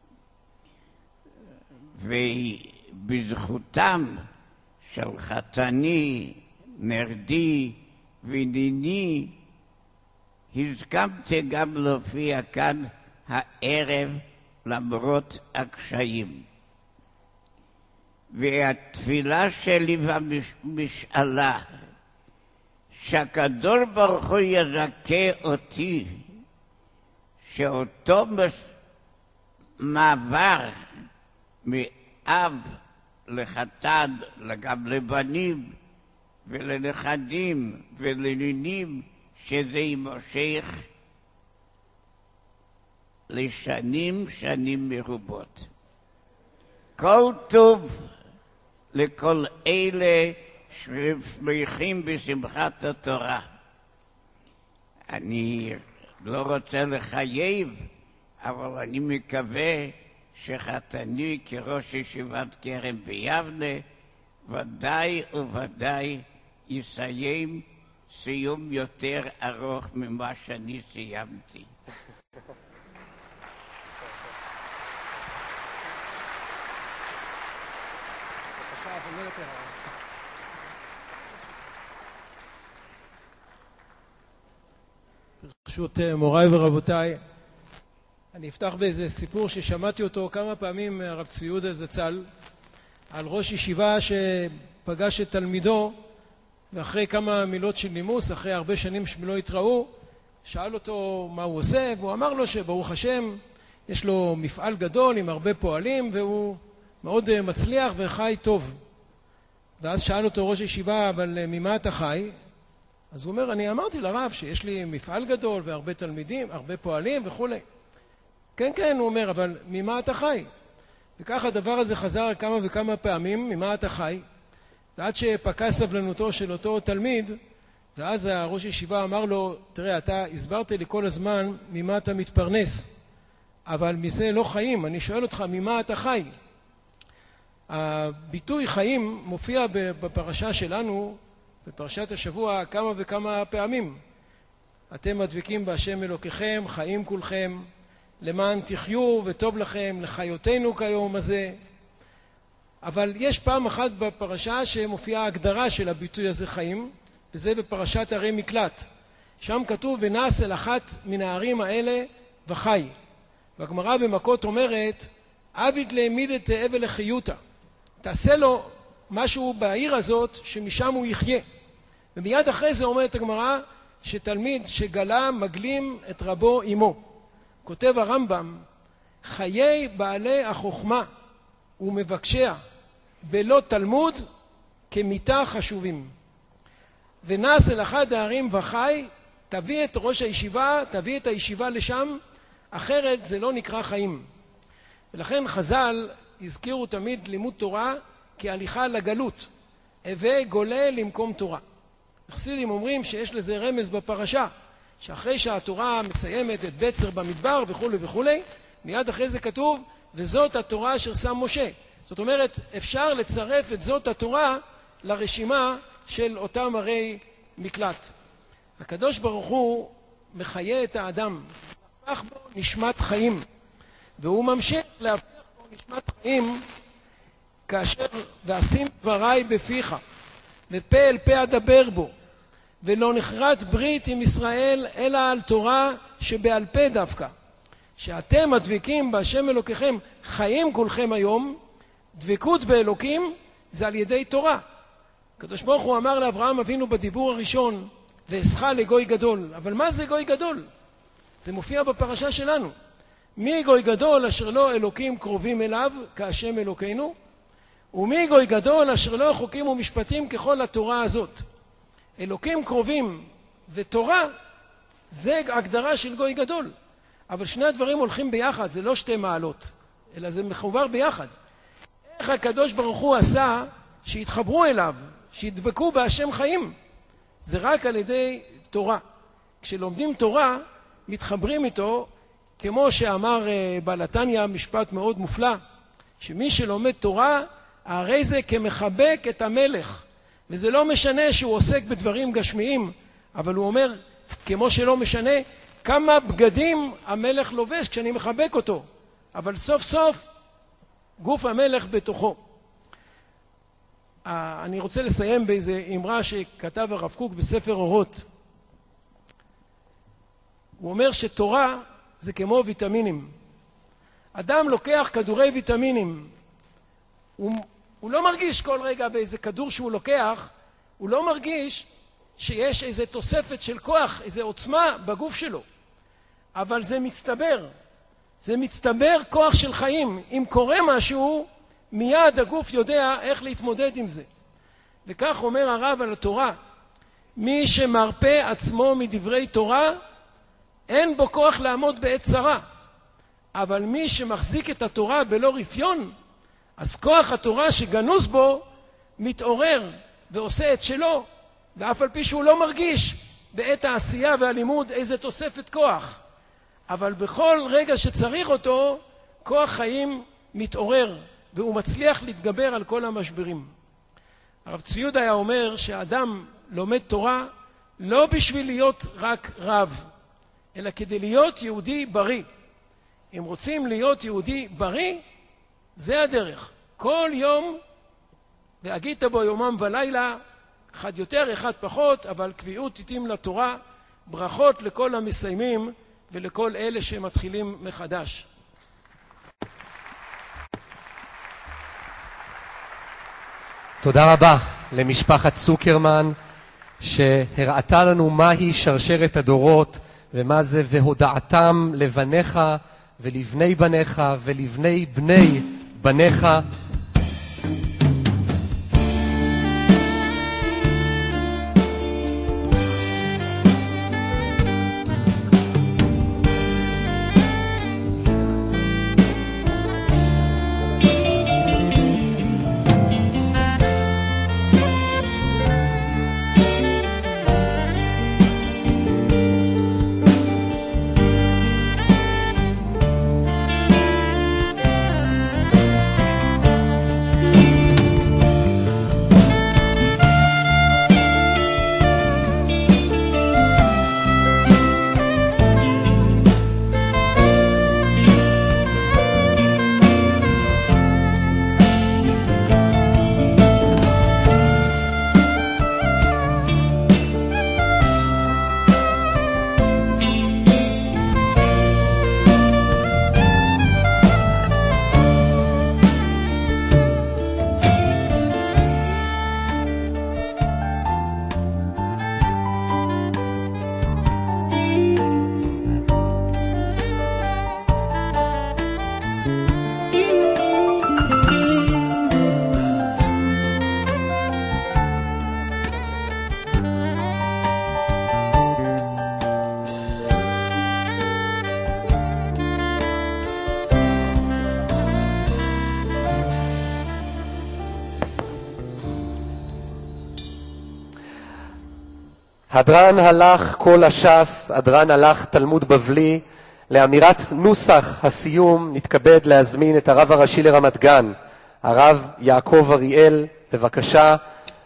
ובזכותם של חתני, נרדי וניני, הסכמתי גם להופיע כאן הערב למרות הקשיים. והתפילה שלי והמשאלה, שהקדוש ברוך הוא יזכה אותי, שאותו מעבר מאב לחתן, גם לבנים ולנכדים ולנינים, שזה יימשך לשנים שנים מרובות. כל טוב לכל אלה ששמחים בשמחת התורה. אני לא רוצה לחייב, אבל אני מקווה שחתני כראש ישיבת כרם ביבנה ודאי וודאי יסיים סיום יותר ארוך ממה שאני סיימתי. ברשות מוריי ורבותיי, אני אפתח באיזה סיפור ששמעתי אותו כמה פעמים מהרב צבי יהודה זצ"ל, על ראש ישיבה שפגש את תלמידו, ואחרי כמה מילות של נימוס, אחרי הרבה שנים שלא התראו, שאל אותו מה הוא עושה, והוא אמר לו שברוך השם יש לו מפעל גדול עם הרבה פועלים, והוא מאוד מצליח וחי טוב. ואז שאל אותו ראש ישיבה, אבל ממה אתה חי? אז הוא אומר, אני אמרתי לרב שיש לי מפעל גדול והרבה תלמידים, הרבה פועלים וכו'. כן, כן, הוא אומר, אבל ממה אתה חי? וככה הדבר הזה חזר כמה וכמה פעמים, ממה אתה חי? ועד שפקע סבלנותו של אותו תלמיד, ואז הראש ישיבה אמר לו, תראה, אתה הסברת לי כל הזמן ממה אתה מתפרנס, אבל מזה לא חיים. אני שואל אותך, ממה אתה חי? הביטוי חיים מופיע בפרשה שלנו, בפרשת השבוע, כמה וכמה פעמים. אתם מדבקים בהשם אלוקיכם, חיים כולכם, למען תחיו וטוב לכם, לחיותנו כיום הזה. אבל יש פעם אחת בפרשה שמופיעה ההגדרה של הביטוי הזה חיים, וזה בפרשת ערי מקלט. שם כתוב, ונס אל אחת מן הערים האלה וחי. והגמרא במכות אומרת, עביד להעמיד את אבל לחיותה. תעשה לו משהו בעיר הזאת שמשם הוא יחיה. ומיד אחרי זה אומרת הגמרא שתלמיד שגלה מגלים את רבו עמו. כותב הרמב"ם, חיי בעלי החוכמה ומבקשיה בלא תלמוד כמיתה חשובים. ונס אל אחד הערים וחי, תביא את ראש הישיבה, תביא את הישיבה לשם, אחרת זה לא נקרא חיים. ולכן חז"ל הזכירו תמיד לימוד תורה כהליכה לגלות, הווה גולה למקום תורה. חסידים אומרים שיש לזה רמז בפרשה, שאחרי שהתורה מסיימת את בצר במדבר וכו' וכו', מיד אחרי זה כתוב, וזאת התורה אשר שם משה. זאת אומרת, אפשר לצרף את זאת התורה לרשימה של אותם ערי מקלט. הקדוש ברוך הוא מחיה את האדם, הפך בו נשמת חיים, והוא ממשיך להפך בו נשמת חיים, כאשר ועשים דבריי בפיך, ופה אל פה אדבר בו, ולא נחרט ברית עם ישראל אלא על תורה שבעל פה דווקא. שאתם הדבקים בהשם אלוקיכם חיים כולכם היום, דבקות באלוקים זה על ידי תורה. הקדוש ברוך הוא אמר לאברהם אבינו בדיבור הראשון, ואעשך לגוי גדול. אבל מה זה גוי גדול? זה מופיע בפרשה שלנו. מי גוי גדול אשר לא אלוקים קרובים אליו כהשם אלוקינו, ומי גוי גדול אשר לא חוקים ומשפטים ככל התורה הזאת. אלוקים קרובים ותורה זה הגדרה של גוי גדול. אבל שני הדברים הולכים ביחד, זה לא שתי מעלות, אלא זה מחובר ביחד. איך הקדוש ברוך הוא עשה שהתחברו אליו, שהדבקו בהשם חיים? זה רק על ידי תורה. כשלומדים תורה, מתחברים איתו, כמו שאמר בעל התניא, משפט מאוד מופלא, שמי שלומד תורה, הרי זה כמחבק את המלך. וזה לא משנה שהוא עוסק בדברים גשמיים, אבל הוא אומר, כמו שלא משנה, כמה בגדים המלך לובש כשאני מחבק אותו. אבל סוף סוף, גוף המלך בתוכו. אני רוצה לסיים באיזו אמרה שכתב הרב קוק בספר אורות. הוא אומר שתורה זה כמו ויטמינים. אדם לוקח כדורי ויטמינים. הוא, הוא לא מרגיש כל רגע באיזה כדור שהוא לוקח, הוא לא מרגיש שיש איזו תוספת של כוח, איזו עוצמה בגוף שלו. אבל זה מצטבר. זה מצטבר כוח של חיים. אם קורה משהו, מיד הגוף יודע איך להתמודד עם זה. וכך אומר הרב על התורה, מי שמרפא עצמו מדברי תורה, אין בו כוח לעמוד בעת צרה. אבל מי שמחזיק את התורה בלא רפיון, אז כוח התורה שגנוז בו מתעורר ועושה את שלו, ואף על פי שהוא לא מרגיש בעת העשייה והלימוד איזה תוספת כוח. אבל בכל רגע שצריך אותו, כוח חיים מתעורר, והוא מצליח להתגבר על כל המשברים. הרב צבי יהודה היה אומר שהאדם לומד תורה לא בשביל להיות רק רב, אלא כדי להיות יהודי בריא. אם רוצים להיות יהודי בריא, זה הדרך. כל יום, והגית בו יומם ולילה, אחד יותר, אחד פחות, אבל קביעות תתאים לתורה. ברכות לכל המסיימים ולכל אלה שמתחילים מחדש. תודה רבה למשפחת צוקרמן שהראתה לנו מהי שרשרת הדורות ומה זה והודעתם לבניך ולבני בניך ולבני בני בניך. הדרן הלך כל הש"ס, הדרן הלך תלמוד בבלי. לאמירת נוסח הסיום נתכבד להזמין את הרב הראשי לרמת גן, הרב יעקב אריאל, בבקשה.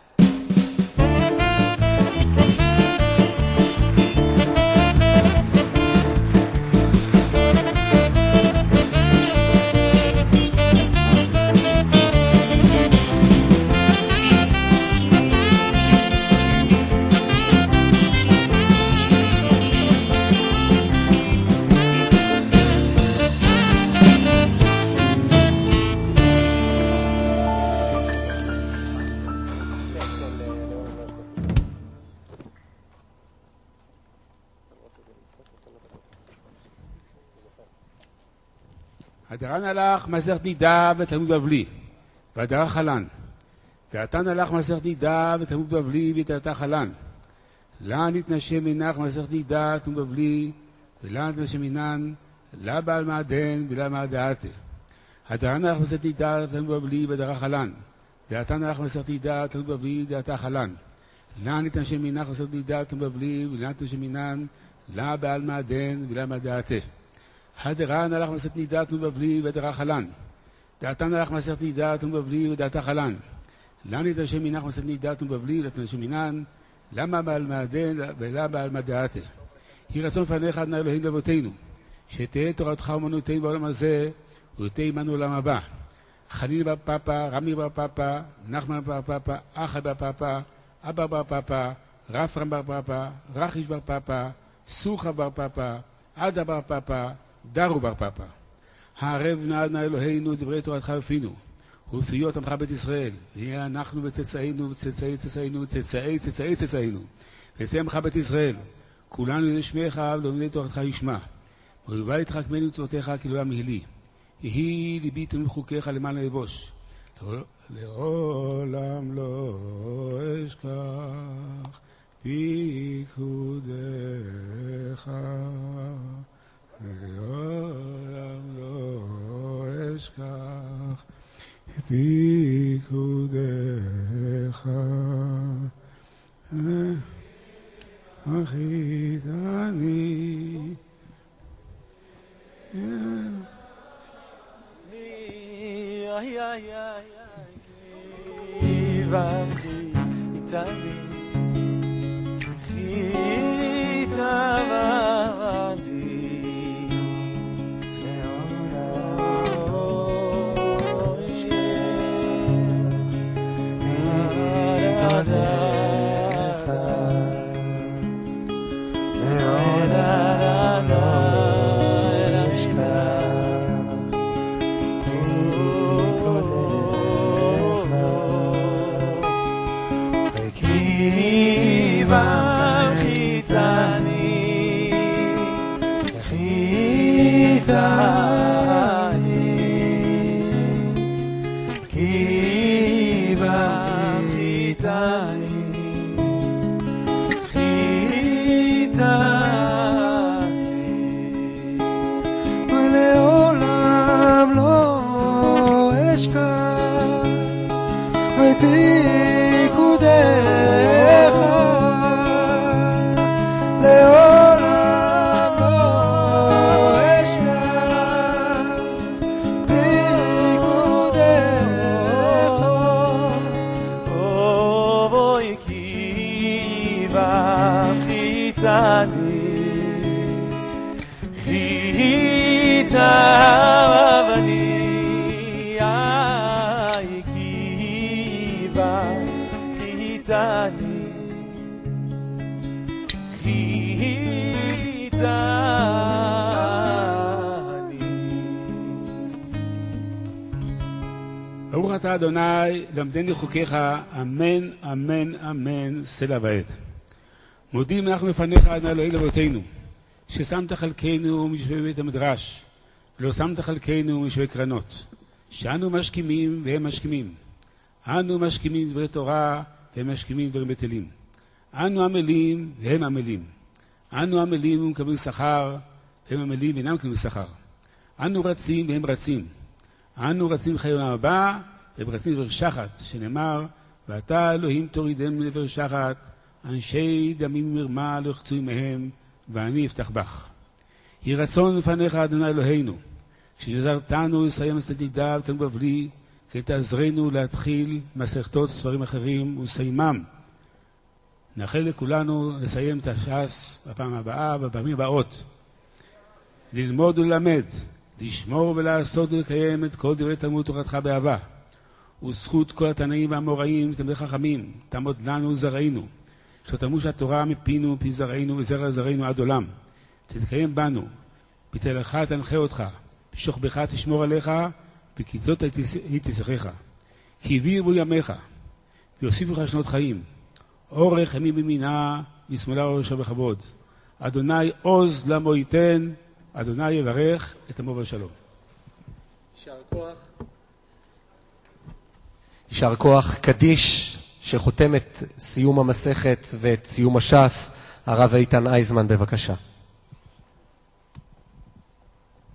הדרן הלך מסכת נידה בתלמוד בבלי, והדרך חלן. דעתן הלך מסכת נידה בתלמוד בבלי, ודעתה חלן. לאן התנשם מנך מסכת נידה בתלמוד בבלי, ולאן התנשם מנן לה בעל מעדן ולה מעדעתה. הדרן הלך מסת נידה תלמוד בבלי ודרה חלן. דעתן הלך מסת נידה תלמוד בבלי דעתה חלן. לה ניתן שם מינך מסת נידה תלמוד בבלי ולה ניתן שם מינן לה בעל מעדן ולה מעדעתה. הדרן הלך מסת נידה תלמוד בבלי ודרה חלן. דעתן הלך מסת נידה תלמוד בבלי ודעתה חלן. לה ניתן שם מינך מסת נידה תלמוד בבלי ולה ניתן שם מינן למה בעל מעדן ולה בעל מעדעתה. יהי רצון לפניך אדוני אלוהינו לאבותינו שתהא תורתך אומנותנו בעולם הזה ותהא עמנו לעולם הבא. חנין בר פפא, רמי בר פפא, נחמן בר פפא, אחא בר פפא, אבא בר פפא, רפרם בר פפא, רחיש בר פפא, סוחה בר פפא, עדה בר פפא, דרו בר פפא. הערב נא אדוני אלוהינו דברי תורתך בפינו ובפיות עמך בית ישראל, ויהיה אנחנו וצאצאינו וצאצאי צאצאינו וצאצאי צאצאי צאצאינו וצאצאי עמך בית ישראל, כולנו לשמך ולומדי תורתך ישמע. ואוהבה יתחכמני מצוותיך כי לעולם יהי לי. יהי ליבי תמיד חוקיך למען אבוש. לעולם לא אשכח פיקודיך. לעולם לא אשכח פיקודיך. אחית אני ay ay ay ay vamchi itali khitavandi leona ברוך אתה אדוני למדני חוקיך, אמן אמן אמן סלע ועד. מודים אנחנו לפניך אדוני אלוהי לאבותינו ששמת חלקנו מיושבי בית המדרש ולא שמת חלקנו מיושבי קרנות, שאנו משכימים והם משכימים, אנו משכימים דברי תורה והם משכימים דברים בטלים, אנו עמלים והם עמלים, אנו עמלים ומקבלים שכר והם עמלים ואינם מקבלים שכר, אנו רצים והם רצים, אנו רצים חיי עולם הבא והם רצים דבר שחת, שנאמר ואתה אלוהים תורידם לדבר שחת, אנשי דמים מרמה לא יחצו עמהם ואני אפתח בך. יהי רצון לפניך אדוני אלוהינו כשעזרתנו לסיים את נידה ותלמוד בבלי, כי תעזרנו להתחיל מסכתות ספרים אחרים ולסיימם. נאחל לכולנו לסיים את הש"ס בפעם הבאה ובפעמים הבאות, ללמוד וללמד, לשמור ולעשות ולקיים את כל דברי תלמוד תורתך באהבה, וזכות כל התנאים והאמוראים תלמידי חכמים תעמוד לנו וזרענו, שתמוש התורה מפינו מפי זרענו וזרע זרענו עד עולם, תתקיים בנו, בתהילתך תנחה אותך, בשוכבך תשמור עליך, בקיצות היא תשחך, כי הביאו בו ימיך ויוסיפו לך שנות חיים, אורך ימים במינה ושמאלה ראשו בכבוד. אדוני עוז למו ייתן, אדוני יברך את עמו בשלום. יישר כוח. יישר כוח. קדיש שחותם את סיום המסכת ואת סיום הש"ס, הרב איתן אייזמן, בבקשה.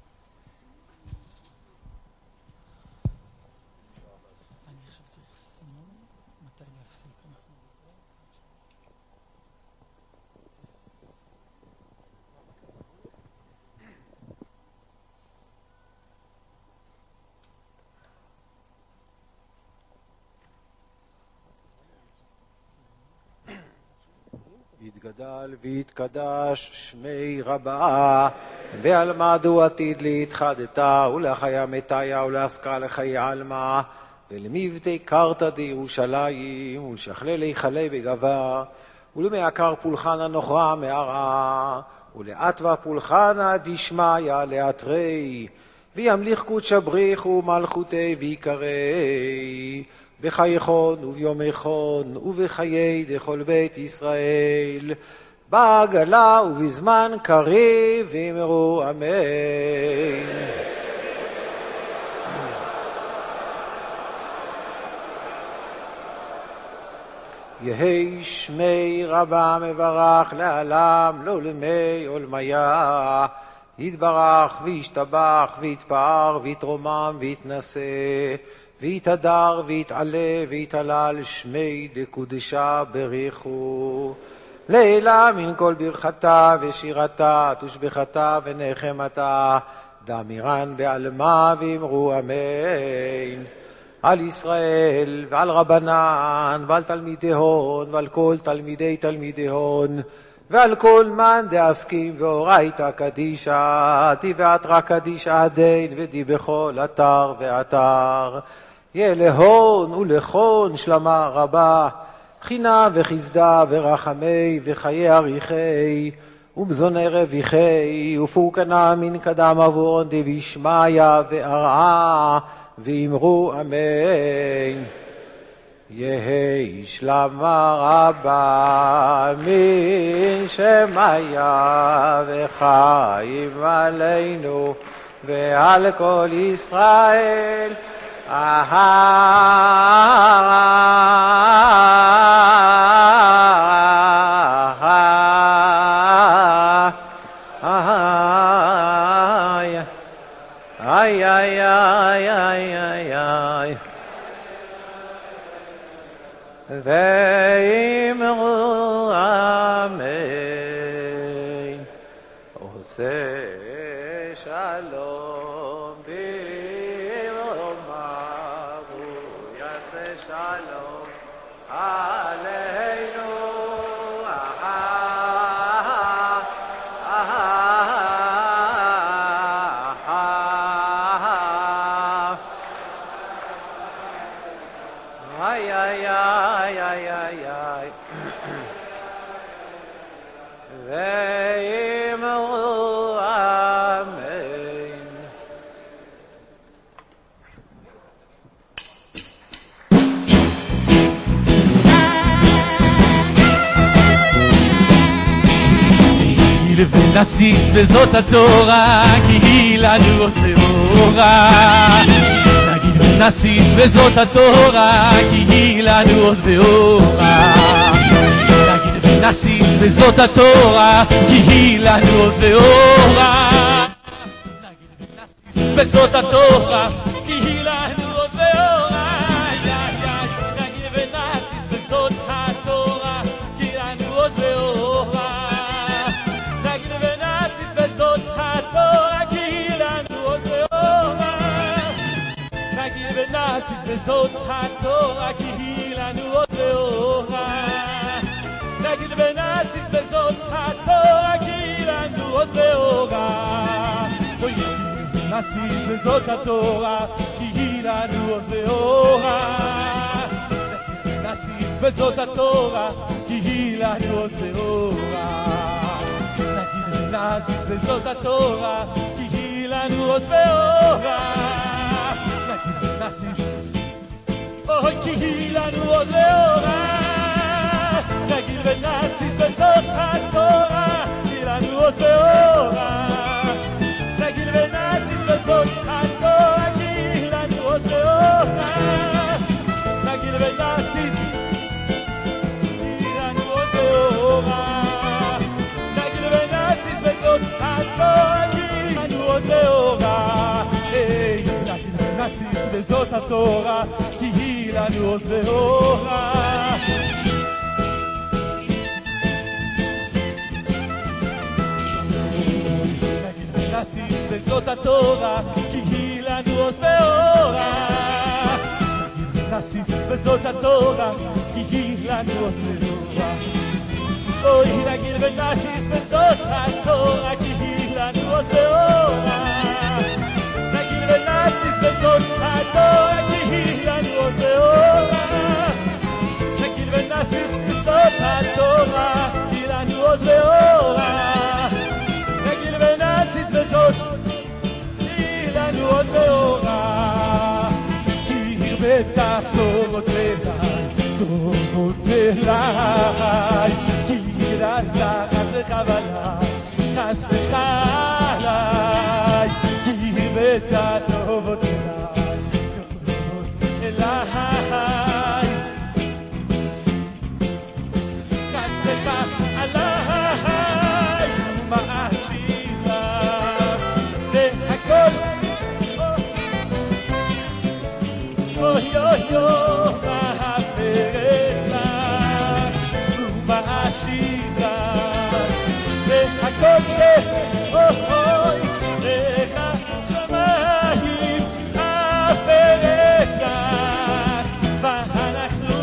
יתגדל ויתקדש שמי רבה, בעלמא דו עתיד להתחדתה, ולחיה מתיה ולהזכרה לחיי עלמא, ולמבטי קרתא דירושלים, ולשכללי חלי בגבה, ולמעקר פולחנה נוכרה מערה, ולעטווה פולחנה דשמיא לעטרי, וימליך קודש בריך ומלכותי ויקרי, בחייכון וביומכון ובחיי דכל בית ישראל, בעגלה ובזמן קריב ואמרו אמן. יהי שמי רבה מברך לעלם לא למי עולמיה, יתברך וישתבח ויתפאר ויתרומם ויתנשא, ויתהדר ויתעלה ויתהלל שמי דקודשה בריחו, לילה מן כל ברכתה ושירתה תושבחתה ונחמתה, דאמירן בעלמא ואמרו אמן. על ישראל ועל רבנן ועל תלמידי הון ועל כל תלמידי תלמידי הון ועל כל מן דעסקים ואורייתא קדישא, די ואתרא קדישא הדין ודי בכל אתר ואתר, יהיה להון ולכון שלמה רבה, חינה וחסדה ורחמי וחיי אריכי ומזוני רוויחי ופורקנה מן קדם עוון דבישמיא וארעה ואמרו אמן. יהי שלמה רבה מן שמיה וחיים עלינו ועל כל ישראל. ay ay ay ay ay ay ואמרו אמן. עושה שלום במרומיו יעשה שלום עלינו. ay ay ay ay ay ay ואמרו אמן. נגיד ונסיס וזאת התורה, כי היא לנו עוז ואורה. נגיד ונסיס וזאת התורה, כי היא לנו עוז ואורה. נגיד ונסיס וזאת התורה, כי היא לנו עוז ואורה. נגיד ונסיס וזאת התורה, כי היא לנו עוז ואורה. נגיד ונסיס וזאת התורה, כי לנו עוז ואורה. נגיד ונסיס וזאת התורה, כי היא לנו עוז ואורה. נגיד ונסיס וזאת התורה, כי היא לנו עוז ואורה. נגיד ונסיס וזאת התורה, כי היא לנו עוז ואורה. נסיס וזאת התורה, כי היא לנו עוז ואורה. נסיס וזאת התורה, כי היא לנו עוז ואורה. נגיד ונסיס וזאת התורה, כי היא לנו עוז ואורה. נגיד ונסיס, אוי כי היא לנו עוז ואורה. נגיד ונסיס וזאת התורה, כי לנו עוז ואורה. נגיד ונסיס וזאת התורה, כי לנו עוז ואורה. נגיד ונסיס, כי לנו עוז ואורה. נגיד ונסיס וזאת התורה, כי לנו עוז ואורה. נגיד ונסיס וזאת התורה, כי היא לנו עוז ואורה. נסיס וזאת התורה, כי היא לנו עוז ואורה. נסיס וזאת התורה, כי היא לנו עוז ואורה. אוי נגיד ונסיס וזאת התורה, כי היא לנו עוז ואורה. נגיד ונסיס וזאת התורה, כי היא לנו עוז ואורה. נגיד ונסיס וזאת התורה, כי היא לנו עוז ואורה. נגיד ונסיס וזאת, היא לנו עוז ואורה. כי הרבית טובות אליי, טובות אליי. כי גדלת חס וחבלה, חס וחליי. כי הרבית טובות אליי, טובות אליי. חס וחליי. ומה אשירה והכל אוי אוי אוי מהפרץ לך ומה אשירה והכל שאוי לך שמיים הפרץ לך ואנחנו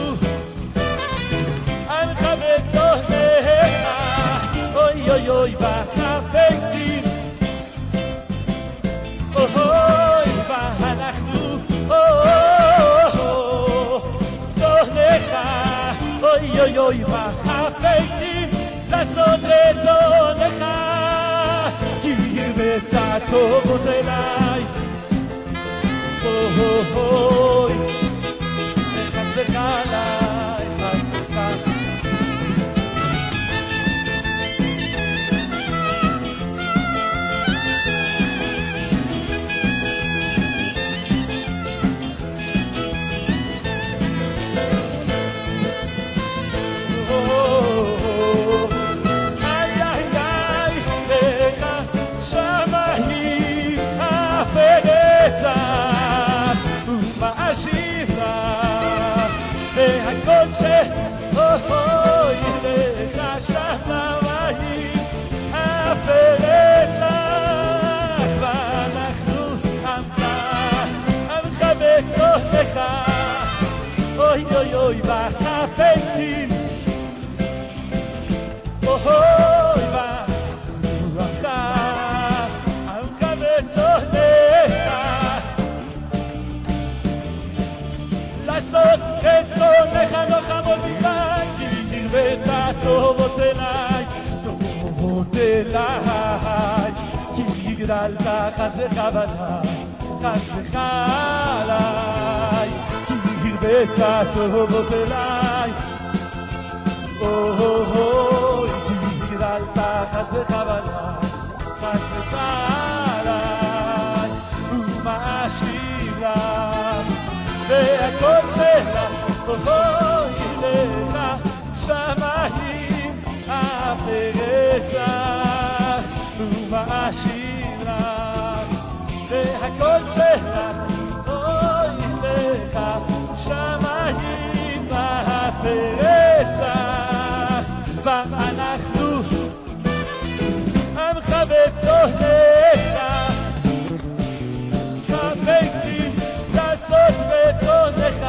עמך וצונך אוי אוי אוי והחפצים אוי ואנחנו צונך אוי אוי אוי והחפצים לעשות רצונך כי הרבית טובות אליי אוי וחס וחליי חס וחליי והכל שאוי לך שמיים הפרץ לך ואנחנו עמך עמך וצונך אוי אוי אוי והחפצים אוי ואנחנו עמך עמך וצונך לעשות רצונך נוחמות איתי כי הרבית טובות אליי טובות אליי כי גדלת חס וחבלה חס וחליי כי הרבית טובות אליי אוי כי גדלת חס וחבלה חס וחליי ומה אשירה והכל שלך אוי לך שמיים הפרץ לך ומה אשירה והכל שלך אוי לך שמיים הפרץ לך ואנחנו עמך וצונך חפצים לעשות רצונך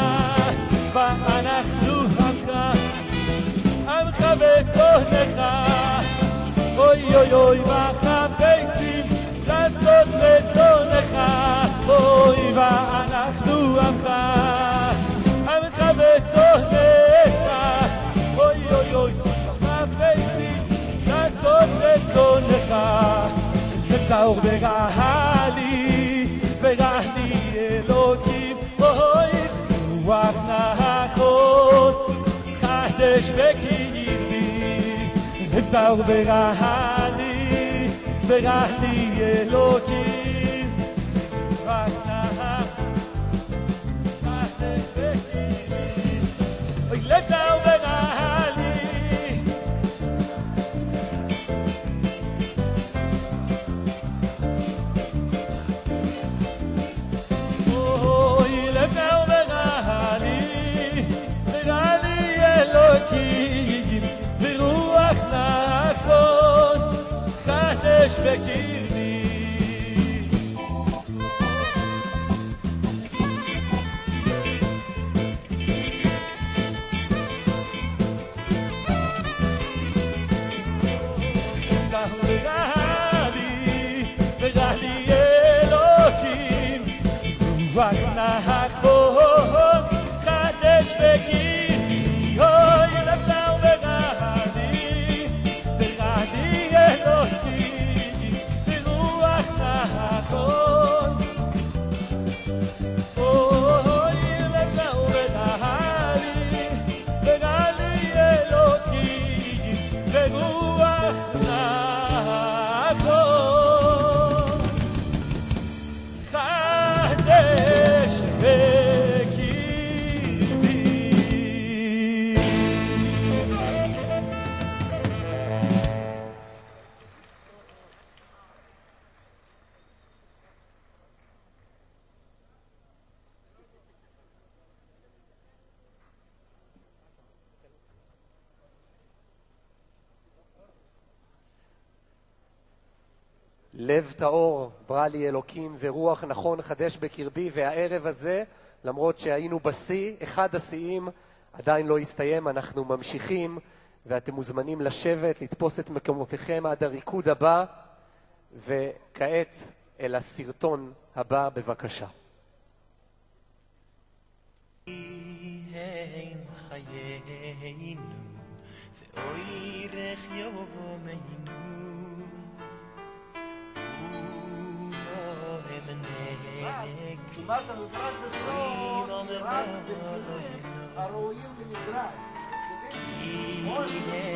ואנחנו עמך עמך וצונך אוי אוי אוי וחפצים לעשות רצונך אוי ואנחנו עמך עמך וצונך אוי אוי אוי וחפצים לעשות רצונך וצאור ורעלי ורעלי אלוקים אוי רוח נכון חדש בקרבי וצאור ורעלי ורעלי אלוקים רוח נכון חדש בקרבי אוי לצאור ורעלי אוי לצאור ורעלי לב טהור ברא לי אלוקים ורוח נכון חדש בקרבי, והערב הזה, למרות שהיינו בשיא, אחד השיאים עדיין לא הסתיים, אנחנו ממשיכים, ואתם מוזמנים לשבת, לתפוס את מקומותיכם עד הריקוד הבא, וכעת אל הסרטון הבא בבקשה. הם חיינו ואוירך יומנו ובוהם נגד רואים המבוא הראויים למזרח כי הם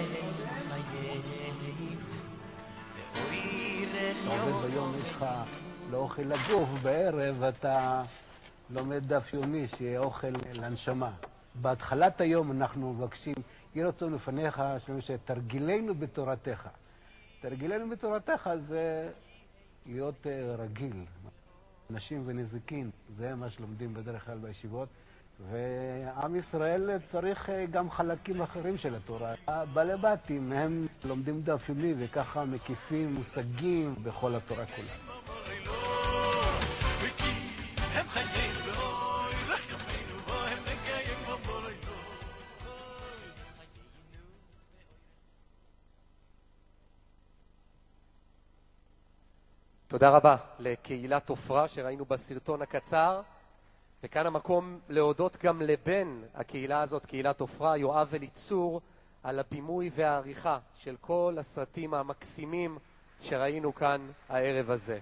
חיינו ואוירך יומנו. עובד ביום יש לך לא אוכל לגוף, בערב אתה לומד דף יומי שיהיה אוכל לנשמה. בהתחלת היום אנחנו מבקשים, יהי רצון לפניך, שתרגילנו בתורתך. תרגילנו בתורתך זה להיות רגיל. נשים ונזיקין, זה מה שלומדים בדרך כלל בישיבות. ועם ישראל צריך גם חלקים אחרים של התורה. בעלי בתים הם לומדים דף יומי וככה מקיפים מושגים בכל התורה כולה. תודה רבה לקהילת עופרה שראינו בסרטון הקצר, וכאן המקום להודות גם לבן הקהילה הזאת, קהילת עופרה, יואב אליצור, על הבימוי והעריכה של כל הסרטים המקסימים שראינו כאן הערב הזה.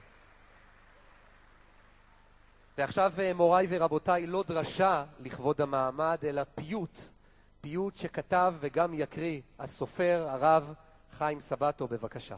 ועכשיו מוריי ורבותיי, לא דרשה לכבוד המעמד, אלא פיוט, פיוט שכתב וגם יקריא הסופר הרב חיים סבתו, בבקשה.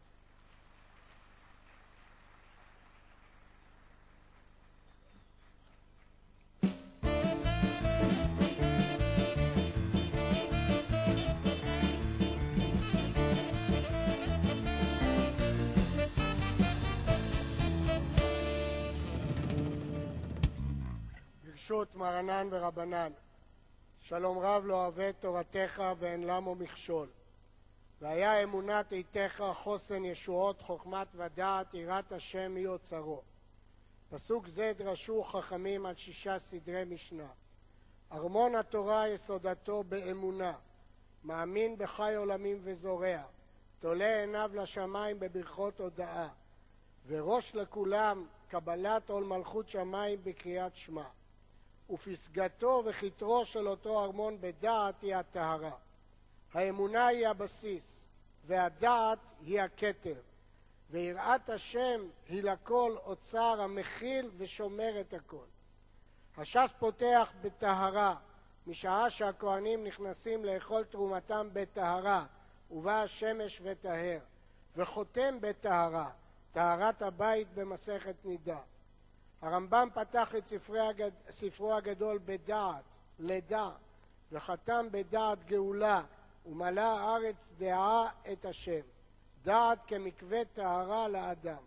ברשות מרנן ורבנן, שלום רב לא אוהב תורתך ואין למו מכשול. והיה אמונת עיתך, חוסן ישועות, חוכמת ודעת, יראת השם היא אוצרו. פסוק זה דרשו חכמים על שישה סדרי משנה. ארמון התורה יסודתו באמונה, מאמין בחי עולמים וזורע, תולה עיניו לשמיים בברכות הודאה, וראש לכולם קבלת עול מלכות שמיים בקריאת שמע. ופסגתו וכתרו של אותו ארמון בדעת היא הטהרה. האמונה היא הבסיס, והדעת היא הכתר, ויראת השם היא לכל אוצר המכיל ושומר את הכל. הש"ס פותח בטהרה, משעה שהכהנים נכנסים לאכול תרומתם בטהרה, ובא השמש וטהר, וחותם בטהרה, טהרת הבית במסכת נידה. הרמב"ם פתח את ספרי הגד... ספרו הגדול בדעת, לדע, וחתם בדעת גאולה, ומלא הארץ דעה את השם. דעת כמקווה טהרה לאדם.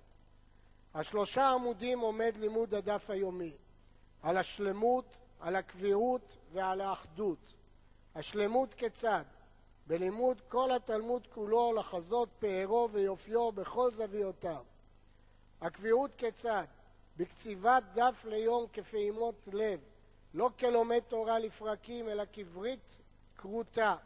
השלושה עמודים עומד לימוד הדף היומי, על השלמות, על הקביעות ועל האחדות. השלמות כיצד? בלימוד כל התלמוד כולו לחזות פארו ויופיו בכל זוויותיו. הקביעות כיצד? בקציבת דף ליום כפעימות לב, לא כלומד תורה לפרקים אלא כברית קרוטה,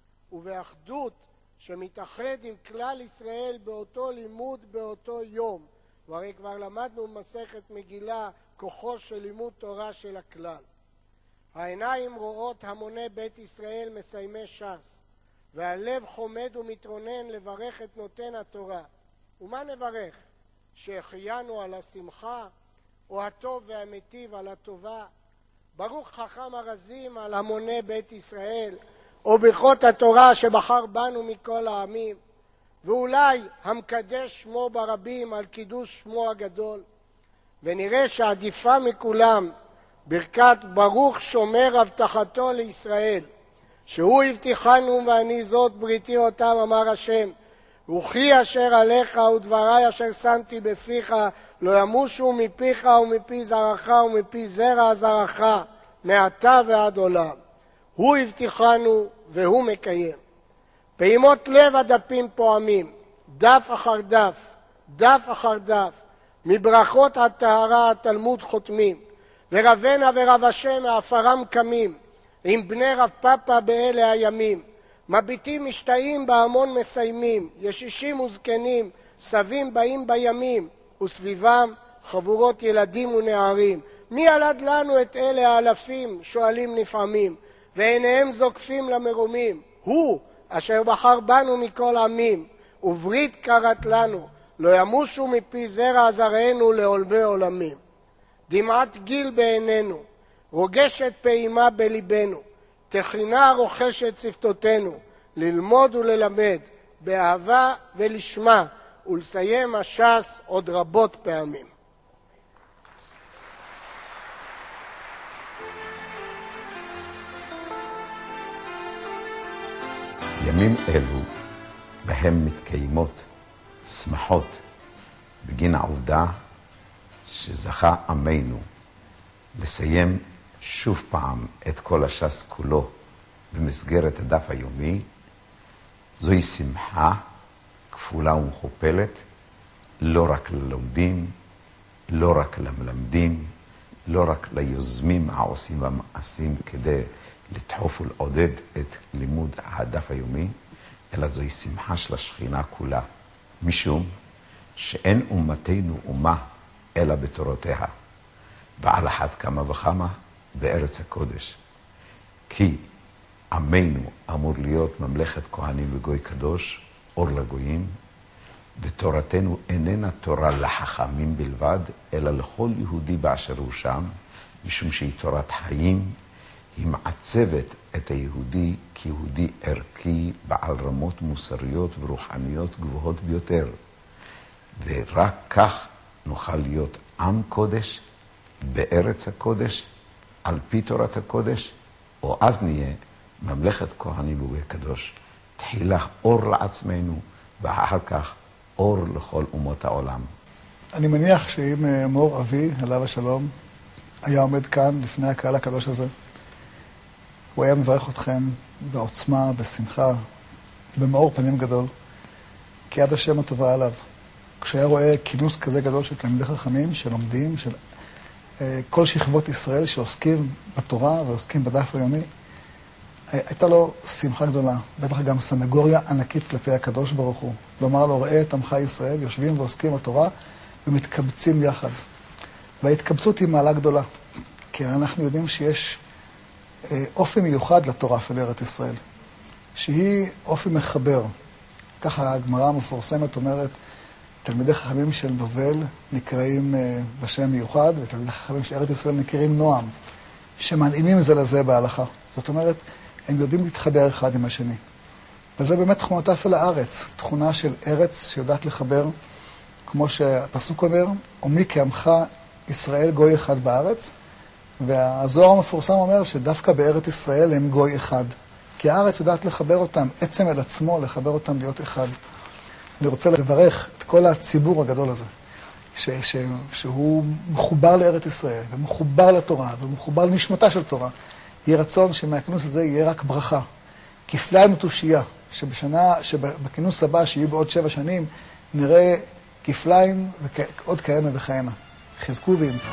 ובאחדות שמתאחד עם כלל ישראל באותו לימוד באותו יום. והרי כבר למדנו במסכת מגילה כוחו של לימוד תורה של הכלל. העיניים רואות המוני בית ישראל מסיימי ש"ס, והלב חומד ומתרונן לברך את נותן התורה. ומה נברך? שהחיינו על השמחה, או הטוב והמטיב על הטובה? ברוך חכם הרזים על המוני בית ישראל, או ברכות התורה שבחר בנו מכל העמים, ואולי המקדש שמו ברבים על קידוש שמו הגדול. ונראה שעדיפה מכולם ברכת ברוך שומר הבטחתו לישראל, שהוא הבטיחנו ואני זאת בריתי אותם, אמר השם, רוחי אשר עליך ודברי אשר שמתי בפיך לא ימושו מפיך ומפי זרעך ומפי זרע זרעך מעתה ועד עולם. הוא הבטיחנו והוא מקיים. פעימות לב הדפים פועמים, דף אחר דף, דף אחר דף, מברכות עד טהרה התלמוד חותמים, ורבנה ורב השם מעפרם קמים, עם בני רב פאפה באלה הימים, מביטים משתאים בהמון מסיימים, ישישים וזקנים, סבים באים בימים, וסביבם חבורות ילדים ונערים. מי ילד לנו את אלה האלפים, שואלים נפעמים, ועיניהם זוקפים למרומים. הוא אשר בחר בנו מכל עמים, וברית קראת לנו, לא ימושו מפי זרע זרענו לעולמי עולמים. דמעת גיל בעינינו, רוגשת פעימה בליבנו, תחינה רוחשת שפתותינו, ללמוד וללמד, באהבה ולשמה, ולסיים הש"ס עוד רבות פעמים. ימים אלו בהם מתקיימות שמחות בגין העובדה שזכה עמנו לסיים שוב פעם את כל הש"ס כולו במסגרת הדף היומי. זוהי שמחה כפולה ומכופלת, לא רק ללומדים, לא רק למלמדים, לא רק ליוזמים העושים והמעשים כדי לדחוף ולעודד את לימוד הדף היומי, אלא זוהי שמחה של השכינה כולה, משום שאין אומתנו אומה אלא בתורותיה, ועל אחת כמה וכמה בארץ הקודש. כי עמנו אמור להיות ממלכת כהנים וגוי קדוש, אור לגויים, ותורתנו איננה תורה לחכמים בלבד, אלא לכל יהודי באשר הוא שם, משום שהיא תורת חיים, היא מעצבת את היהודי כיהודי ערכי בעל רמות מוסריות ורוחניות גבוהות ביותר. ורק כך נוכל להיות עם קודש בארץ הקודש, על פי תורת הקודש, או אז נהיה ממלכת כהנים וגוי קדוש. תחילה אור לעצמנו, ואחר כך אור לכל אומות העולם. אני מניח שאם מור אבי, עליו השלום, היה עומד כאן לפני הקהל הקדוש הזה, הוא היה מברך אתכם בעוצמה, בשמחה, במאור פנים גדול, כי יד השם הטובה עליו. כשהיה רואה כינוס כזה גדול של תלמידי חכמים, שלומדים, של אה, כל שכבות ישראל שעוסקים בתורה ועוסקים בדף היומי, הייתה לו שמחה גדולה, בטח גם סנגוריה ענקית כלפי הקדוש ברוך הוא. לומר לו, ראה את עמך ישראל, יושבים ועוסקים בתורה ומתקבצים יחד. וההתקבצות היא מעלה גדולה, כי אנחנו יודעים שיש אה, אופי מיוחד לתורה ולארץ ישראל, שהיא אופי מחבר. ככה הגמרא המפורסמת אומרת, תלמידי חכמים של בבל נקראים אה, בשם מיוחד, ותלמידי חכמים של ארץ ישראל נקראים נועם, שמנעימים זה לזה בהלכה. זאת אומרת, הם יודעים להתחבר אחד עם השני. וזה באמת תכונתה של הארץ, תכונה של ארץ שיודעת לחבר, כמו שהפסוק אומר, ומי כעמך ישראל גוי אחד בארץ, והזוהר המפורסם אומר שדווקא בארץ ישראל הם גוי אחד, כי הארץ יודעת לחבר אותם, עצם אל עצמו לחבר אותם להיות אחד. אני רוצה לברך את כל הציבור הגדול הזה, ש, ש, שהוא מחובר לארץ ישראל, ומחובר לתורה, ומחובר לנשמתה של תורה. יהיה רצון שמהכינוס הזה יהיה רק ברכה. כפליים ותושייה, שבשנה, שבכינוס הבא, שיהיו בעוד שבע שנים, נראה כפליים ועוד כהנה וכהנה. חזקו וימצאו.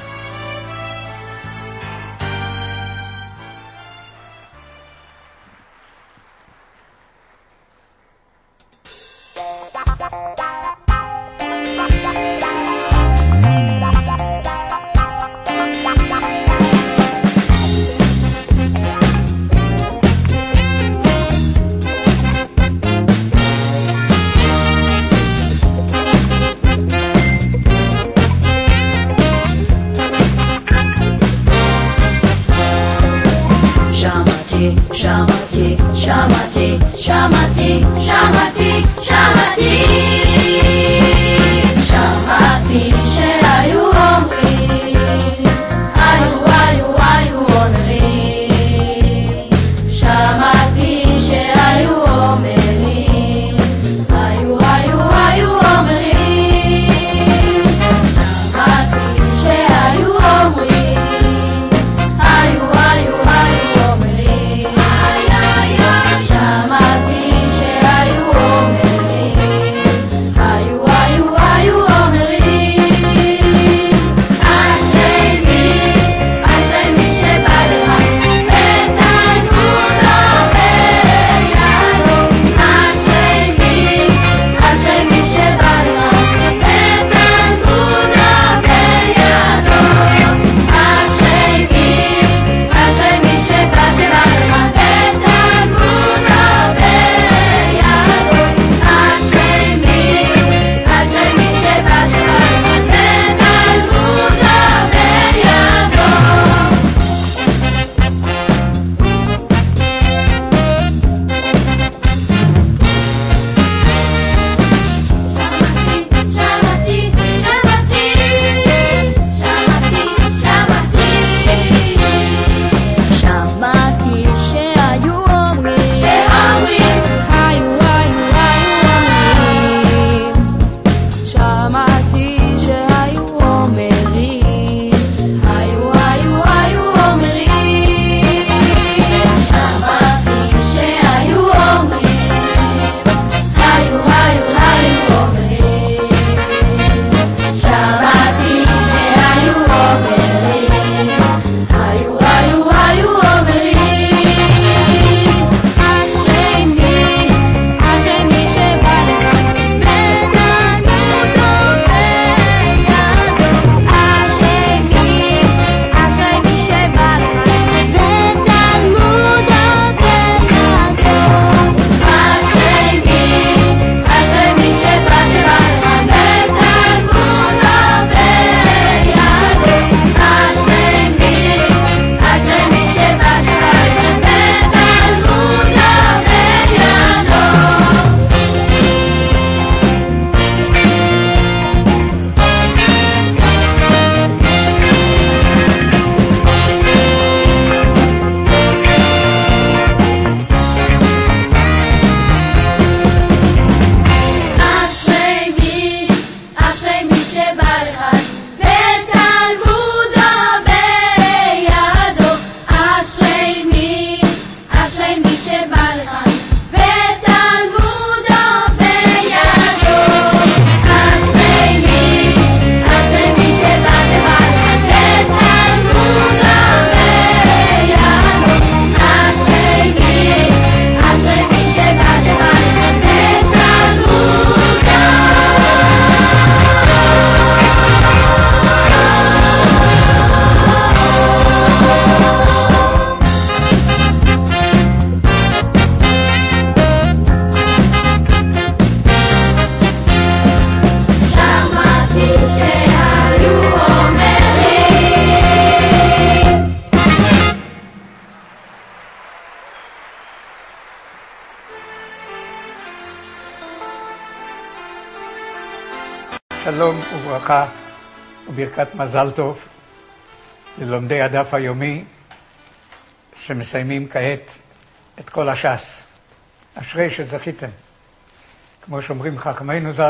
שלום וברכה וברכת מזל טוב ללומדי הדף היומי שמסיימים כעת את כל הש"ס. אשרי שזכיתם. כמו שאומרים חכמינו ז"ל,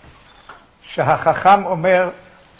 שהחכם אומר,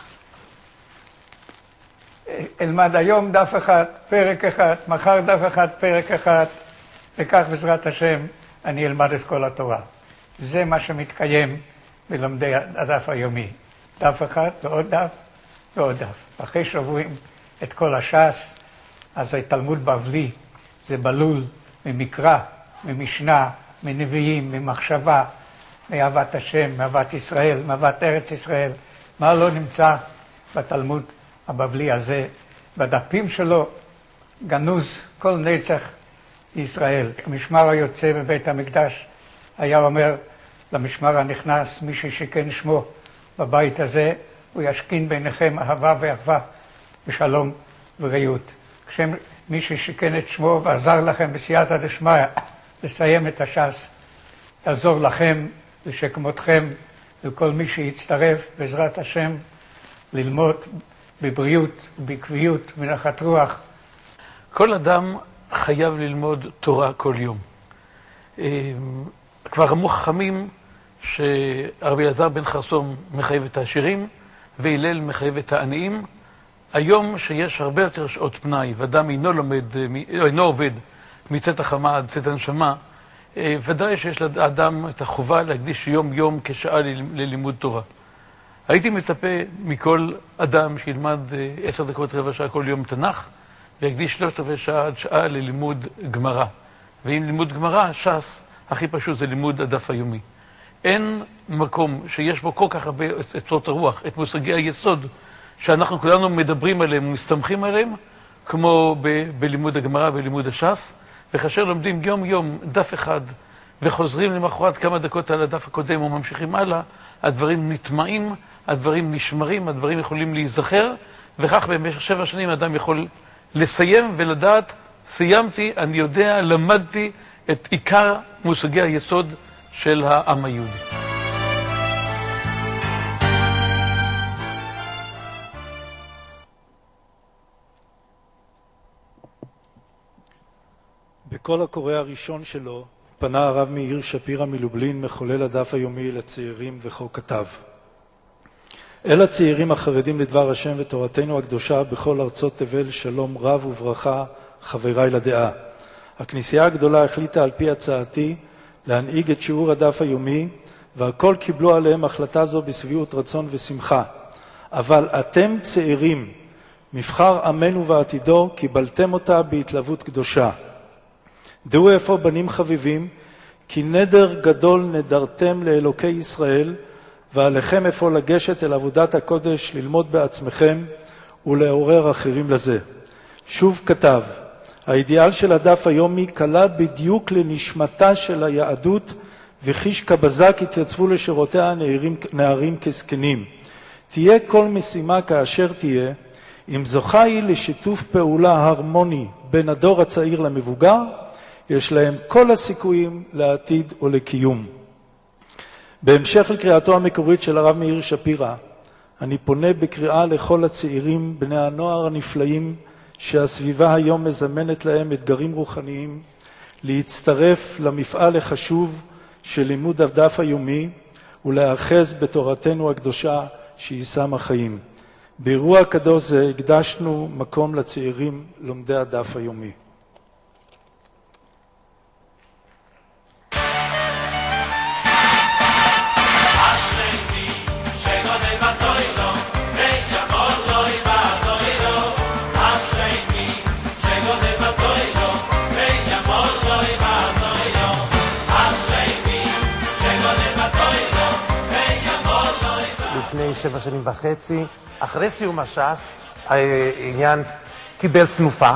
אלמד היום דף אחד, פרק אחד, מחר דף אחד, פרק אחד, וכך בעזרת השם אני אלמד את כל התורה. זה מה שמתקיים בלומדי הדף היומי. דף אחד ועוד דף ועוד דף. אחרי שעוברים את כל הש"ס, אז זה תלמוד בבלי, זה בלול ממקרא, ממשנה, מנביאים, ממחשבה, מאהבת השם, מאהבת ישראל, מאהבת ארץ ישראל. מה לא נמצא בתלמוד הבבלי הזה? בדפים שלו גנוז כל נצח ישראל. המשמר היוצא בבית המקדש היה אומר למשמר הנכנס, מי ששיכן שמו בבית הזה, הוא ישכין ביניכם אהבה ואחווה ושלום ורעות. כשמי ששיכן את שמו ועזר לכם בסייעתא דשמיא לסיים את הש"ס, יעזור לכם ושכמותכם וכל מי שיצטרף בעזרת השם ללמוד בבריאות ובקביעות ונחת רוח. כל אדם חייב ללמוד תורה כל יום. כבר אמרו חכמים שרבי אלעזר בן חרסום מחייב את העשירים והלל מחייב את העניים. היום שיש הרבה יותר שעות פנאי ואדם אינו לומד, אינו עובד מצאת החמה עד צאת הנשמה, ודאי שיש לאדם את החובה להקדיש יום יום כשעה ללימוד תורה. הייתי מצפה מכל אדם שילמד עשר דקות רבע שעה כל יום תנ"ך ויקדיש שלושת רבעי שעה עד שעה ללימוד גמרא. ואם לימוד גמרא, ש"ס, הכי פשוט זה לימוד הדף היומי. אין מקום שיש בו כל כך הרבה את עצות הרוח, את מושגי היסוד שאנחנו כולנו מדברים עליהם ומסתמכים עליהם, כמו ב- בלימוד הגמרא ולימוד הש"ס. וכאשר לומדים יום יום דף אחד וחוזרים למחרת כמה דקות על הדף הקודם וממשיכים הלאה, הדברים נטמעים, הדברים נשמרים, הדברים יכולים להיזכר, וכך במשך שבע שנים אדם יכול לסיים ולדעת, סיימתי, אני יודע, למדתי את עיקר מושגי היסוד של העם היהודי. בקול הקורא הראשון שלו פנה הרב מאיר שפירא מלובלין, מחולל הדף היומי לצעירים, וכה כתב: אל הצעירים החרדים לדבר השם ותורתנו הקדושה בכל ארצות תבל, שלום רב וברכה, חבריי לדעה. הכנסייה הגדולה החליטה על פי הצעתי להנהיג את שיעור הדף היומי, והכל קיבלו עליהם החלטה זו בשביעות רצון ושמחה. אבל אתם צעירים, מבחר עמנו ועתידו, קיבלתם אותה בהתלהבות קדושה. דעו איפה בנים חביבים, כי נדר גדול נדרתם לאלוקי ישראל, ועליכם איפה לגשת אל עבודת הקודש, ללמוד בעצמכם ולעורר אחרים לזה. שוב כתב, האידיאל של הדף היומי קלה בדיוק לנשמתה של היהדות, וחיש כבזק התייצבו לשורותיה נערים, נערים כזקנים. תהיה כל משימה כאשר תהיה, אם זוכה היא לשיתוף פעולה הרמוני בין הדור הצעיר למבוגר, יש להם כל הסיכויים לעתיד ולקיום. בהמשך לקריאתו המקורית של הרב מאיר שפירא, אני פונה בקריאה לכל הצעירים, בני הנוער הנפלאים, שהסביבה היום מזמנת להם אתגרים רוחניים, להצטרף למפעל החשוב של לימוד הדף היומי, ולהאחז בתורתנו הקדושה שהיא סם החיים. באירוע קדוש זה הקדשנו מקום לצעירים לומדי הדף היומי. לפני שבע שנים וחצי, אחרי סיום הש"ס, העניין קיבל תנופה,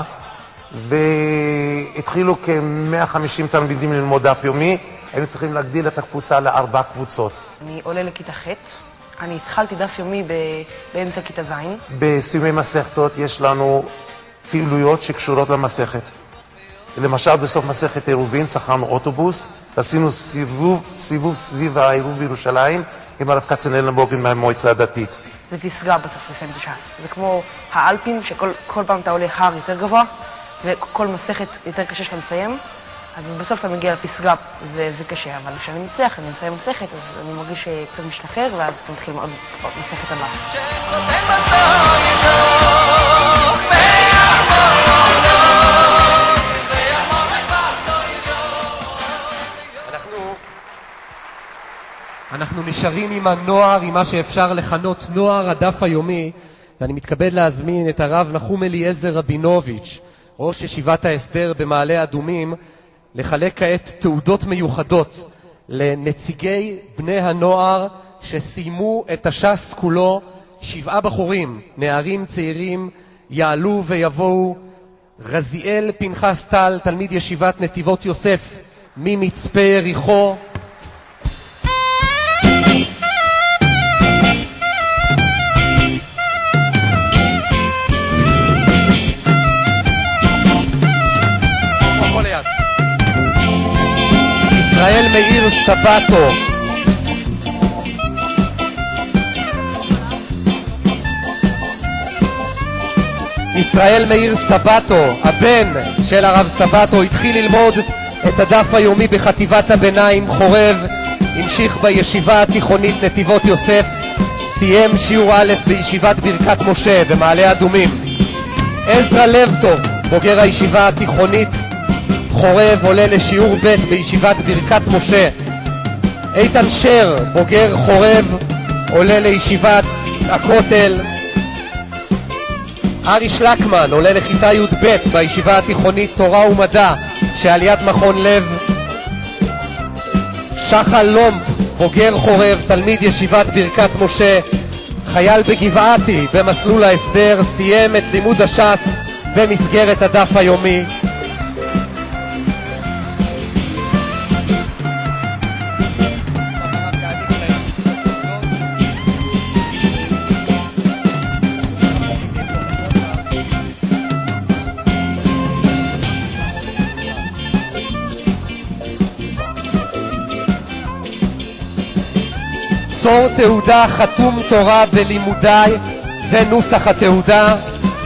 והתחילו כ-מאה וחמישים תלמידים ללמוד דף יומי. היינו צריכים להגדיל את הקבוצה לארבע קבוצות. אני עולה לכיתה ח', אני התחלתי דף יומי באמצע כיתה ז'. בסיומי מסכתות יש לנו פעילויות שקשורות למסכת. למשל, בסוף מסכת עירובין שכרנו אוטובוס, עשינו סיבוב, סיבוב סביב העירוב בירושלים, עם הרב כצנלנבוים מהמועצה הדתית. זה פסגה בסוף לסיים את הש"ס. זה כמו האלפים, שכל פעם אתה עולה הר יותר גבוה, וכל מסכת יותר קשה שאתה מסיים, אז בסוף אתה מגיע לפסגה, זה, זה קשה, אבל כשאני מצליח, אני מסיים מסכת, אז אני מרגיש שקצת משתחרר, ואז מתחיל עוד מסכת הבאה. אנחנו נשארים עם הנוער, עם מה שאפשר לכנות נוער הדף היומי, ואני מתכבד להזמין את הרב נחום אליעזר רבינוביץ', ראש ישיבת ההסדר במעלה אדומים, לחלק כעת תעודות מיוחדות לנציגי בני הנוער שסיימו את הש"ס כולו. שבעה בחורים, נערים צעירים, יעלו ויבואו. רזיאל פנחס טל, תלמיד ישיבת נתיבות יוסף ממצפה יריחו. ישראל מאיר סבתו, ישראל מאיר סבתו, הבן של הרב סבתו, התחיל ללמוד את הדף היומי בחטיבת הביניים חורב, המשיך בישיבה התיכונית נתיבות יוסף, סיים שיעור א' בישיבת ברכת משה במעלה אדומים. עזרא לבטוב, בוגר הישיבה התיכונית חורב, עולה לשיעור ב' בישיבת ברכת משה. איתן שר, בוגר חורב, עולה לישיבת הכותל. ארי שלקמן עולה לכיתה י' ב' בישיבה התיכונית תורה ומדע שעל יד מכון לב. שחל לומפ, בוגר חורב, תלמיד ישיבת ברכת משה, חייל בגבעתי במסלול ההסדר, סיים את לימוד הש"ס במסגרת הדף היומי. צור תעודה חתום תורה בלימודיי, זה נוסח התעודה.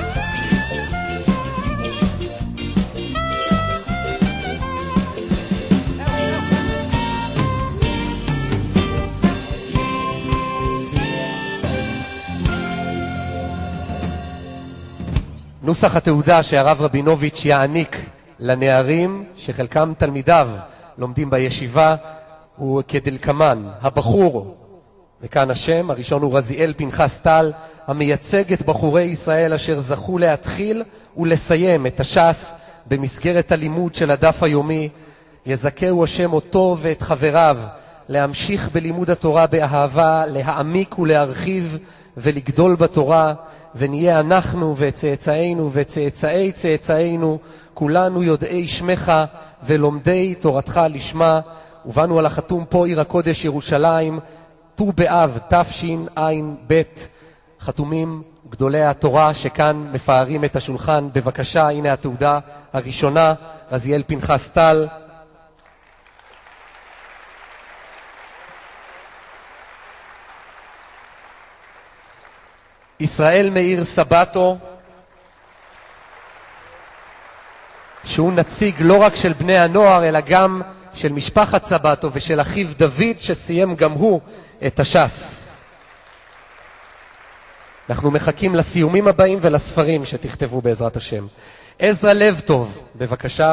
נוסח התעודה שהרב רבינוביץ' יעניק לנערים שחלקם תלמידיו לומדים בישיבה הוא כדלקמן. הבחור, וכאן השם, הראשון הוא רזיאל פנחס טל, המייצג את בחורי ישראל אשר זכו להתחיל ולסיים את הש"ס במסגרת הלימוד של הדף היומי. יזכהו השם אותו ואת חבריו להמשיך בלימוד התורה באהבה, להעמיק ולהרחיב ולגדול בתורה, ונהיה אנחנו וצאצאינו וצאצאי צאצאינו כולנו יודעי שמך ולומדי תורתך לשמה. ובאנו על החתום פה עיר הקודש ירושלים, ט"ו באב תשע"ב. חתומים גדולי התורה שכאן מפארים את השולחן. בבקשה, הנה התעודה הראשונה, רזיאל פנחס טל. ישראל מאיר סבתו, שהוא נציג לא רק של בני הנוער אלא גם של משפחת סבתו ושל אחיו דוד שסיים גם הוא את הש"ס. אנחנו מחכים לסיומים הבאים ולספרים שתכתבו בעזרת השם. עזרא לבטוב, בבקשה.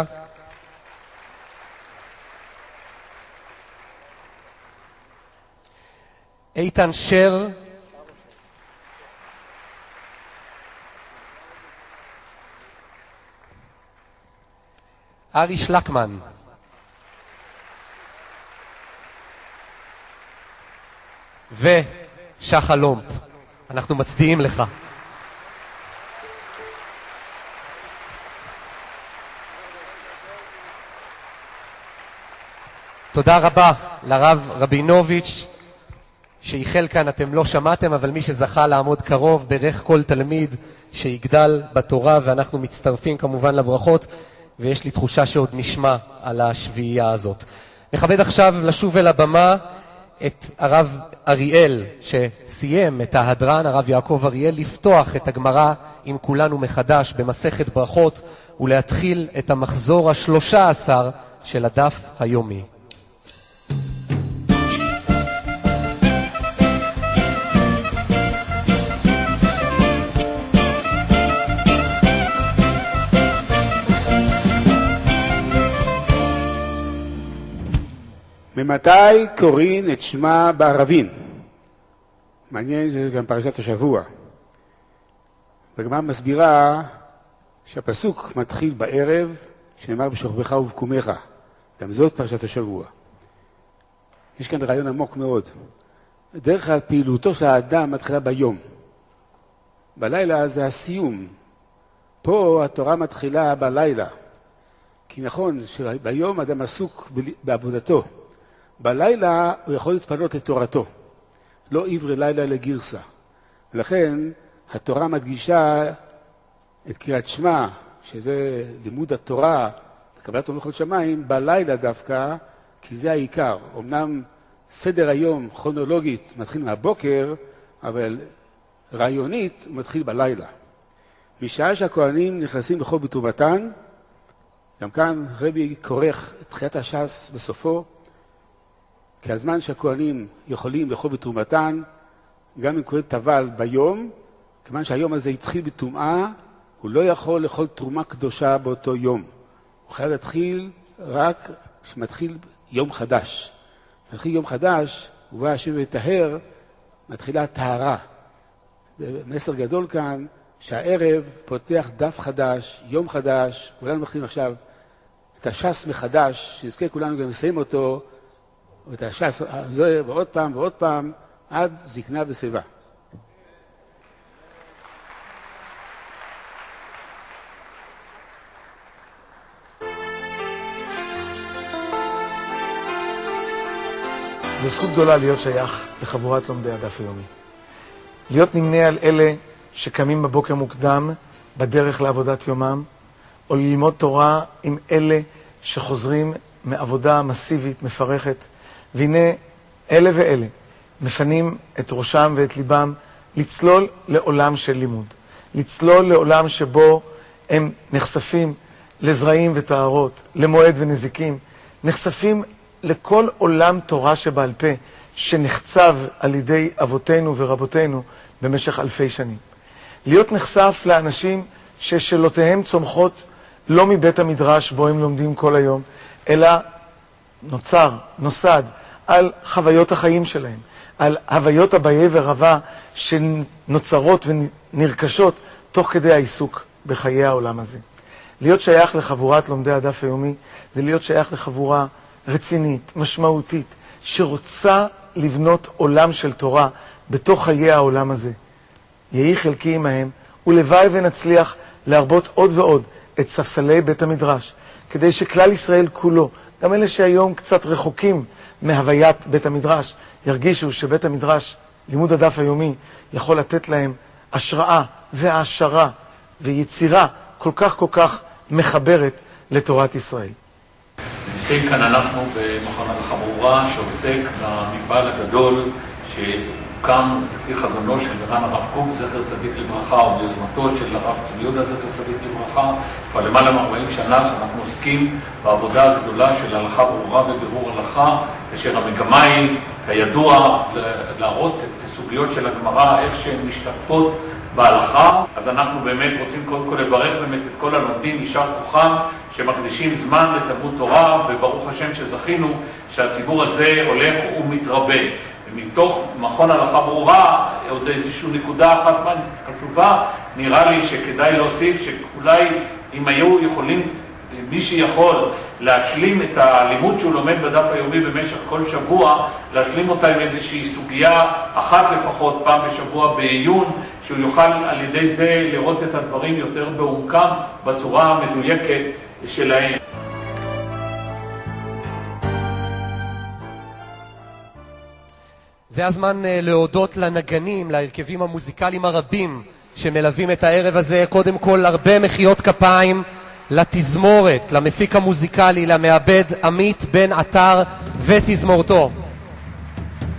איתן שר. ארי שלקמן. ושחל לומפ. אנחנו מצדיעים לך. תודה רבה לרב רבינוביץ' שיחל כאן. אתם לא שמעתם, אבל מי שזכה לעמוד קרוב ברך כל תלמיד שיגדל בתורה, ואנחנו מצטרפים כמובן לברכות, ויש לי תחושה שעוד נשמע על השביעייה הזאת. נכבד עכשיו לשוב אל הבמה את הרב אריאל, שסיים את ההדרן, הרב יעקב אריאל, לפתוח את הגמרא עם כולנו מחדש במסכת ברכות, ולהתחיל את המחזור השלושה עשר של הדף היומי. ממתי קוראים את שמה בערבין? מעניין, זה גם פרשת השבוע. והגמרא מסבירה שהפסוק מתחיל בערב, שנאמר בשוכבך ובקומך. גם זאת פרשת השבוע. יש כאן רעיון עמוק מאוד. דרך כלל פעילותו של האדם מתחילה ביום. בלילה זה הסיום. פה התורה מתחילה בלילה. כי נכון שביום אדם עסוק בעבודתו. בלילה הוא יכול להתפנות לתורתו. לא עברי לילה לגרסה. ולכן התורה מדגישה את קריאת שמע, שזה לימוד התורה, קבלת מלכות שמיים, בלילה דווקא, כי זה העיקר. אמנם סדר היום, כרונולוגית, מתחיל מהבוקר, אבל רעיונית הוא מתחיל בלילה. משעה שהכהנים נכנסים לכל בתרומתן, גם כאן רבי כורך את תחיית הש"ס בסופו, כי הזמן שהכהנים יכולים לאכול בתרומתן, גם אם כהן טבל ביום, כיוון שהיום הזה התחיל בטומאה, הוא לא יכול לאכול תרומה קדושה באותו יום. הוא חייב להתחיל רק כשמתחיל יום חדש. מתחיל יום חדש, הוא בא השם וטהר, מתחילה טהרה. זה מסר גדול כאן, שהערב פותח דף חדש, יום חדש, כולנו מתחילים עכשיו את הש"ס מחדש, שנזכה כולנו גם לסיים אותו, ואת הש"ס הזה ועוד פעם ועוד פעם, עד זקנה ושיבה. זו זכות גדולה להיות שייך לחבורת לומדי הדף היומי. להיות נמנה על אלה שקמים בבוקר מוקדם בדרך לעבודת יומם, או ללמוד תורה עם אלה שחוזרים מעבודה מסיבית, מפרכת, והנה אלה ואלה מפנים את ראשם ואת ליבם לצלול לעולם של לימוד. לצלול לעולם שבו הם נחשפים לזרעים וטהרות, למועד ונזיקים, נחשפים לכל עולם תורה שבעל פה שנחצב על ידי אבותינו ורבותינו במשך אלפי שנים. להיות נחשף לאנשים ששאלותיהם צומחות לא מבית המדרש בו הם לומדים כל היום, אלא נוצר, נוסד, על חוויות החיים שלהם, על הוויות הבעיה ורבה שנוצרות ונרכשות תוך כדי העיסוק בחיי העולם הזה. להיות שייך לחבורת לומדי הדף היומי זה להיות שייך לחבורה רצינית, משמעותית, שרוצה לבנות עולם של תורה בתוך חיי העולם הזה. יהי חלקי עמהם, ולוואי ונצליח להרבות עוד ועוד את ספסלי בית המדרש, כדי שכלל ישראל כולו, גם אלה שהיום קצת רחוקים מהוויית בית המדרש, ירגישו שבית המדרש, לימוד הדף היומי, יכול לתת להם השראה והעשרה ויצירה כל כך כל כך מחברת לתורת ישראל. נמצאים כאן אנחנו במכון הלכה ברורה, שעוסק במפעל הגדול שהוקם לפי חזונו של מרן הרב קוק, זכר צדיק לברכה, וביוזמתו של הרב צבי יהודה, זכר צדיק לברכה, כבר למעלה מ-ארבעים שנה שאנחנו עוסקים בעבודה הגדולה של הלכה ברורה ובירור הלכה, כאשר המגמה היא, כידוע, להראות את הסוגיות של הגמרא, איך שהן משתקפות בהלכה. אז אנחנו באמת רוצים קודם כל לברך באמת את כל הלומדים, יישר כוחם, שמקדישים זמן לתלמוד תורה, וברוך השם שזכינו שהציבור הזה הולך ומתרבה. ומתוך מכון הלכה ברורה, עוד איזושהי נקודה אחת חשובה, נראה לי שכדאי להוסיף שאולי אם היו יכולים, מי שיכול להשלים את הלימוד שהוא לומד בדף היומי במשך כל שבוע, להשלים אותה עם איזושהי סוגיה אחת לפחות פעם בשבוע בעיון, שהוא יוכל על ידי זה לראות את הדברים יותר בעומקם בצורה המדויקת שלהם. זה הזמן להודות לנגנים, להרכבים המוזיקליים הרבים שמלווים את הערב הזה. קודם כל הרבה מחיאות כפיים לתזמורת, למפיק המוזיקלי, למעבד עמית בן עטר ותזמורתו.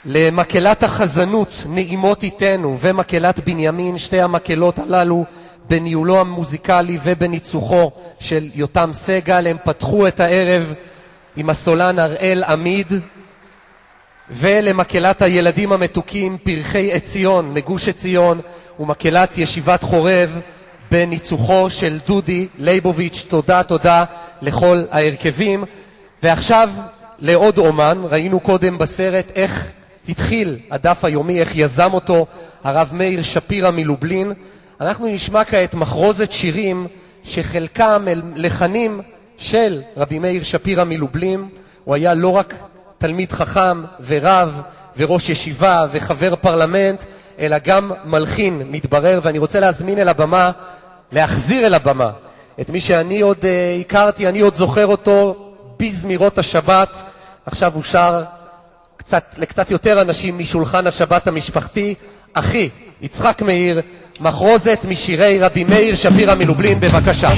למקהלת החזנות נעימות איתנו ומקהלת בנימין, שתי המקהלות הללו בניהולו המוזיקלי ובניצוחו של יותם סגל. הם פתחו את הערב עם הסולן הראל עמיד, ולמקהלת הילדים המתוקים פרחי עציון מגוש עציון ומקהלת ישיבת חורב בניצוחו של דודי ליבוביץ'. תודה תודה לכל ההרכבים. ועכשיו לעוד אומן. ראינו קודם בסרט איך התחיל הדף היומי, איך יזם אותו הרב מאיר שפירא מלובלין. אנחנו נשמע כעת מחרוזת שירים שחלקם הם לחנים של רבי מאיר שפירא מלובלין. הוא היה לא רק תלמיד חכם ורב וראש ישיבה וחבר פרלמנט, אלא גם מלחין מתברר. ואני רוצה להזמין אל הבמה, להחזיר אל הבמה את מי שאני עוד uh, הכרתי, אני עוד זוכר אותו בזמירות השבת. עכשיו הוא שר קצת, לקצת יותר אנשים משולחן השבת המשפחתי. אחי יצחק מאיר, מחרוזת משירי רבי מאיר שפירא מלובלין, בבקשה.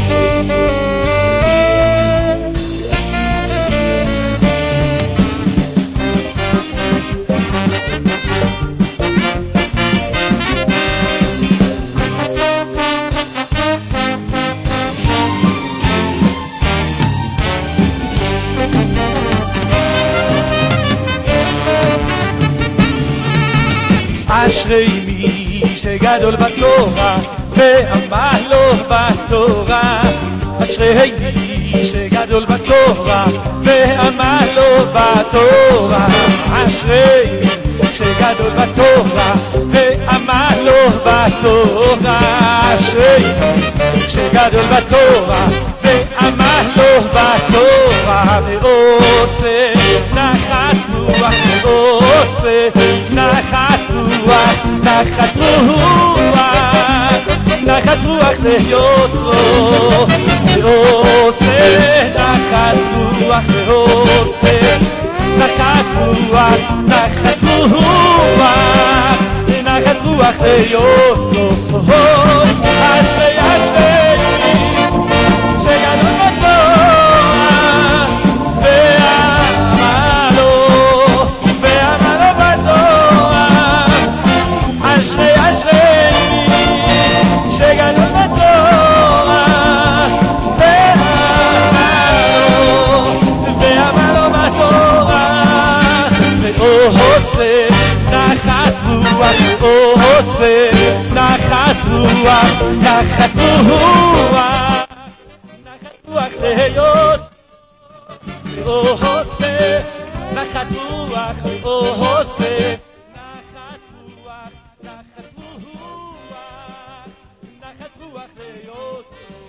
אשרי מי שגדול בתורה ועמל לו בתורה, אשרי מי שגדול בתורה ועמל לו בתורה, אשרי מי שגדול בתורה ועמל לו בתורה, אשרי מי שגדול בתורה ועמל לו בתורה, ועושה נחת רוח, ועושה נחת רוח, נחת רוח, נחת רוח ליוצרו, ועושה נחת רוח, ועושה נחת רוח, נחת רוח, נחת רוח ליוצרו. אשרי אשרי שגדול בתורה ועמלו ועמלו בתורה, אשרי אשרי שגדול בתורה ועמלו ועמלו בתורה, ועושה נחת רוח, ועושה נחת רוח, נחת רוח, רוח להיות, ועושה נחת רוח, ועושה נחת רוח, נחת רוח, נחת רוח להיות.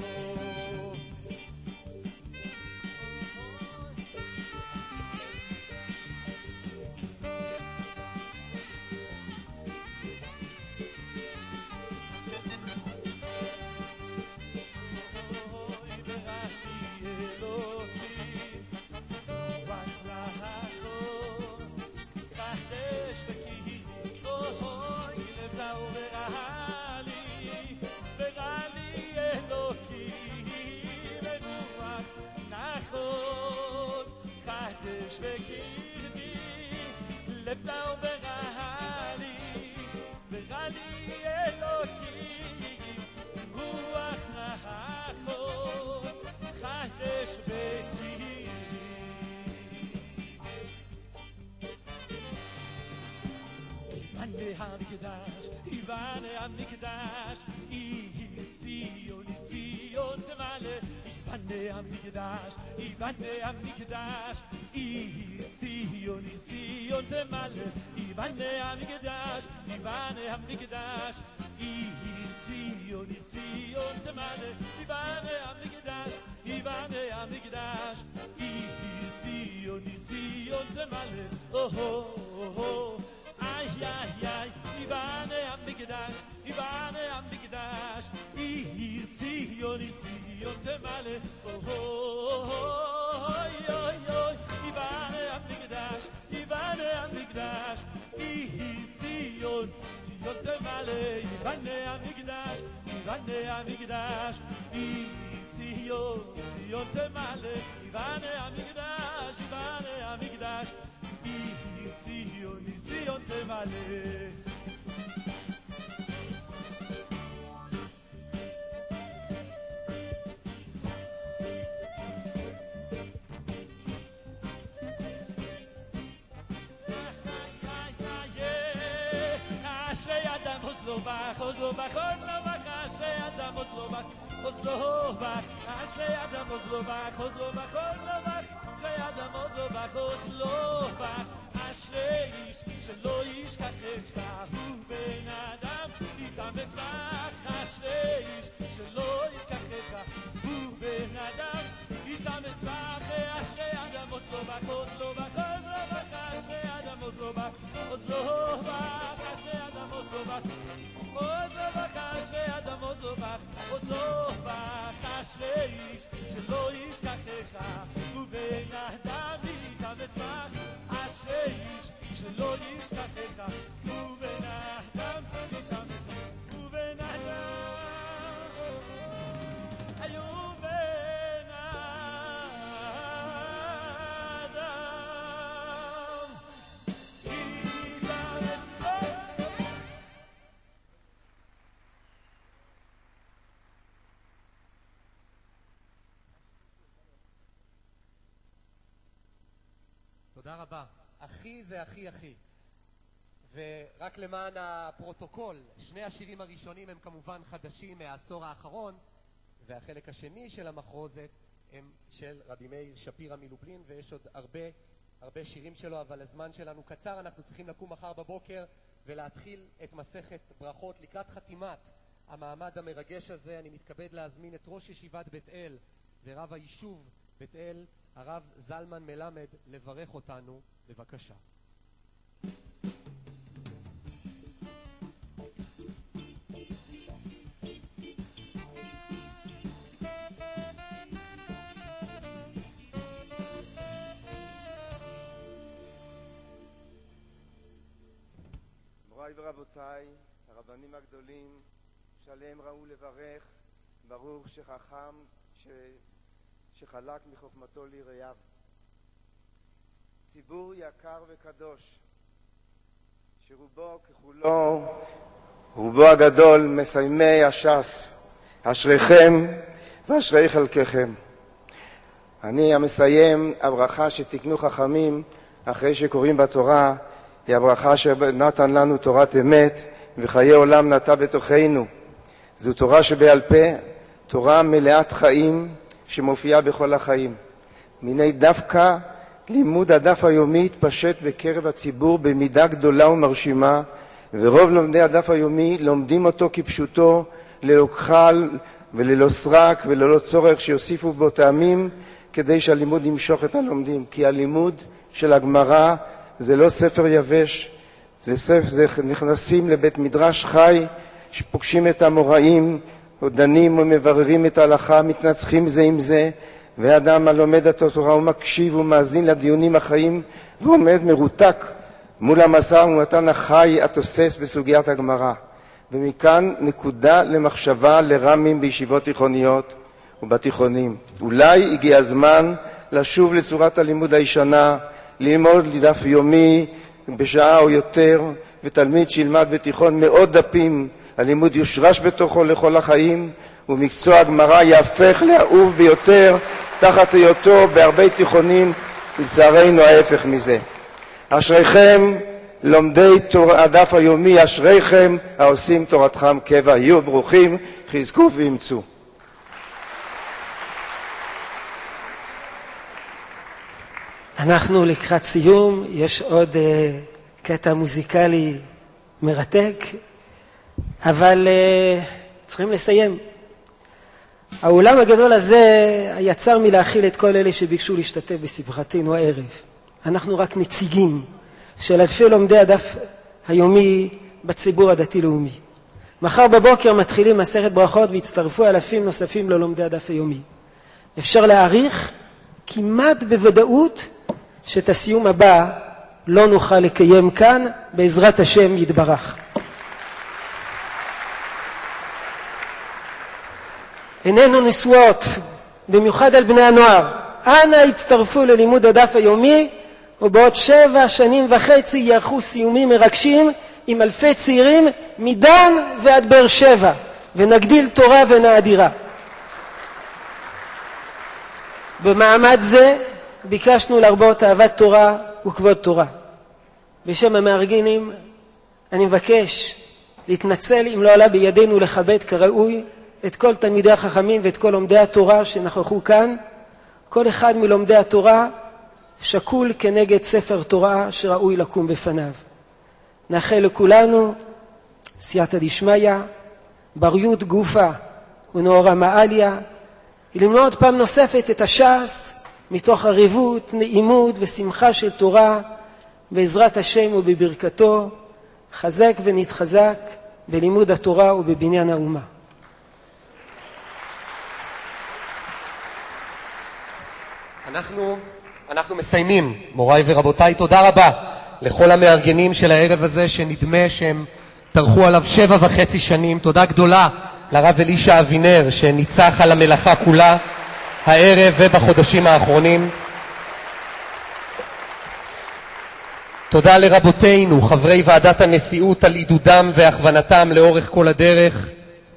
המקדש, יבנה המקדש, יהי ציון, ציון תמלא. יבנה המקדש, יבנה המקדש, יהי ציון, ציון תמלא. יבנה המקדש, יבנה המקדש, יהי ציון, ציון תמלא. יבנה המקדש, יבנה המקדש, יהי ציון, ציון תמלא. או-הו, או-הו, ay ay ay, יבנה המקדש, יבנה המקדש, יהי ציון, ציון תמלא. אוי אוי אוי, יבנה המקדש, יבנה המקדש, יהי ציון, ציון תמלא. יבנה המקדש, יבנה המקדש, יהי ציון, ציון תמלא, יבנה המקדש, יבנה המקדש, עיר ציון, עיר ציון תמלא. Ozlovach, Ozlovach, Ozlovach, Ashrei Adam Ozlovach, Ozlovach, Ashrei Adam Ozlovach, Ozlovach, Ozlovach, Ashrei Adam Ozlovach, Ozlovach, Ashrei ish shelo yishkachecha hu ben adam itam betzvach, Ashrei ish shelo yishkachecha hu ben adam itam betzvach, Ashrei Adam Ozlovach, Ozlovach, Ozlovach, Ashrei Adam Ozlovach, Ozlovach, Ashrei Adam Ozlovach. Ozlovach, Ashrei Adam Ozlovach, Ozlovach, Ashrei ish shelo yishkachecha hu ben adam itam betzvach, Ashrei ish shelo yishkachecha hu ben adam itam betzvach, hu ben adam ayu ben adam itam betzvach. תודה רבה. אחי זה אחי אחי. ורק למען הפרוטוקול, שני השירים הראשונים הם כמובן חדשים מהעשור האחרון, והחלק השני של המחרוזת הם של רבי מאיר שפירא מלובלין, ויש עוד הרבה הרבה שירים שלו, אבל הזמן שלנו קצר. אנחנו צריכים לקום מחר בבוקר ולהתחיל את מסכת ברכות לקראת חתימת המעמד המרגש הזה. אני מתכבד להזמין את ראש ישיבת בית אל ורב היישוב בית אל, הרב זלמן מלמד, לברך אותנו. בבקשה. מוריי ורבותיי, הרבנים הגדולים שעליהם ראו לברך, ברוך שחכם ש... שחלק מחוכמתו ליראיו. ציבור יקר וקדוש שרובו ככולו, רובו הגדול מסיימי הש"ס, אשריכם ואשרי חלקכם. אני המסיים, הברכה שתקנו חכמים אחרי שקוראים בתורה היא הברכה שנתן לנו תורת אמת וחיי עולם נטע בתוכנו. זו תורה שבעל פה, תורה מלאת חיים שמופיעה בכל החיים. מיני דווקא לימוד הדף היומי התפשט בקרב הציבור במידה גדולה ומרשימה, ורוב לומדי הדף היומי לומדים אותו כפשוטו, ללא כחל וללא סרק וללא צורך שיוסיפו בו טעמים כדי שהלימוד ימשוך את הלומדים. כי הלימוד של הגמרא זה לא ספר יבש, זה ספר, זה נכנסים לבית מדרש חי שפוגשים את המוראים, דנים ומבררים את ההלכה, מתנצחים זה עם זה, ואדם הלומד את התורה ומקשיב ומאזין לדיונים החיים ועומד מרותק מול המשא ומתן החי התוסס בסוגיית הגמרא. ומכאן נקודה למחשבה לרמים בישיבות תיכוניות ובתיכונים. אולי הגיע הזמן לשוב לצורת הלימוד הישנה, ללמוד לדף יומי בשעה או יותר, ותלמיד שילמד בתיכון מאות דפים, הלימוד יושרש בתוכו לכל החיים, ומקצוע הגמרא יהפך לאהוב ביותר תחת היותו בהרבה תיכונים, לצערנו ההפך מזה. אשריכם לומדי הדף היומי, אשריכם העושים תורתכם קבע. יהיו ברוכים, חזקו ואמצו. אנחנו לקראת סיום, יש עוד uh, קטע מוזיקלי מרתק, אבל uh, צריכים לסיים. האולם הגדול הזה יצר מלהכיל את כל אלה שביקשו להשתתף בשמחתנו הערב. אנחנו רק נציגים של אלפי לומדי הדף היומי בציבור הדתי-לאומי. מחר בבוקר מתחילים מסכת ברכות והצטרפו אלפים נוספים ללומדי הדף היומי. אפשר להעריך כמעט בוודאות שאת הסיום הבא לא נוכל לקיים כאן, בעזרת השם יתברך. איננו נשואות, במיוחד על בני הנוער. אנא הצטרפו ללימוד הדף היומי, ובעוד שבע שנים וחצי יערכו סיומים מרגשים עם אלפי צעירים מדן ועד באר שבע, ונגדיל תורה ונאדירה. במעמד זה ביקשנו להרבות אהבת תורה וכבוד תורה. בשם המארגנים אני מבקש להתנצל אם לא עלה בידינו לכבד כראוי את כל תלמידי החכמים ואת כל לומדי התורה שנכחו כאן. כל אחד מלומדי התורה שקול כנגד ספר תורה שראוי לקום בפניו. נאחל לכולנו סייעתא דשמיא, בריות גופה ונאורה מעליה, ללמוד פעם נוספת את הש"ס מתוך ערבות, נעימות ושמחה של תורה, בעזרת השם ובברכתו. חזק ונתחזק בלימוד התורה ובבניין האומה. אנחנו, אנחנו מסיימים, מוריי ורבותיי, תודה רבה לכל המארגנים של הערב הזה, שנדמה שהם טרחו עליו שבע וחצי שנים. תודה גדולה לרב אלישע אבינר, שניצח על המלאכה כולה הערב ובחודשים האחרונים. תודה לרבותינו, חברי ועדת הנשיאות, על עידודם והכוונתם לאורך כל הדרך.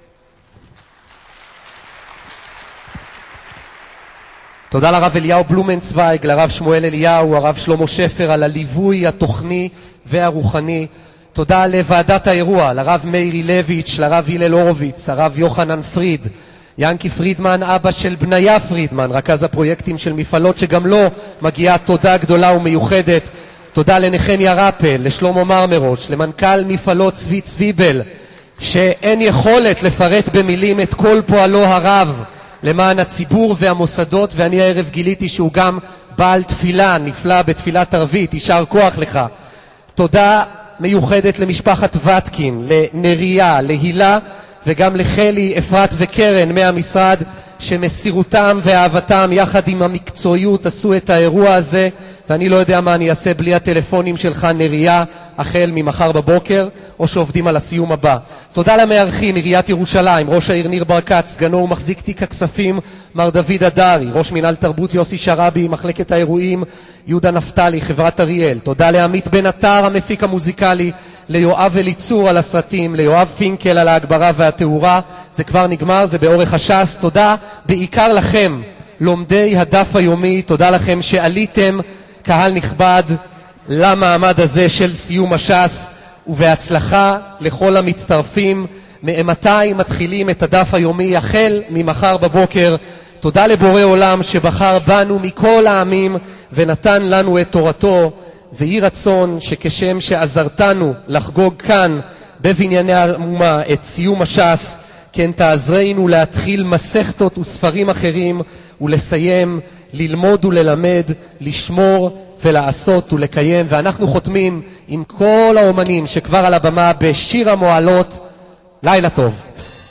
תודה לרב אליהו בלומנצוויג, לרב שמואל אליהו, הרב שלמה שפר, על הליווי התוכני והרוחני. תודה לוועדת האירוע, לרב מאיר אילביץ', לרב הלל הורוביץ, הרב יוחנן פריד, ינקי פרידמן, אבא של בניה פרידמן, רכז הפרויקטים של מפעלות, שגם לו מגיעה תודה גדולה ומיוחדת. תודה לנחמיה רפל, לשלמה מרמרוש, למנכ"ל מפעלות צבי צביבל, שאין יכולת לפרט במילים את כל פועלו הרב למען הציבור והמוסדות, ואני הערב גיליתי שהוא גם בעל תפילה נפלא בתפילת ערבית. יישר כוח לך. תודה מיוחדת למשפחת וטקין, לנריה, להילה, וגם לחלי, אפרת וקרן מהמשרד, שמסירותם ואהבתם יחד עם המקצועיות עשו את האירוע הזה, ואני לא יודע מה אני אעשה בלי הטלפונים שלך נריה, החל ממחר בבוקר, או שעובדים על הסיום הבא. תודה למארחים, עיריית ירושלים, ראש העיר ניר ברקת, סגנו ומחזיק תיק הכספים מר דוד אדרי, ראש מנהל תרבות יוסי שרבי, מחלקת האירועים יהודה נפתלי, חברת אריאל. תודה לעמית בן עטר, המפיק המוזיקלי, ליואב אליצור על הסרטים, ליואב פינקל על ההגברה והתאורה. זה כבר נגמר, זה באורך הש"ס. תודה בעיקר לכם, לומדי הדף היומי, תודה לכם שעליתם קהל נכבד למעמד הזה של סיום הש"ס, ובהצלחה לכל המצטרפים. מאימתי מתחילים את הדף היומי? החל ממחר בבוקר. תודה לבורא עולם שבחר בנו מכל העמים ונתן לנו את תורתו, ויהי רצון שכשם שעזרתנו לחגוג כאן בבנייני האומה את סיום הש"ס, כן תעזרנו להתחיל מסכתות וספרים אחרים, ולסיים ללמוד וללמד, לשמור ולעשות ולקיים. ואנחנו חותמים עם כל האומנים שכבר על הבמה בשיר המועלות. לילה טוב.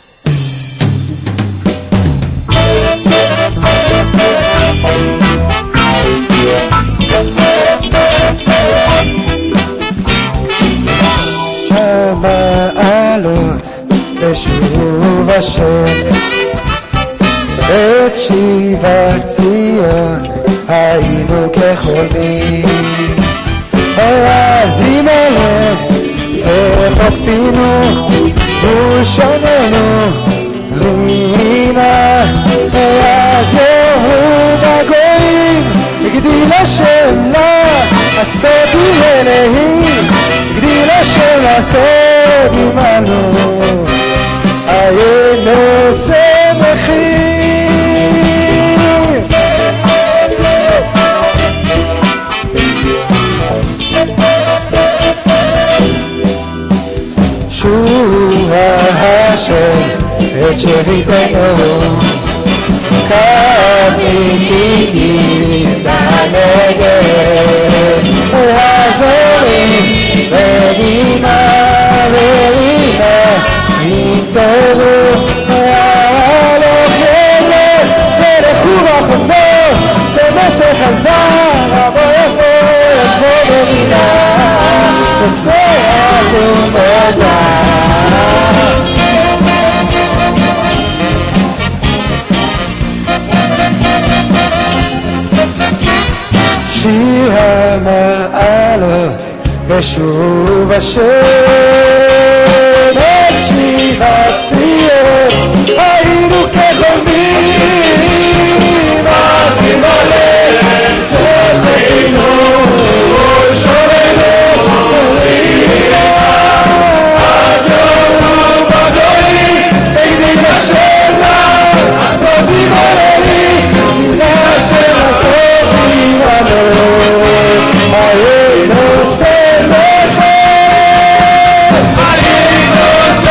שמעלות בשוב השם את שיבת ציון היינו כחולמים, אז אם אלה שחוק פינו ושוננו רינה, אז יאמרו בגויים הגדיל השם לה הסודי אלוהים, הגדיל השם לעשות עמנו היינו שמחים. שובה השם את שביתנו כביתים בנגד, הזורים בדימה ורימה ימצאו הלוך ילך דרך ובחמור, זה מה שחזר רבו יבוא יבוא בדינה וסענו מודה. שיר המעלות בשוב השם את שיבת ציון היינו כחולמים אז נמלא שמחתנו שורנו מרינה אז יאמרו בגויים נגדי בשנה עשותי בראי נראה השם עשותי בנו היינו שמחת היינו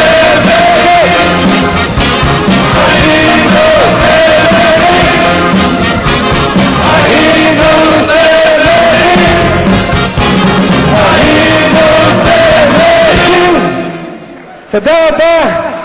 שמחת היינו שמחת היינו שמחת היינו שמחים תודה רבה